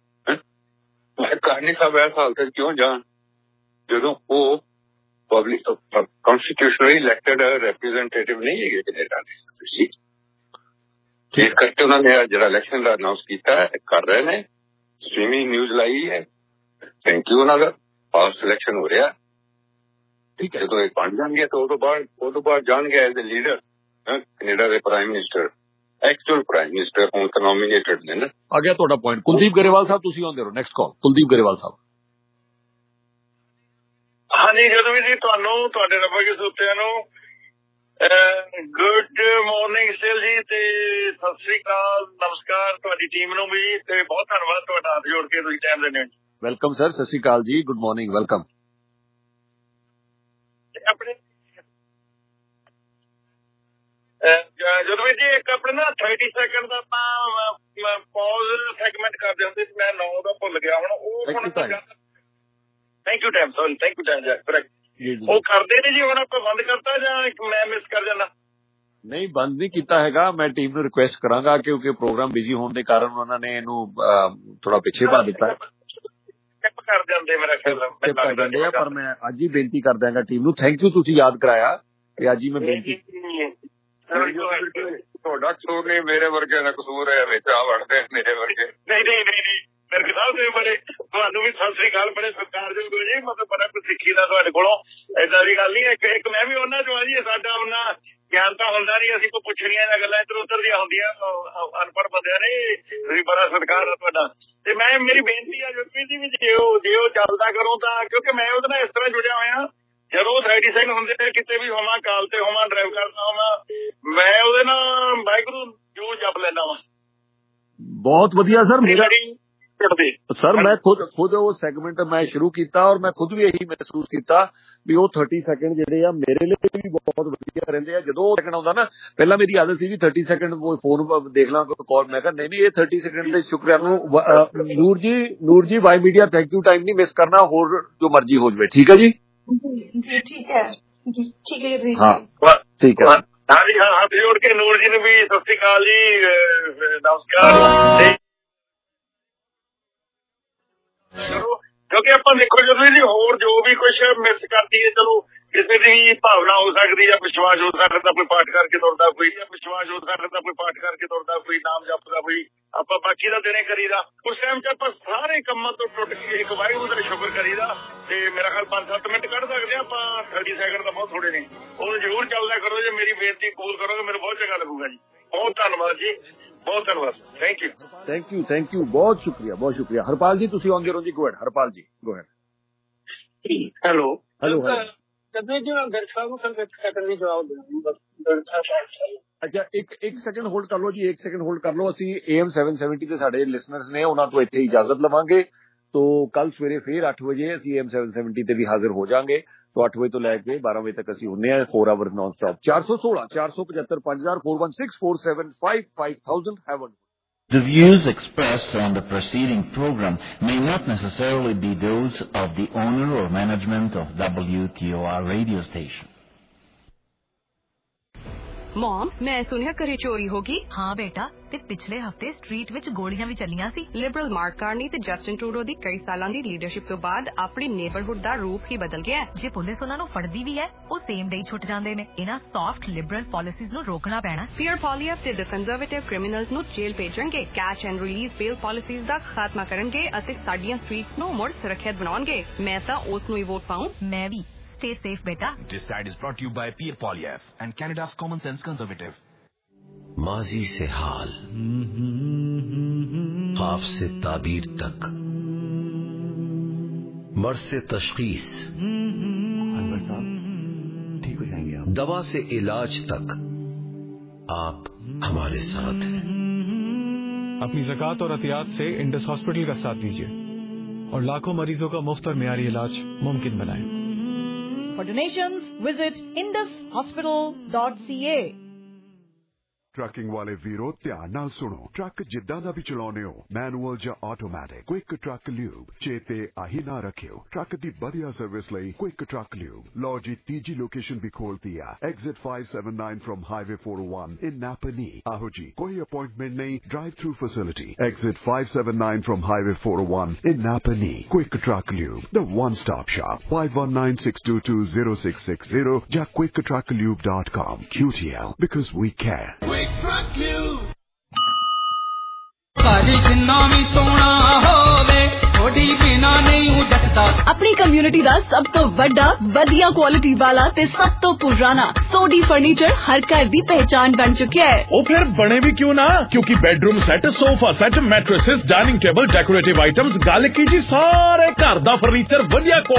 Speaker 2: ਕਰਨੀ ਸਾਹਿਬ ਇਸ ਹਾਲਤ ਚ ਕਿਉਂ ਜਾਣ ਜਦੋਂ ਉਹ ਪਬਲਿਕ ਕਨਸਟੀਟਿਊਸ਼ਨਲੀ ਇਲੈਕਟਡ ਰਿਪਰੈਜ਼ੈਂਟੇਟਿਵ ਨਹੀਂ ਹੈਗੇ ਕੈਨੇਡਾ ਦੇ। ਇਸ ਕਰਕੇ ਉਹਨਾਂ ਨੇ ਜਿਹੜਾ ਇਲੈਕਸ਼ਨ ਦਾ ਅਨਾਉਂਸ ਕੀਤਾ ਕਰ ਰਹੇ ਨੇ, ਸਟ੍ਰੀਮਿੰਗ ਨਿਊਜ਼ ਲਾਈ ਹੈ। ਥੈਂਕ ਯੂ ਉਹਨਾਂ ਦਾ। ਫਾਸਟ ਸਿਲੈਕਸ਼ਨ ਹੋ ਰਿਹਾ। ਠੀਕ ਹੈ, ਜਦੋਂ ਇਹ ਬਣ ਜਾਣਗੇ ਤਾਂ ਉਹ ਤੋਂ ਬਾਅਦ ਜਾਣਗੇ ਐਜ਼ ਏ ਲੀਡਰ ਕੈਨੇਡਾ ਦੇ prime minister, actual prime minister ਹੁਣ ਤਾਂ ਨੋਮੀਨੇਟਡ ਨੇ ਨਾ।
Speaker 1: ਆ ਗਿਆ ਤੁਹਾਡਾ ਪੁਆਇੰਟ। ਕੁਲਦੀਪ ਗਰੇਵਾਲ ਸਾਹਿਬ ਤੁਸੀਂ ਆਉਂਦੇ ਰਹੋ। ਨੈਕਸਟ ਕਾਲ ਕੁਲਦੀਪ ਗਰੇਵਾਲ ਸਾਹਿਬ।
Speaker 22: ਹਾਂਜੀ ਜਦੋਂ ਵੀ ਜੀ ਤੁਹਾਨੂੰ ਤੁਹਾਡੇ ਰੱਬ ਕੇ ਸੁੱਤਿਆਂ ਨੂੰ ਗੁੱਡ ਮਾਰਨਿੰਗ ਸਟਿਲ ਜੀ, ਤੇ ਸਤਿ ਸ੍ਰੀ ਅਕਾਲ, ਨਮਸਕਾਰ ਤੁਹਾਡੀ ਟੀਮ ਨੂੰ ਵੀ, ਤੇ ਬਹੁਤ ਧੰਨਵਾਦ ਤੁਹਾਡਾ ਹੱਥ ਜੋੜ ਕੇ ਤੁਸੀਂ ਟਾਈਮ ਦਿੰਦੇ ਹੋ।
Speaker 1: ਵੈਲਕਮ ਸਰ, ਸਤਿ ਸ੍ਰੀ ਅਕਾਲ ਜੀ, ਗੁੱਡ ਮਾਰਨਿੰਗ, ਵੈਲਕਮ।
Speaker 22: ਆਪਣੇ ਜਦੋਂ ਵੀ ਜੀ ਇੱਕ ਆਪਣੇ ਨਾ 30 ਸੈਕਿੰਡ ਦਾ ਆਪਾਂ ਪੌਜ਼ ਸੈਗਮੈਂਟ ਕਰਦੇ ਹੁੰਦੇ ਸੀ, ਮੈਂ 9 ਦਾ ਭੁੱਲ ਗਿਆ ਹੁਣ। ਉਹ ਹੁਣ thank you time, sorry thank you time correct, ਉਹ ਕਰਦੇ ਨੇ ਜੀ। ਹੁਣ ਆਪਾਂ ਬੰਦ ਕਰਤਾ ਜਾਂ ਮੈਂ ਮਿਸ ਕਰ ਜਾਣਾ?
Speaker 1: ਨਹੀਂ, ਬੰਦ ਨਹੀਂ ਕੀਤਾ ਹੈਗਾ। ਮੈਂ ਟੀਮ ਨੂੰ ਰਿਕੁਐਸਟ ਕਰਾਂਗਾ ਕਿਉਂਕਿ ਪ੍ਰੋਗਰਾਮ ਬਿਜ਼ੀ ਹੋਣ ਦੇ ਕਾਰਨ ਉਹਨਾਂ ਨੇ ਇਹਨੂੰ ਥੋੜਾ ਪਿੱਛੇ ਪਾ ਦਿੱਤਾ
Speaker 22: ਕਰ ਜਾਂਦੇ ਮੇਰਾ ਖਿਆਲ,
Speaker 1: ਪਰ ਮੈਂ ਅੱਜ ਹੀ ਬੇਨਤੀ ਕਰ ਦਿਆਂਗਾ ਟੀਮ ਨੂੰ। ਥੈਂਕ ਯੂ, ਤੁਸੀਂ ਯਾਦ ਕਰਾਇਆ ਤੇ ਅੱਜ ਹੀ ਮੈਂ ਬੇਨਤੀ।
Speaker 2: ਤੁਹਾਡਾ ਕਸੂਰ ਨਹੀਂ, ਮੇਰੇ ਵਰਗੇ ਦਾ ਕਸੂਰ ਹੈ, ਵਿੱਚ ਆ ਵੜਦੇ ਮੇਰੇ ਵਰਗੇ।
Speaker 22: ਨਹੀਂ ਮੇਰੇ ਸਾਹਿਬ ਤੁਸੀਂ ਬੜੇ, ਤੁਹਾਨੂੰ ਵੀ ਸਤਿ ਸ੍ਰੀ ਅਕਾਲ, ਬੜੇ ਸਤਿਕਾਰਯੋਗ ਹੋ ਜੀ, ਮਤਲਬ ਬੜਾ ਕੁਝ ਸਿੱਖੀ ਦਾ ਤੁਹਾਡੇ ਕੋਲੋਂ, ਏਦਾਂ ਦੀ ਗੱਲ ਨਹੀਂ। ਇੱਕ ਮੈਂ ਵੀ ਉਹਨਾਂ ਚੋਂ ਆ ਜੀ, ਸਾਡਾ ਉਹਨਾਂ ਗਿਆਨ ਤਾਂ ਹੁੰਦਾ ਨਹੀਂ, ਅਸੀਂ ਕੋਈ ਪੁੱਛਣੀਆਂ ਜਾਂ ਗੱਲਾਂ ਇੱਧਰ ਉੱਧਰ ਦੀਆਂ ਹੁੰਦੀਆਂ ਅਨਪੜ੍ਹ ਬੰਦਿਆਂ ਨੇ। ਤੁਸੀਂ ਬੜਾ ਸਤਿਕਾਰ ਹੈ ਤੁਹਾਡਾ। ਤੇ ਮੈਂ ਮੇਰੀ ਬੇਨਤੀ ਆ ਜੁਗਪ੍ਰੀਤ ਜੀ ਵੀ ਜੇ ਉਹ ਚੱਲਦਾ ਕਰੋ ਤਾਂ, ਕਿਉਂਕਿ ਮੈਂ ਉਹਦੇ ਨਾਲ ਇਸ ਤਰ੍ਹਾਂ ਜੁੜਿਆ ਹੋਇਆ, ਜਦੋਂ 30 ਸੈਕਿੰਡ ਹੁੰਦੇ ਨੇ ਕਿਤੇ ਵੀ ਹੋਵਾਂ, ਕਾਲ ਤੇ ਹੋਵਾਂ, ਡਰਾਈਵ ਕਰਦਾ ਹੋਵਾਂ, ਮੈਂ ਉਹਦੇ ਨਾਲ ਵਾਹਿਗੁਰੂ ਜੋ ਜਪ ਲੈਂਦਾ ਵਾਂ।
Speaker 1: ਬਹੁਤ ਵਧੀਆ ਸਰ। ਮੇਰਾ ਸਰ ਮੈਂ ਖੁਦ ਉਹ ਸੈਗਮੈਂਟ ਮੈਂ ਸ਼ੁਰੂ ਕੀਤਾ ਔਰ ਮੈਂ ਖੁਦ ਵੀ ਇਹੀ ਮਹਿਸੂਸ ਕੀਤਾ ਵੀ ਉਹ 30 ਸੈਕਿੰਡ ਜਿਹੜੇ ਆ ਮੇਰੇ ਲਈ ਵੀ ਬਹੁਤ ਵਧੀਆ ਰਹਿੰਦੇ ਆ। ਜਦੋਂ ਉਹ ਸੈਕਿੰਡ ਆਉਂਦਾ ਨਾ, ਪਹਿਲਾਂ ਮੇਰੀ ਆਦਤ ਸੀ ਵੀ 30 ਸੈਕਿੰਡ ਫੋਨ ਦੇਖ ਲਾਂ ਕਾਲ, ਮੈਂ ਕਿਹਾ ਨਹੀਂ ਇਹ 30 ਸੈਕਿੰਡ ਦੇ ਸ਼ੁਕਰੀਆ ਨੂੰ। Noor ji Y media, thank you, time ਨਹੀਂ ਮਿਸ ਕਰਨਾ, ਹੋਰ ਜੋ ਮਰਜ਼ੀ ਹੋ ਜਾਵੇ। ਠੀਕ ਹੈ ਜੀ,
Speaker 22: ਠੀਕ ਹੈ ਜੀ,
Speaker 1: ਹਾਂ ਠੀਕ ਹੈ।
Speaker 22: ਹਾਂਜੀ ਹਾਂ, ਹੱਥ ਜੋੜ ਕੇ ਨੂਰ ਜੀ ਨੂੰ ਵੀ ਸਤਿ ਸ੍ਰੀ ਅਕਾਲ ਜੀ, ਨਮਸਕਾਰ। ਕਿਉਂਕਿ ਆਪਾਂ ਦੇਖੋ ਜਦੋਂ ਜੀ ਹੋਰ ਜੋ ਵੀ ਕੁਛ ਮਿਸ ਕਰਦੀ ਹੈ, ਚਲੋ ਕਿਸੇ ਦੀ ਭਾਵਨਾ ਹੋ ਸਕਦੀ ਹੈ, ਵਿਸ਼ਵਾਸ ਹੋ ਸਕਦਾ, ਕੋਈ ਪਾਠ ਕਰਕੇ ਤੁਰਦਾ, ਕੋਈ ਵਿਸ਼ਵਾਸ ਹੋ ਸਕਦਾ, ਕੋਈ ਪਾਠ ਕਰਕੇ ਤੁਰਦਾ, ਕੋਈ ਨਾਮ ਜਪਦਾ, ਕੋਈ ਆਪਾਂ ਬਾਕੀ ਦਾ ਦਿਨੇ ਕਰੀਦਾ। ਉਸ ਟਾਈਮ ਚ ਆਪਾਂ ਸਾਰੇ ਕੰਮਾਂ ਤੋਂ ਟੁੱਟ ਕੇ ਇੱਕ ਵਾਹਿਗੁਰੂ ਦਾ ਸ਼ੁਕਰ ਕਰੀਦਾ। ਤੇ ਮੇਰਾ ਖਿਆਲ 5-7 ਮਿੰਟ ਕੱਢ ਸਕਦੇ ਆਪਾਂ, 30 ਸੈਕਿੰਡ ਤਾਂ ਬਹੁਤ ਥੋੜੇ ਨੇ। ਉਹਨੂੰ ਜ਼ਰੂਰ ਚੱਲਦਾ ਕਰੋ, ਜੇ ਮੇਰੀ ਬੇਨਤੀ ਕਬੂਲ ਕਰੋਗੇ ਮੈਨੂੰ ਬਹੁਤ ਚੰਗਾ ਲੱਗੂਗਾ ਜੀ। ਬਹੁਤ ਧੰਨਵਾਦ ਜੀ, ਬਹੁਤ ਧੰਨਵਾਦ, ਥੈਂਕ
Speaker 1: ਯੂ, ਬਹੁਤ ਸ਼ੁਕਰੀਆ। ਹਰਪਾਲ ਜੀ ਤੁਸੀਂ ਆਉਂਦੇ ਰਹੋ ਜੀ, ਗੋ ਹੈਡ ਹਰਪਾਲ ਜੀ, ਗੋ ਹੈਡ।
Speaker 4: ਹੈਲੋ ਕਦੇ ਜੀ ਮੈਂ ਦਰਸ਼ਕਾਂ ਨੂੰ ਸਿਰਫ 1 ਸੈਕਿੰਡ ਲਈ ਜਵਾਬ ਦੇਣਾ ਬਸ।
Speaker 1: ਅੱਛਾ ਇੱਕ ਸੈਕਿੰਡ ਹੋਲਡ ਕਰ ਲਓ ਜੀ, 1 ਸੈਕਿੰਡ ਹੋਲਡ ਕਰ ਲਓ। ਅਸੀਂ AM 770 ਤੇ ਸਾਡੇ ਲਿਸਨਰਸ ਨੇ, ਉਹਨਾਂ ਤੋਂ ਇੱਥੇ ਇਜਾਜ਼ਤ ਲਵਾਂਗੇ। तो कल सवेरे फिर 8 बजे ਅਸੀਂ AM 770 ਤੇ ਵੀ ਹਾਜ਼ਰ ਹੋ ਜਾਾਂਗੇ। तो 8 ਵਜੇ ਤੋਂ ਲੈ ਕੇ 12 ਵਜੇ ਤੱਕ ਅਸੀਂ ਹੁੰਨੇ ਆ 4 hour non stop. 416 475 5000 416 475 5000 have a
Speaker 12: The views expressed on the preceding program may not necessarily be those of the owner or management of WTOR radio station.
Speaker 5: Mom, ਮੈਂ ਸੁਣਿਆ ਘਰੇ ਚੋਰੀ ਹੋ ਗਈ। ਹਾਂ ਬੇਟਾ, ਤੇ ਪਿਛਲੇ ਹਫਤੇ ਸਟਰੀਟ ਵਿੱਚ ਗੋਲੀਆਂ ਵੀ ਚੱਲੀਆਂ ਸੀ। ਲਿਬਰਲ ਮਾਰਕ ਕਾਰਨੀ ਤੇ ਜਸਟਿਨ ਟਰੂਡੋ ਦੀ ਕਈ ਸਾਲਾਂ ਦੀ ਲੀਡਰਸ਼ਿਪ ਤੋਂ ਬਾਅਦ ਆਪਣੀ ਨੇਬਰਹੁੱਡ ਦਾ ਰੂਪ ਹੀ ਬਦਲ ਗਿਆ। ਜੇ ਪੁਲਿਸ ਉਹਨਾਂ ਨੂੰ ਫੜਦੀ ਵੀ ਹੈ, ਉਹ ਸੇਮ ਡੇ ਛੁੱਟ ਜਾਂਦੇ ਨੇ। ਇਹਨਾਂ ਸੌਫਟ ਲਿਬਰਲ ਪਾਲਿਸੀਜ਼ ਨੂੰ ਰੋਕਣਾ ਪੈਣਾ। ਪੀਅਰ ਪੋਲੀਐਫ ਤੇ ਕੰਜ਼ਰਵੇਟਿਵ ਕ੍ਰਿਮੀਨਲਸ ਨੂੰ ਜੇਲ੍ਹ ਭੇਜਣਗੇ, catch and release bail policies ਦਾ ਖਾਤਮਾ ਕਰਨਗੇ ਅਤੇ ਸਾਡੀਆਂ ਸਟਰੀਟਸ ਨੂੰ ਮੁੜ ਸੁਰੱਖਿਅਤ ਬਣਾਉਣਗੇ। ਮੈਂ ਤਾਂ ਉਸ ਨੂੰ ਹੀ ਵੋਟ ਪਾਉਂ। ਮੈਂ ਵੀ। Stay safe, beta.
Speaker 6: This side is brought to you by Pierre Poilievre and Canada's Common Sense Conservative.
Speaker 23: माजी से हाल, ख्वाब से ताबीर तक, मर्ज से तशखीस, अनवर साहब ठीक हो जाएंगे आप, दवा से इलाज तक आप हमारे साथ हैं।
Speaker 24: अपनी ज़कात और अतियात से इंडस हॉस्पिटल का साथ दीजिए और लाखों मरीजों का मुफ्त और मेयारी इलाज मुमकिन बनाएं।
Speaker 25: For donations, visit indushospital.ca.
Speaker 7: Trucking ਵਾਲੇ ਵੀਰੋ ਧਿਆਨ ਨਾਲ ਸੁਣੋ। ਟਰੱਕ ਜਿੱਦਾਂ ਦਾ ਵੀ ਚਲਾਉਣੇ ਹੋ, ਮੈਨੂਅਲ ਜਾਂ ਆਟੋਮੈਟਿਕ, ਕੁਇਕ ਟਰੱਕ ਲਿਊਬ ਚੇਤੇ ਆਹੀ ਨਾ ਰੱਖਿਓ। ਟਰੱਕ ਦੀ ਵਧੀਆ ਸਰਵਿਸ ਲਈ ਕੁਇਕ ਟਰੱਕ ਲਿਊਬ। ਲਓ ਜੀ, ਤੀਜੀ ਲੋਕੇਸ਼ਨ ਵੀ ਖੋਲਤੀ ਆ, exit 579 from highway 401 in Napanee. ਆਹੋ ਜੀ, ਕੋਈ ਅਪਾਇੰਟਮੈਂਟ ਨਹੀਂ, drive through facility. Exit 579 from highway 401 in Napanee. Quick Truck Lube, the one-stop shop. 519-622-0660 ਜਾਂ quicktrucklube.com. QTL, because we care. Quick Truck Lube.
Speaker 8: ਸਾਡੀ ਜਿੰਨਾ ਵੀ ਸੋਹਣਾ ਹੋਵੇ ਥੋੜੀ ਬਿਨਾ ਨਹੀਂ ਜੱਟਦਾ। ਆਪਣੀ ਕਮਿਊਨਿਟੀ ਦਾ ਸਭ ਤੋਂ ਵੱਡਾ, ਵਧੀਆ ਕੁਆਲਿਟੀ ਵਾਲਾ ਤੇ ਸਭ ਤੋਂ ਪੁਰਾਣਾ ਸੋਡੀ ਫਰਨੀਚਰ ਹਰ ਘਰ ਦੀ ਪਹਿਚਾਨ ਬਣ ਚੁੱਕਿਆ ਹੈ।
Speaker 11: ਉਹ ਫਿਰ ਬਣੇ ਵੀ ਕਿਉਂ ਨਾ, ਕਿਉਂਕਿ bedroom set, sofa set, mattresses, dining table, decorative items, ਗੱਲ ਕੀ ਜੀ ਸਾਰੇ ਘਰ ਦਾ ਫਰਨੀਚਰ ਵਧੀਆ